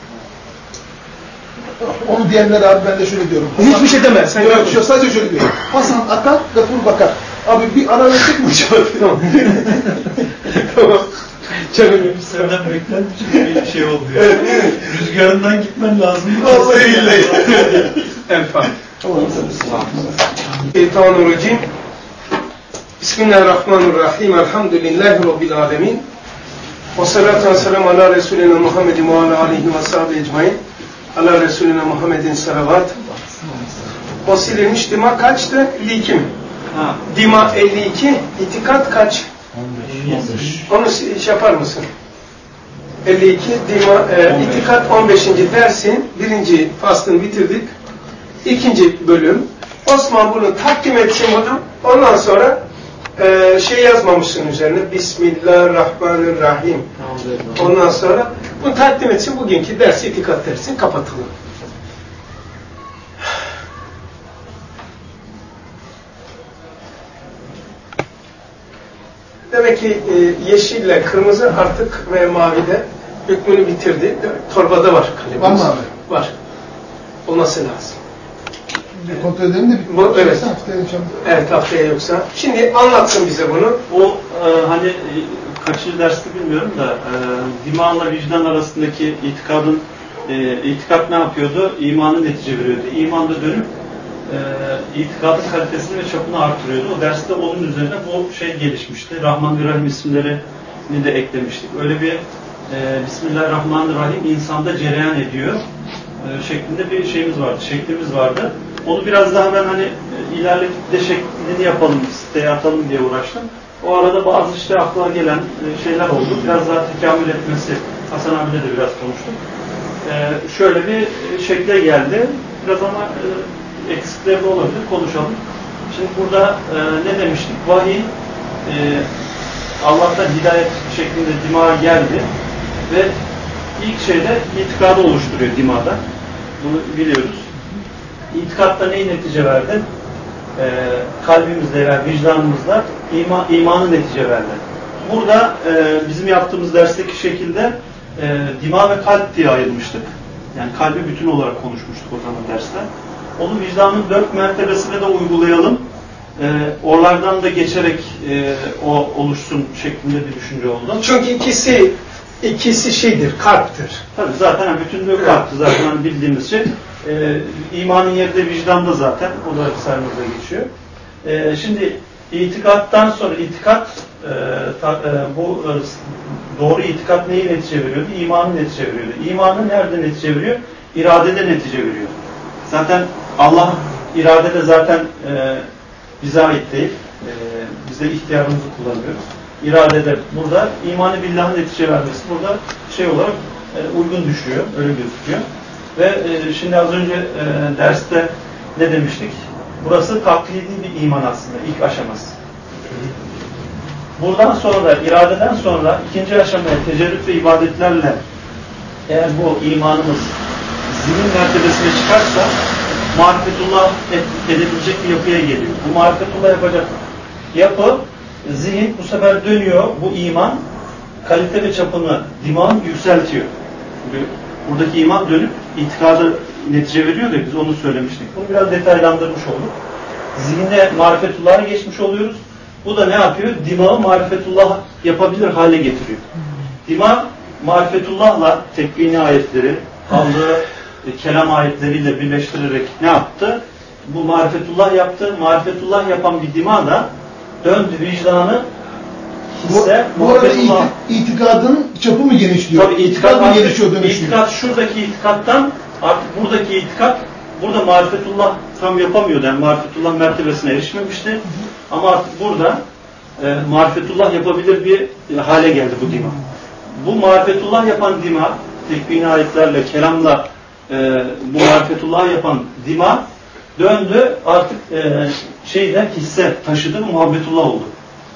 [SPEAKER 4] Onu diyenlere abi ben de şöyle diyorum.
[SPEAKER 1] Hasan, hiçbir şey demez. Sen
[SPEAKER 4] yok, yok, sadece şöyle diyorum. Hasan Akar, Gafur Bakar. Abi bir ara versek mi acaba?
[SPEAKER 1] Tamam. Tamam. Canım
[SPEAKER 3] senden beklenmiş bir şey oldu ya. Evet, evet. Rüzgarından gitmen lazım.
[SPEAKER 1] Vallahi billahi. Enfal. Şeytanirracim. Bismillahirrahmanirrahim. Elhamdülillahi Rabbil alemin. Ve salatu ve selamu ala Resulina Muhammedin ve ala aleyhi ve sahibi ecmain. Ala Resulina Muhammedin salavat. O silinmiş dima kaçtı? elli iki mi? Ha. Dima elli iki. İtikat kaç? on beş. Onu şey yapar mısın? elli iki. Dima, e, itikat on beşinci dersin. Birinci faslını bitirdik. İkinci bölüm. Osman bunu takdim etsin bunu. Ondan sonra e, şey yazmamışsın üzerine. Bismillahirrahmanirrahim. Ondan sonra bunu takdim etsin. Bugünkü dersi itikat dersin. Kapatılır. Demek ki e, yeşille kırmızı artık ve mavide hükmünü bitirdi. Torbada var kalemimiz.
[SPEAKER 4] Var mı abi?
[SPEAKER 1] Var. Olması lazım.
[SPEAKER 4] Bir kontrol edelim de bir
[SPEAKER 1] bu, evet.
[SPEAKER 4] Haftaya inşallah.
[SPEAKER 1] Evet, haftaya yoksa. Şimdi anlatsın bize bunu.
[SPEAKER 3] O e, hani e, kaçıncı derste bilmiyorum da e, dimanla vicdan arasındaki itikadın e, itikat ne yapıyordu? İmanı netice veriyordu. İman da dönüp e, itikadın kalitesini ve çapını artırıyordu. O derste onun üzerine bu şey gelişmişti. Rahman ve Rahim isimlerini de eklemiştik. Öyle bir e, Bismillahirrahmanirrahim insanda cereyan ediyor e, şeklinde bir şeyimiz vardı, şeklimiz vardı. Onu biraz daha ben hani ilerletip de şeklini yapalım, siteye atalım diye uğraştım. O arada bazı işte aklıma gelen şeyler oldu. Biraz daha tekamül etmesi, Hasan abiyle de biraz konuştuk. Ee, şöyle bir şekle geldi. Biraz ama e, eksikleri de olabilir, konuşalım. Şimdi burada e, ne demiştik? Vahiy e, Allah'tan hidayet şeklinde dimağa geldi ve ilk şeyde itikadı oluşturuyor dimada. Bunu biliyoruz. İtikatta neyi netice verdi? Ee, kalbimizde ve vicdanımızda ima, imanı netice verdi. Burada e, bizim yaptığımız dersteki şekilde e, dima ve kalp diye ayırmıştık. Yani kalbi bütün olarak konuşmuştuk o zaman derste. Onu vicdanın dört mertebesine de uygulayalım. E, oralardan da geçerek e, o oluşsun şeklinde bir düşünce oldu.
[SPEAKER 1] Çünkü ikisi ikisi şeydir, kalptir.
[SPEAKER 3] Tabii zaten bütünlüğü kalptir. Zaten bildiğimiz şey. Ee, imanın yeri de vicdanda zaten. O da Risale'mizde geçiyor. Ee, şimdi itikattan sonra itikat e, ta, e, bu e, doğru itikat neyi netice veriyordu? İmanı netice veriyordu. İmanı nerede netice veriyor? İradede netice veriyor. Zaten Allah iradede zaten e, bize ait değil. E, biz de ihtiyarımızı kullanıyoruz. İradede burada imanı billah'ın netice vermesi burada şey olarak e, uygun düşüyor. Öyle gözüküyor. Ve e, şimdi az önce e, derste ne demiştik? Burası taklidi bir iman aslında, ilk aşaması. Buradan sonra da, iradeden sonra ikinci aşamaya tecerrüt ve ibadetlerle eğer bu imanımız zihin mertebesine çıkarsa marifetullah edebilecek bir yapıya geliyor. Bu marifetullah yapacak yapı, zihin bu sefer dönüyor, bu iman kalite ve çapını, dimağın yükseltiyor. Buradaki iman dönüp itikadı netice veriyor da biz onu söylemiştik. Bunu biraz detaylandırmış olduk. Zihinde marifetullah'a geçmiş oluyoruz. Bu da ne yapıyor? Dimağı marifetullah yapabilir hale getiriyor. Dima marifetullah'la tekvini ayetleri, aldığı e, kelam ayetleriyle birleştirerek ne yaptı? Bu marifetullah yaptı. Marifetullah yapan bir dima da döndü vicdanı hisse,
[SPEAKER 4] bu, bu arada iti, itikadın çapı mı genişliyor?
[SPEAKER 3] Tabii itikat,
[SPEAKER 4] mı genişliyor, dönüşüyor?
[SPEAKER 3] İtikat şuradaki itikattan artık buradaki itikat burada marifetullah tam yapamıyordu. Yani marifetullah mertebesine erişmemişti. Ama artık burada e, marifetullah yapabilir bir e, hale geldi bu dima. Bu marifetullah yapan dima, tekvini ayetlerle, kelamla e, bu marifetullah yapan dima döndü artık e, şeyden hisse taşıdı, bu muhabbetullah oldu.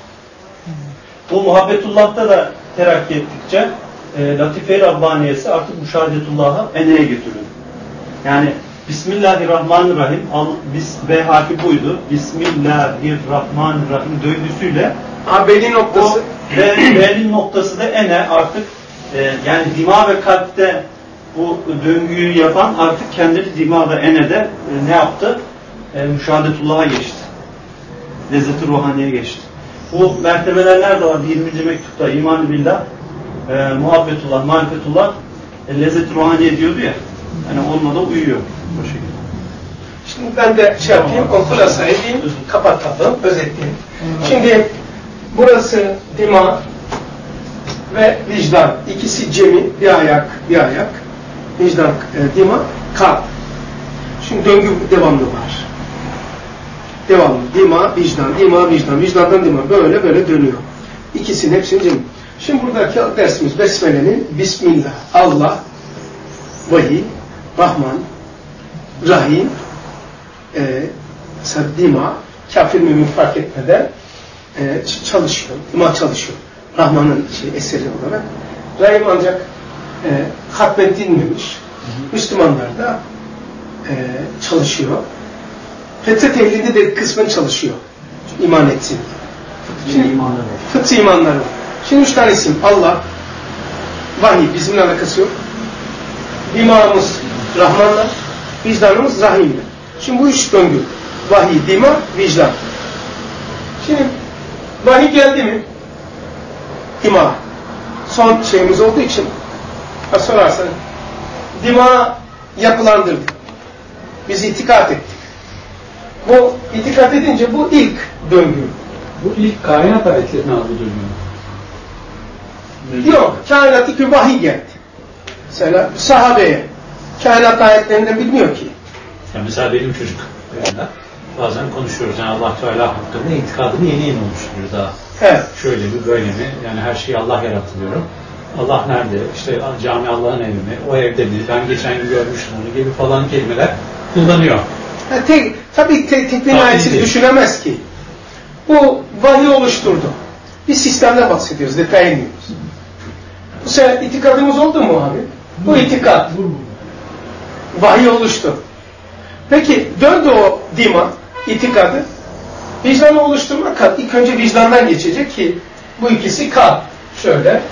[SPEAKER 3] Bu muhabbetullah'ta da terakki ettikçe e, Latife-i Rabbaniyesi artık müşahedetullah'a eneye götürüyor. Yani Bismillahirrahmanirrahim, bis, B harfi buydu. Bismillahirrahmanirrahim döngüsüyle
[SPEAKER 1] Ha, belli noktası.
[SPEAKER 3] Ve belli noktası da ene artık e, yani dima ve kalpte bu döngüyü yapan artık kendini dima ve enede e, ne yaptı? E, müşahedetullah'a geçti. Lezzet-i ruhaniye geçti. Bu mertebeler nerede var? yirminci mektupta iman-ı billah, e, muhabbetullah, marifetullah, e, lezzet-i ruhaniye diyordu ya. Yani onunla da uyuyor. O şekilde.
[SPEAKER 1] Şimdi ben de şey yapayım, o kulasa edeyim, kapatalım, özetleyeyim. Şimdi burası dima ve vicdan. İkisi cemi, bir ayak, bir ayak. Vicdan, e, dima, kalp. Şimdi döngü devamlı var. Devamlı. Dima, vicdan, dima, vicdan, vicdandan dima. Böyle böyle dönüyor. İkisinin hepsinin cemi. Şimdi buradaki dersimiz Besmele'nin Bismillah, Allah, vahiy, Rahman, Rahim, e, dima, kafir mümin fark etmeden e, çalışıyor. Dima çalışıyor. Rahman'ın şey, eseri olarak. Rahim ancak e, hatmedilmemiş. Müslümanlar da e, çalışıyor. Fetret ehlinde de kısmen çalışıyor. İman etsin. Şimdi imanları. Fıtı imanları var. Şimdi üç tane isim. Allah, vahiy, bizimle alakası yok. Dimağımız Rahman'la, vicdanımız Rahim'le. Şimdi bu üç döngü. Vahiy, dima, vicdan. Şimdi vahiy geldi mi? Dima. Son şeyimiz olduğu için ha sorarsan dima yapılandırdık. Biz itikat ettik. Bu itikat edince bu ilk döngü.
[SPEAKER 10] Bu ilk kainat ayetlerine adı dönüyor.
[SPEAKER 1] Yok. Kainat iki vahiy geldi. Mesela sahabeye kainat ayetlerinden bilmiyor ki.
[SPEAKER 10] Yani mesela benim çocuk bazen konuşuyoruz. Yani Allah Teala hakkında itikadını yeni yeni oluşturuyor daha.
[SPEAKER 1] Evet.
[SPEAKER 10] Şöyle mi böyle mi? Yani her şeyi Allah yarattı diyorum. Allah nerede? İşte cami Allah'ın evi mi? O evde mi? Ben geçen gün görmüştüm onu gibi falan kelimeler kullanıyor.
[SPEAKER 1] Ha, tek, tabii te, tekvin ayeti düşünemez ki. Bu vahiy oluşturdu. Bir sistemde bahsediyoruz, detaya iniyoruz. Bu sefer itikadımız oldu mu abi? Bu itikat. Vahiy oluştu. Peki döndü o dima, itikadı. Vicdanı oluşturmak kalp. İlk önce vicdandan geçecek ki bu ikisi kalp. Şöyle.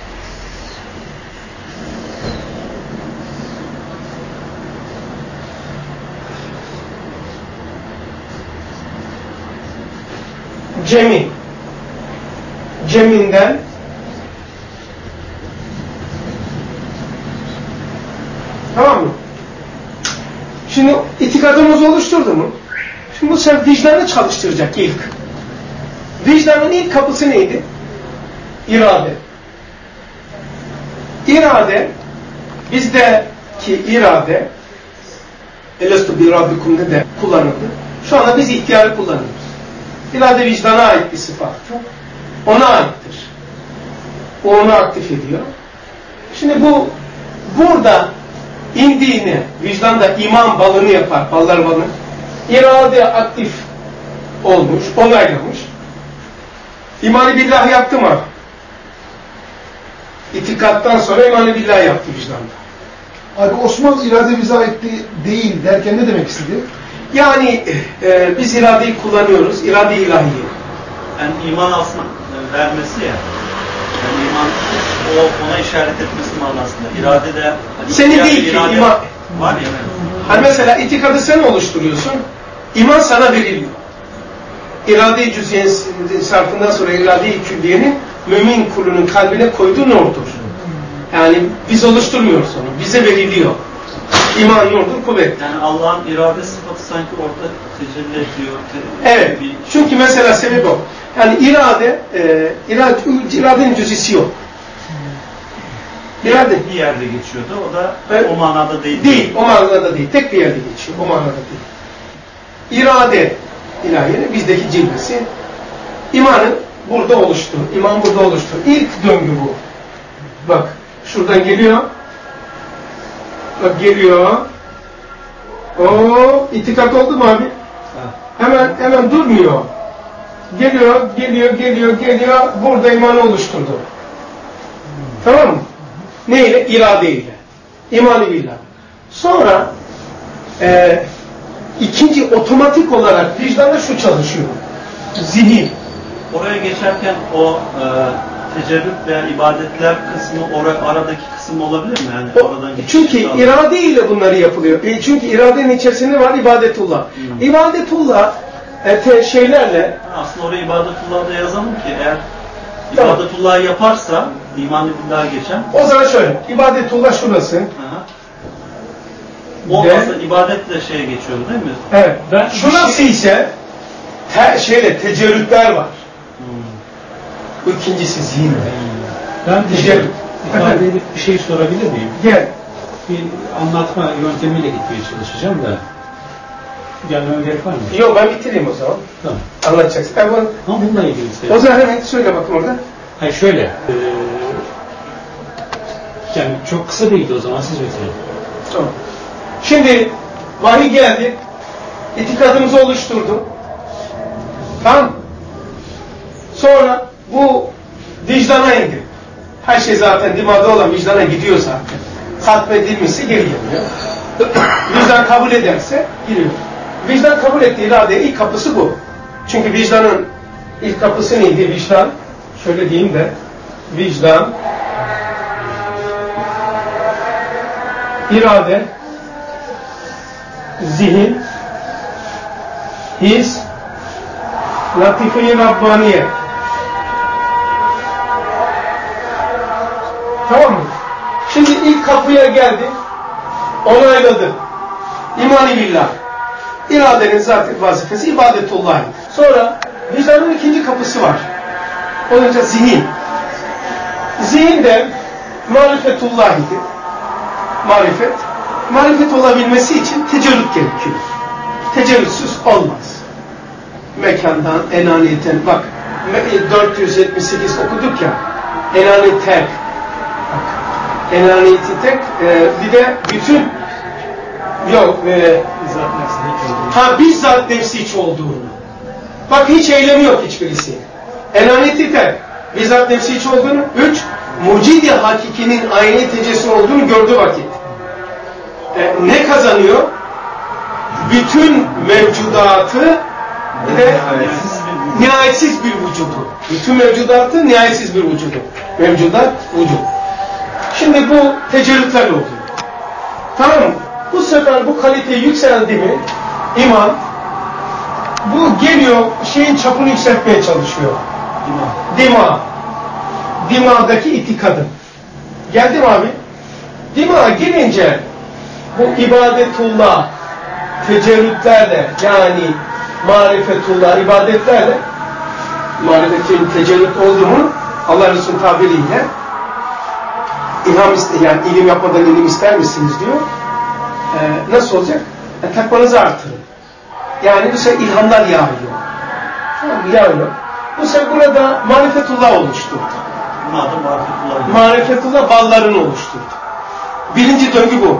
[SPEAKER 1] Cemi. Ceminden tamam mı? Şimdi itikadımız oluşturdu mu? Şimdi bu sefer vicdanı çalıştıracak ilk. Vicdanın ilk kapısı neydi? İrade. İrade bizdeki irade Elestu bir Rabbikum'da de kullanıldı. Şu anda biz ihtiyarı kullanıyoruz. İrade vicdana ait bir sıfattır. Ona aittir. O onu aktif ediyor. Şimdi bu burada indiğini, vicdanda iman balını yapar, ballar balını. İrade aktif olmuş, onaylamış. İman-ı billah yaptı mı? İtikattan sonra iman-ı billah yaptı vicdanda.
[SPEAKER 4] Abi Osman irade bize ait değil derken ne demek istedi?
[SPEAKER 1] Yani e, biz iradeyi kullanıyoruz, irade-i ilahiye.
[SPEAKER 3] Yani iman aslında vermesi ya. Yani iman o ona işaret etmesi manasında. İrade de hani
[SPEAKER 1] senin değil ki
[SPEAKER 3] irade
[SPEAKER 1] iman.
[SPEAKER 3] Var ya.
[SPEAKER 1] Hani mesela itikadı sen oluşturuyorsun. İman sana veriliyor. İrade-i cüz'iyen sarfından sonra irade-i külliyenin mümin kulunun kalbine koyduğu nurdur. Yani biz oluşturmuyoruz onu. Bize veriliyor. İman nurdur, kuvvet.
[SPEAKER 3] Yani Allah'ın irade sıfatı sanki orada tecelli ediyor. Te
[SPEAKER 1] evet. Çünkü mesela sebep o. Yani irade, e, irade iradenin cüz'isi yok. İrade.
[SPEAKER 3] Bir yerde geçiyordu. O da
[SPEAKER 1] evet.
[SPEAKER 3] o manada değil.
[SPEAKER 1] Değil. O manada değil. Tek bir yerde geçiyor. O manada değil. İrade ilahiyenin bizdeki cilvesi. İmanın burada oluştu. İman burada oluştu. İlk döngü bu. Bak. Şuradan geliyor. Bak geliyor. Oo, itikat oldu mu abi? Ha. Hemen hemen durmuyor. Geliyor, geliyor, geliyor, geliyor. Burada imanı oluşturdu. Hmm. Tamam mı? Neyle? İradeyle. İmanı billah. Sonra e, ikinci otomatik olarak vicdanda şu çalışıyor. Zihin.
[SPEAKER 3] Oraya geçerken o e, tecerrüt veya ibadetler kısmı or aradaki kısım olabilir mi? Yani
[SPEAKER 1] o,
[SPEAKER 3] oradan
[SPEAKER 1] çünkü irade ile bunları yapılıyor. E, çünkü iradenin içerisinde var ibadetullah. Hmm. İbadetullah e, te, şeylerle
[SPEAKER 3] aslında oraya ibadetullah'da yazalım ki eğer tamam. İbadetullah'ı yaparsa iman-ı billah'a geçen.
[SPEAKER 1] O zaman şöyle. İbadetullah şurası.
[SPEAKER 3] O aslında ibadetle şeye geçiyor değil mi?
[SPEAKER 1] Evet. Ben şurası şey... ise te, şeyle tecerrütler var. Hmm. Bu ikincisi zihin.
[SPEAKER 10] Ben tecerrüt ifade edip bir şey sorabilir miyim?
[SPEAKER 1] Gel.
[SPEAKER 10] Bir anlatma yöntemiyle gitmeye çalışacağım da. Gelmem gerek var mı?
[SPEAKER 1] Yok ben bitireyim o zaman.
[SPEAKER 10] Tamam.
[SPEAKER 1] Anlatacaksın. Ama
[SPEAKER 10] bununla ilgili istedim.
[SPEAKER 1] O zaman hemen söyle bakın orada.
[SPEAKER 10] Hayır şöyle. E, yani çok kısa değildi o zaman siz bitirin.
[SPEAKER 1] Tamam. Şimdi vahiy geldi. İtikadımızı oluşturdu. Tamam. Sonra bu vicdana indi. Her şey zaten dimağda olan vicdana gidiyor zaten. Hatmedilmişse geri geliyor. Vicdan kabul ederse giriyor. Vicdan kabul ettiği irade ilk kapısı bu. Çünkü vicdanın ilk kapısı neydi? Vicdan. Şöyle diyeyim de. Vicdan. İrade. Zihin. His. Latife-i Rabbaniye. Tamam mı? Şimdi ilk kapıya geldi. Onayladı. İman-ı billah. İradenin zaten vazifesi ibadetullah. Sonra vicdanın ikinci kapısı var. Onunca zihin. Zihin de marifetullah idi. Marifet. Marifet olabilmesi için tecerrüt gerekiyor. Tecerrütsüz olmaz. Mekandan, enaniyetten. Bak dört yüz yetmiş sekiz okuduk ya. Enaniyet tek. Enaniyeti tek. E, bir de bütün yok. E, ha bizzat nefsi hiç olduğunu. Bak hiç eylemi yok hiçbirisi. Enaniyeti tek. Bizzat nefsi hiç olduğunu. Üç. Mucid-i hakikinin aynı tecessüm olduğunu gördüğü vakit. E, ne kazanıyor? Bütün mevcudatı bir de nihayetsiz bir vücudu. Bütün mevcudatı nihayetsiz bir vücudu. Mevcudat, vücut. Şimdi bu tecerrütler oluyor. Tamam mı? Bu sefer bu kalite yükseldi mi iman bu geliyor şeyin çapını yükseltmeye çalışıyor. Dima. Dima'daki itikadım. Geldi mi abi? Dima gelince bu ibadetullah tecerrütlerle yani marifetullah ibadetlerle marifetin tecerrüt olduğunu Allah Resulü'nün tabiriyle ilham iste, yani ilim yapmadan ilim ister misiniz diyor. Ee, nasıl olacak? E, takvanızı artırın. Yani bu sefer ilhamlar yağıyor. Tamam mı? Yağıyor. Bu sefer burada marifetullah oluşturdu.
[SPEAKER 3] Marifetullah.
[SPEAKER 1] Marifetullah ballarını oluşturdu. Birinci döngü bu.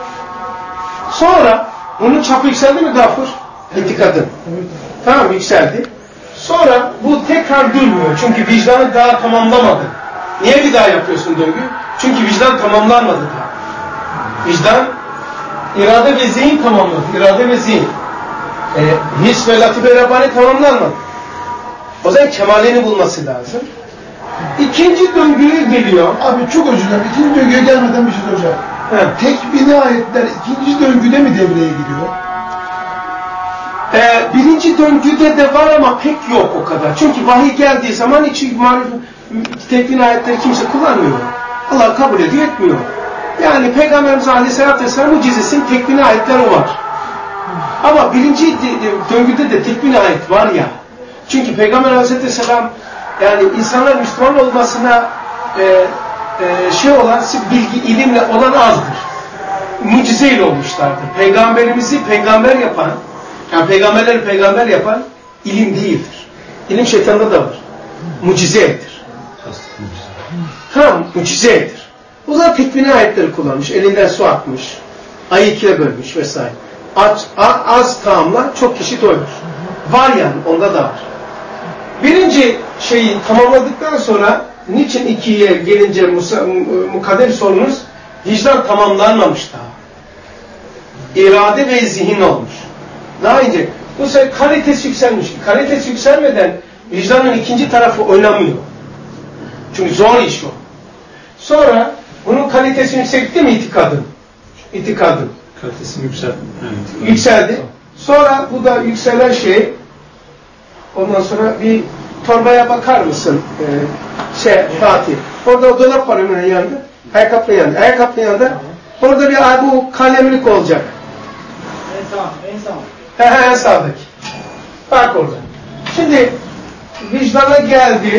[SPEAKER 1] Sonra bunun çapı yükseldi mi Gafur? İtikadın. Tamam yükseldi. Sonra bu tekrar durmuyor. Çünkü vicdanı daha tamamlamadı. Niye bir daha yapıyorsun döngü? Çünkü vicdan tamamlanmadı daha. Vicdan, irade ve zihin tamamladı. İrade ve zihin. E, his ve latife Rabbani tamamlanmadı. O zaman kemalini bulması lazım. İkinci döngüye geliyor.
[SPEAKER 4] Abi çok özür dilerim. İkinci döngüye gelmeden bir şey soracağım. Tekvini ayetler ikinci döngüde mi devreye giriyor?
[SPEAKER 1] Ee, birinci döngüde de var ama pek yok o kadar. Çünkü vahiy geldiği zaman hiç tekvin ayetleri kimse kullanmıyor. Allah kabul ediyor, etmiyor. Yani Peygamberimiz Aleyhisselatü Vesselam mucizesinin tekvin ayetleri var. Ama birinci döngüde de tekvin ayet var ya. Çünkü Peygamber Aleyhisselatü Vesselam yani insanlar Müslüman olmasına e, e, şey olan, bilgi, ilimle olan azdır. Mucizeyle olmuşlardır. Peygamberimizi peygamber yapan, yani peygamberleri peygamber yapan ilim değildir. İlim şeytanda da var. Mucizedir. Tam mucizedir. O zaman tekvini ayetleri kullanmış. Elinden su akmış. Ayı ikiye bölmüş vesaire. Az, az tamamla çok kişi doymuş. Var yani, onda da var. Birinci şeyi tamamladıktan sonra niçin ikiye gelince mukadder sorunuz, vicdan tamamlanmamış daha. İrade ve zihin olmuş. Daha ince. Bu sefer kalitesi yükselmiş. Kalitesi yükselmeden vicdanın ikinci tarafı oynamıyor. Çünkü zor iş o. Sonra bunun kalitesi yükseltti mi itikadın? İtikadın.
[SPEAKER 10] Kalitesini yükseltti. Yani,
[SPEAKER 1] yükseldi. Sonra bu da yükselen şey, ondan sonra bir torbaya bakar mısın? Ee, şey Fatih. Orada o dolap var hemen yanında. Ayakkabının yanında. Ayakkabının yanında. Orada bir bu kalemlik olacak.
[SPEAKER 11] En sağ, en sağ.
[SPEAKER 1] He he en sağdaki. Bak orada. Şimdi vicdana geldi.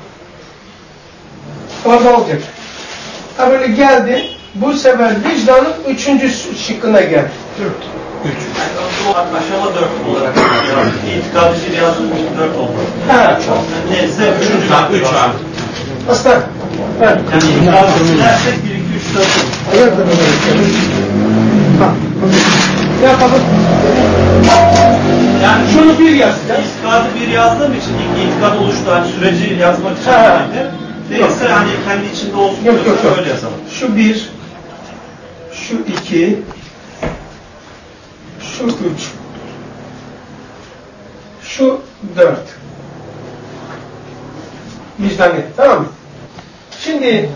[SPEAKER 1] Orada olacak. Ha böyle geldi. Bu sefer vicdanın üçüncü şıkkına geldi.
[SPEAKER 3] Dört. Üç. Yani bu aşama dört olarak. Yani itikadı bir yazdım için dört oldu.
[SPEAKER 1] Ha.
[SPEAKER 3] Neyse üçüncü.
[SPEAKER 9] Üç abi.
[SPEAKER 1] Aslan. Evet.
[SPEAKER 3] Yani itikadı silersek bir, iki, üç, dört oldu.
[SPEAKER 1] Evet. Ha. Ne yapalım?
[SPEAKER 3] Yani
[SPEAKER 1] şunu bir yazacağız.
[SPEAKER 3] İtikadı bir yazdığım için ilk itikad oluştu. Hani süreci yazmak için. Değilse hani kendi içinde olsun
[SPEAKER 1] yok, yok, yok.
[SPEAKER 3] öyle yazalım.
[SPEAKER 1] Şu bir, şu iki, şu üç, şu dört. Vicdan et, tamam mı? Şimdi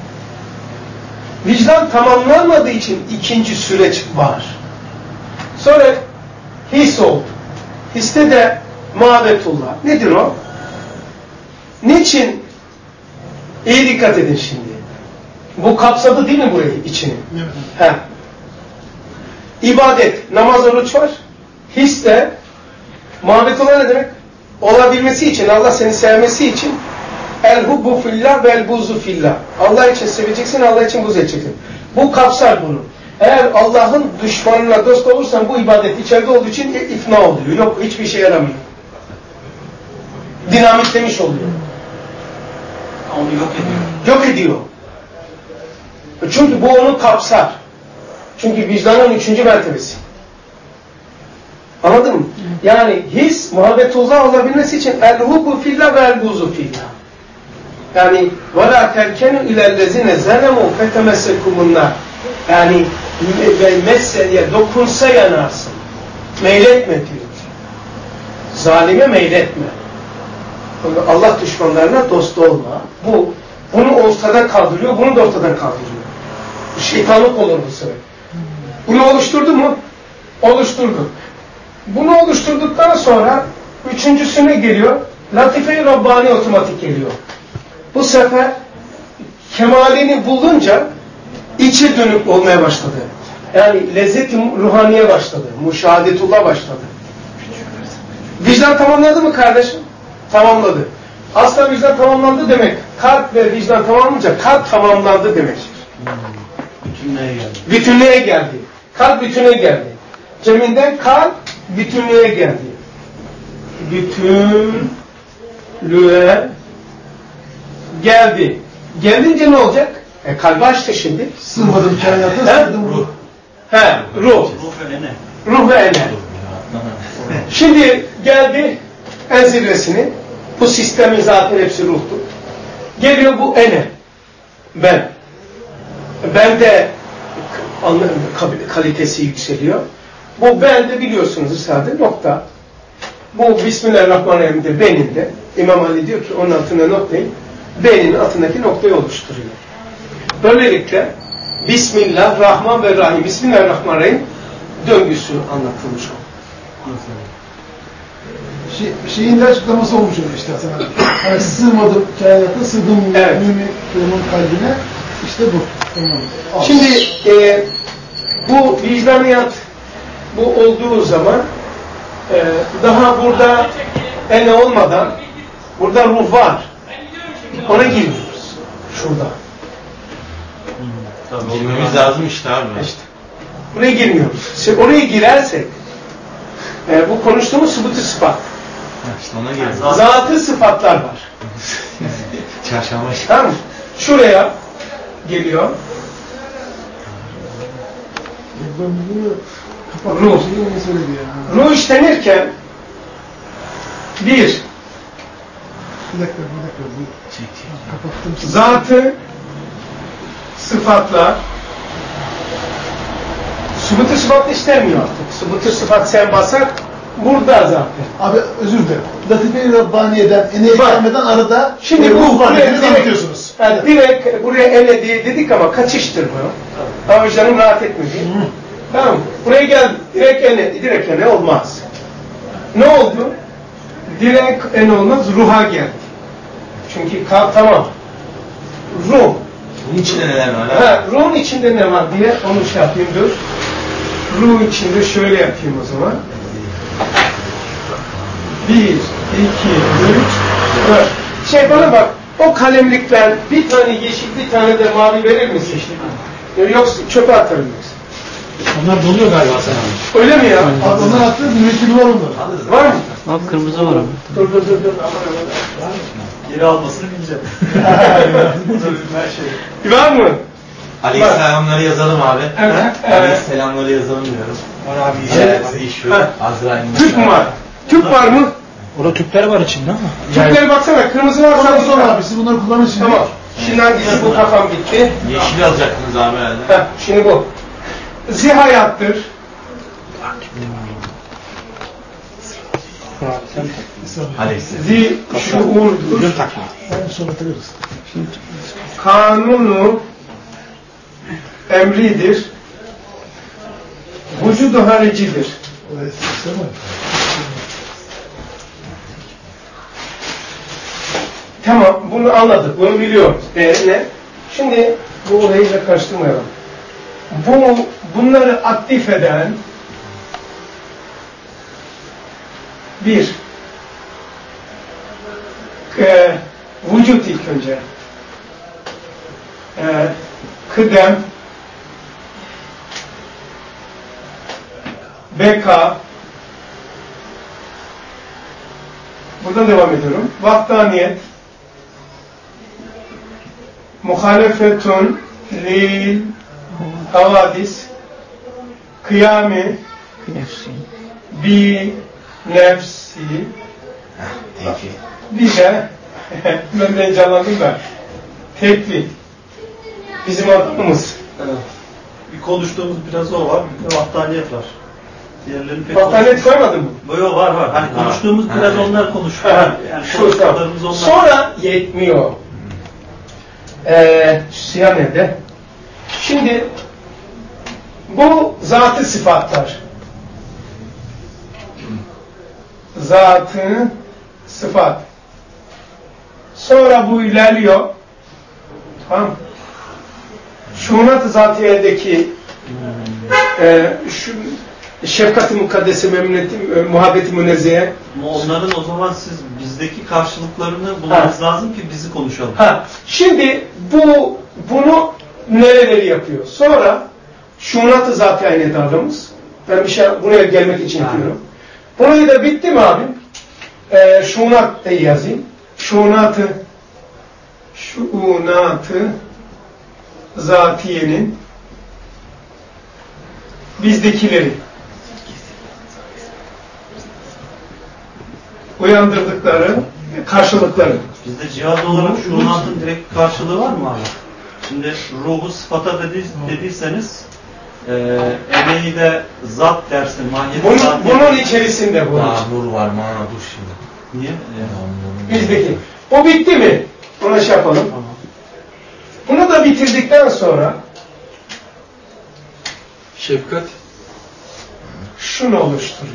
[SPEAKER 1] vicdan tamamlanmadığı için ikinci süreç var. Sonra his oldu. Histe de muhabbetullah. Nedir o? Niçin? İyi dikkat edin şimdi. Bu kapsadı değil mi burayı, içini? Evet. İbadet, namaz, oruç var. His de, muhabbetullah ne demek? Olabilmesi için, Allah seni sevmesi için el hubbu fillah ve el buzu fillah. Allah için seveceksin, Allah için buz edeceksin. Bu kapsar bunu. Eğer Allah'ın düşmanına dost olursan bu ibadet içeride olduğu için ifna oluyor. Yok, hiçbir şey yaramıyor. Dinamitlemiş oluyor.
[SPEAKER 3] Onu yok ediyor.
[SPEAKER 1] Yok ediyor. Çünkü bu onu kapsar. Çünkü vicdanın üçüncü mertebesi. Anladın mı? Yani his, muhabbetullah olabilmesi için el-hubbu fillah ve el-buzu fillah. Yani وَلَا تَرْكَنُوا اِلَى الَّذِينَ زَلَمُوا فَتَمَسَّكُمُ النَّارِ. Yani meseleye dokunsa yanarsın. Meyletme diyor. Zalime meyletme. Allah düşmanlarına dost olma. Bu, bunu ortadan kaldırıyor, bunu da ortadan kaldırıyor. Şeytanlık olur bu sefer. Bunu oluşturdu mu? Oluşturdu. Bunu oluşturduktan sonra üçüncüsüne geliyor. Latife-i Rabbani otomatik geliyor. Bu sefer kemalini bulunca içe dönük olmaya başladı. Yani lezzet-i ruhaniye başladı. Müşahadetullah başladı. Vicdan tamamladı mı kardeşim? Tamamladı. Aslında vicdan tamamlandı demek. Kalp ve vicdan tamamlanınca kalp tamamlandı demek.
[SPEAKER 3] Bütünlüğe geldi.
[SPEAKER 1] Bütünlüğe geldi. Kalp bütünlüğe geldi. Ceminden kalp bütünlüğe geldi. Bütünlüğe geldi. Geldince ne olacak? E kalbi açtı şimdi.
[SPEAKER 4] Sığmadım kainata, sığdım ruh.
[SPEAKER 1] He, ruh.
[SPEAKER 3] Ruh ve ene.
[SPEAKER 1] Ruh ve ene. Şimdi geldi en zirvesini. Bu sistemin zaten hepsi ruhtur. Geliyor bu ene. Ben. Ben de kalitesi yükseliyor. Bu ben de biliyorsunuz zaten nokta. Bu Bismillahirrahmanirrahim'de benim de. İmam Ali diyor ki onun altına noktayı benim altındaki noktayı oluşturuyor. Böylelikle Bismillah, Rahman ve Rahim. Bismillahirrahmanirrahim döngüsü anlatılmış o.
[SPEAKER 4] Şey, şeyin de açıklaması olmuş oluyor işte Hasan abi. Yani sığmadım kainata, sığdım evet. Mümin kalbine. İşte bu. Tamam.
[SPEAKER 1] Şimdi e, bu vicdaniyat bu olduğu zaman e, daha burada ene olmadan burada ruh var. Ona giriyoruz. Şurada.
[SPEAKER 3] Tabii,
[SPEAKER 9] Girmemiz lazım işte abi.
[SPEAKER 1] İşte. Buraya girmiyoruz. Şimdi oraya girersek e, bu konuştuğumuz subutu sıfat.
[SPEAKER 9] İşte ona girelim.
[SPEAKER 1] Zatı sıfatlar var.
[SPEAKER 9] Çarşamba.
[SPEAKER 1] Tamam. Şuraya geliyor. Ruh. Ruh işlenirken bir
[SPEAKER 4] Bir dakika, bir dakika. Kapattım.
[SPEAKER 1] zatı sıfatlar subutu sıfat işlemiyor artık. Subutu sıfat sen basak burada zaten.
[SPEAKER 4] Abi özür dilerim. Latife-i Rabbaniye'den, Ene-i Kâme'den arada
[SPEAKER 1] şimdi bu
[SPEAKER 4] ruh var
[SPEAKER 1] buraya
[SPEAKER 4] dediniz, anlatıyorsunuz.
[SPEAKER 1] Yani direkt buraya ele diye dedik ama kaçıştır bu. Ama vicdanım rahat etmedi. Tamam mı? Buraya gel, direkt ele, direkt ele olmaz. Ne oldu? Direkt ele olmaz, ruha geldi. Çünkü kalp tamam. Ruh.
[SPEAKER 9] Bunun içinde neler var?
[SPEAKER 1] Ha, ruhun içinde ne var diye onu şey yapayım dur. Ruh içinde şöyle yapayım o zaman. Bir, iki, üç, dört. Şey bana bak, o kalemlikten bir tane yeşil, bir tane de mavi verir misin? Yoksa çöpe atarım yoksa.
[SPEAKER 10] Onlar doluyor galiba sen abi.
[SPEAKER 1] Öyle mi ya?
[SPEAKER 4] Abi onlar attı, müvekkili var onlar.
[SPEAKER 1] Var mı?
[SPEAKER 12] Abi kırmızı var ama.
[SPEAKER 1] Dur dur dur dur. Aman aman.
[SPEAKER 3] Geri almasını bileceğim.
[SPEAKER 1] Var mı?
[SPEAKER 9] Aleyhisselamları yazalım abi.
[SPEAKER 1] Evet.
[SPEAKER 9] Aleyhisselamları yazalım diyorum.
[SPEAKER 10] Var abi.
[SPEAKER 9] Evet. İş yok. Azrail'in.
[SPEAKER 1] Tüp mü var? Tüp var mı?
[SPEAKER 10] Orada tüpler var içinde ama.
[SPEAKER 1] Tüpleri baksana, kırmızı varsa
[SPEAKER 4] Sonra sonra abi, siz bunları kullanın şimdi.
[SPEAKER 1] Tamam. Şimdi hangisi bu kafam gitti?
[SPEAKER 9] Yeşil alacaktınız abi herhalde.
[SPEAKER 1] Heh, şimdi bu. Zihayattır.
[SPEAKER 9] Aleyhisselam.
[SPEAKER 1] Zi şuurdur.
[SPEAKER 4] Yani sonra takarız.
[SPEAKER 1] Kanunu emridir. Vücudu haricidir.
[SPEAKER 4] Evet, tamam.
[SPEAKER 1] Tamam, bunu anladık, bunu biliyoruz. E, ne? Şimdi bu olayı da karıştırmayalım. Bu, bunları aktif eden bir e, vücut ilk önce e, kıdem, beka, buradan devam ediyorum. Vaktaniyet, muhalefetun lil havadis, kıyami bi nefsi, bir de ben de heyecanlandım da tekvin, bizim adımız.
[SPEAKER 3] Bir konuştuğumuz biraz o var, bir de vaktaniyet var. Diğerlerini pek
[SPEAKER 1] Vaktaniyet koymadın mı?
[SPEAKER 3] Böyle var var. Hani konuştuğumuz biraz onlar konuşuyor. Yani
[SPEAKER 1] Şu,
[SPEAKER 3] konuştuklarımız onlar.
[SPEAKER 1] sonra yetmiyor. Ee, siyah nerede? Şimdi bu zatı sıfatlar. Zatı sıfat. Sonra bu ilerliyor. Tamam. Şunat-ı zatiyedeki e, şu şefkat-i mukaddese, memnuniyeti, muhabbeti münezzeye.
[SPEAKER 3] Onların o zaman siz bizdeki karşılıklarını bulmanız lazım ki bizi konuşalım.
[SPEAKER 1] Ha, şimdi bu bunu nereleri yapıyor? Sonra şunat-ı zatiyaynet adamız. Ben bir şey buraya gelmek için yapıyorum. Burayı da bitti mi abi? Ee, şunat da yazayım. Şunat-ı şunat-ı zatiyenin bizdekileri uyandırdıkları karşılıkları.
[SPEAKER 3] Bizde cihaz olarak şunatın direkt karşılığı var mı abi? Şimdi ruhu sıfata dedi, dediyseniz e, emeği de zat dersin, mahiyeti
[SPEAKER 1] bunun,
[SPEAKER 3] zat.
[SPEAKER 1] Bunun içerisinde bu.
[SPEAKER 9] Nur var, mana dur şimdi.
[SPEAKER 3] Niye?
[SPEAKER 1] Bizdeki. O bitti mi? Ona şey yapalım. Tamam. Bunu da bitirdikten sonra
[SPEAKER 6] şefkat
[SPEAKER 1] şunu oluşturuyor.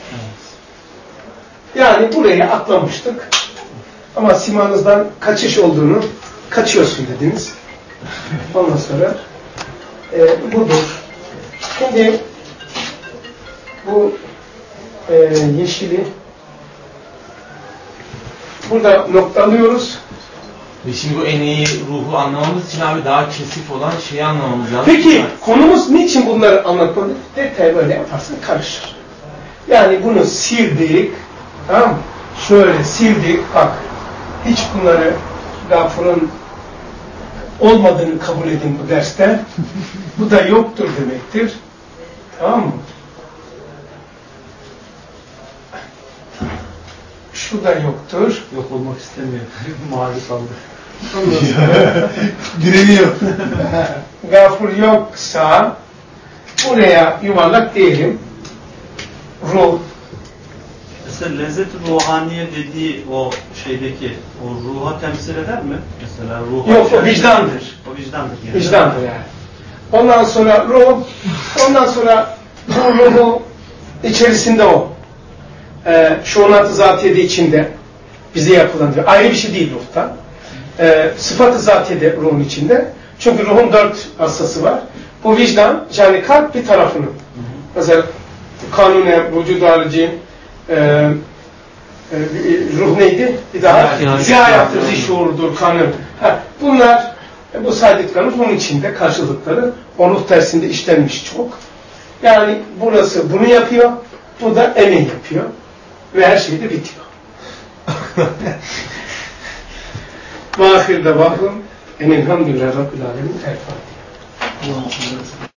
[SPEAKER 1] Yani buraya atlamıştık. Ama simanızdan kaçış olduğunu kaçıyorsun dediniz. Ondan sonra e, budur. Şimdi bu e, yeşili burada noktalıyoruz.
[SPEAKER 9] Ve şimdi bu en iyi ruhu anlamamız için abi daha kesif olan şeyi anlamamız lazım.
[SPEAKER 1] Peki konumuz niçin bunları anlatmadık? Detay böyle yaparsan karışır. Yani bunu sildik, tamam mı? Şöyle sildik, bak hiç bunları Gafur'un olmadığını kabul edin bu derste. Bu da yoktur demektir. Tamam mı? Şu da yoktur.
[SPEAKER 2] Yok olmak istemiyor. Mavi kaldı.
[SPEAKER 4] Direniyor.
[SPEAKER 1] Gafur yoksa buraya yuvarlak diyelim. Ruh.
[SPEAKER 3] Mesela lezzet-i ruhaniye dediği o şeydeki o ruha temsil eder mi? Mesela ruha
[SPEAKER 1] Yok, o vicdandır.
[SPEAKER 3] O vicdandır. Yani.
[SPEAKER 1] Vicdandır yani. Ondan sonra ruh, ondan sonra bu ruhu içerisinde o. Ee, şuunat-ı zatiyede içinde bize yapılan diyor. Ayrı bir şey değil ruhta. Ee, sıfat-ı zatiyede ruhun içinde. Çünkü ruhun dört hassası var. Bu vicdan, yani kalp bir tarafını. Mesela kanune, vücud harici, e, e, ruh neydi? Bir daha ziyarettır, zişuurdur, kanun. Ha, bunlar, bu saydıklarımız bunun içinde karşılıkları. O ruh tersinde işlenmiş çok. Yani burası bunu yapıyor, bu da emin yapıyor. Ve her şey de bitiyor. Ve ahirde bakın, enelhamdülillah Rabbil Alemin. El Fatiha.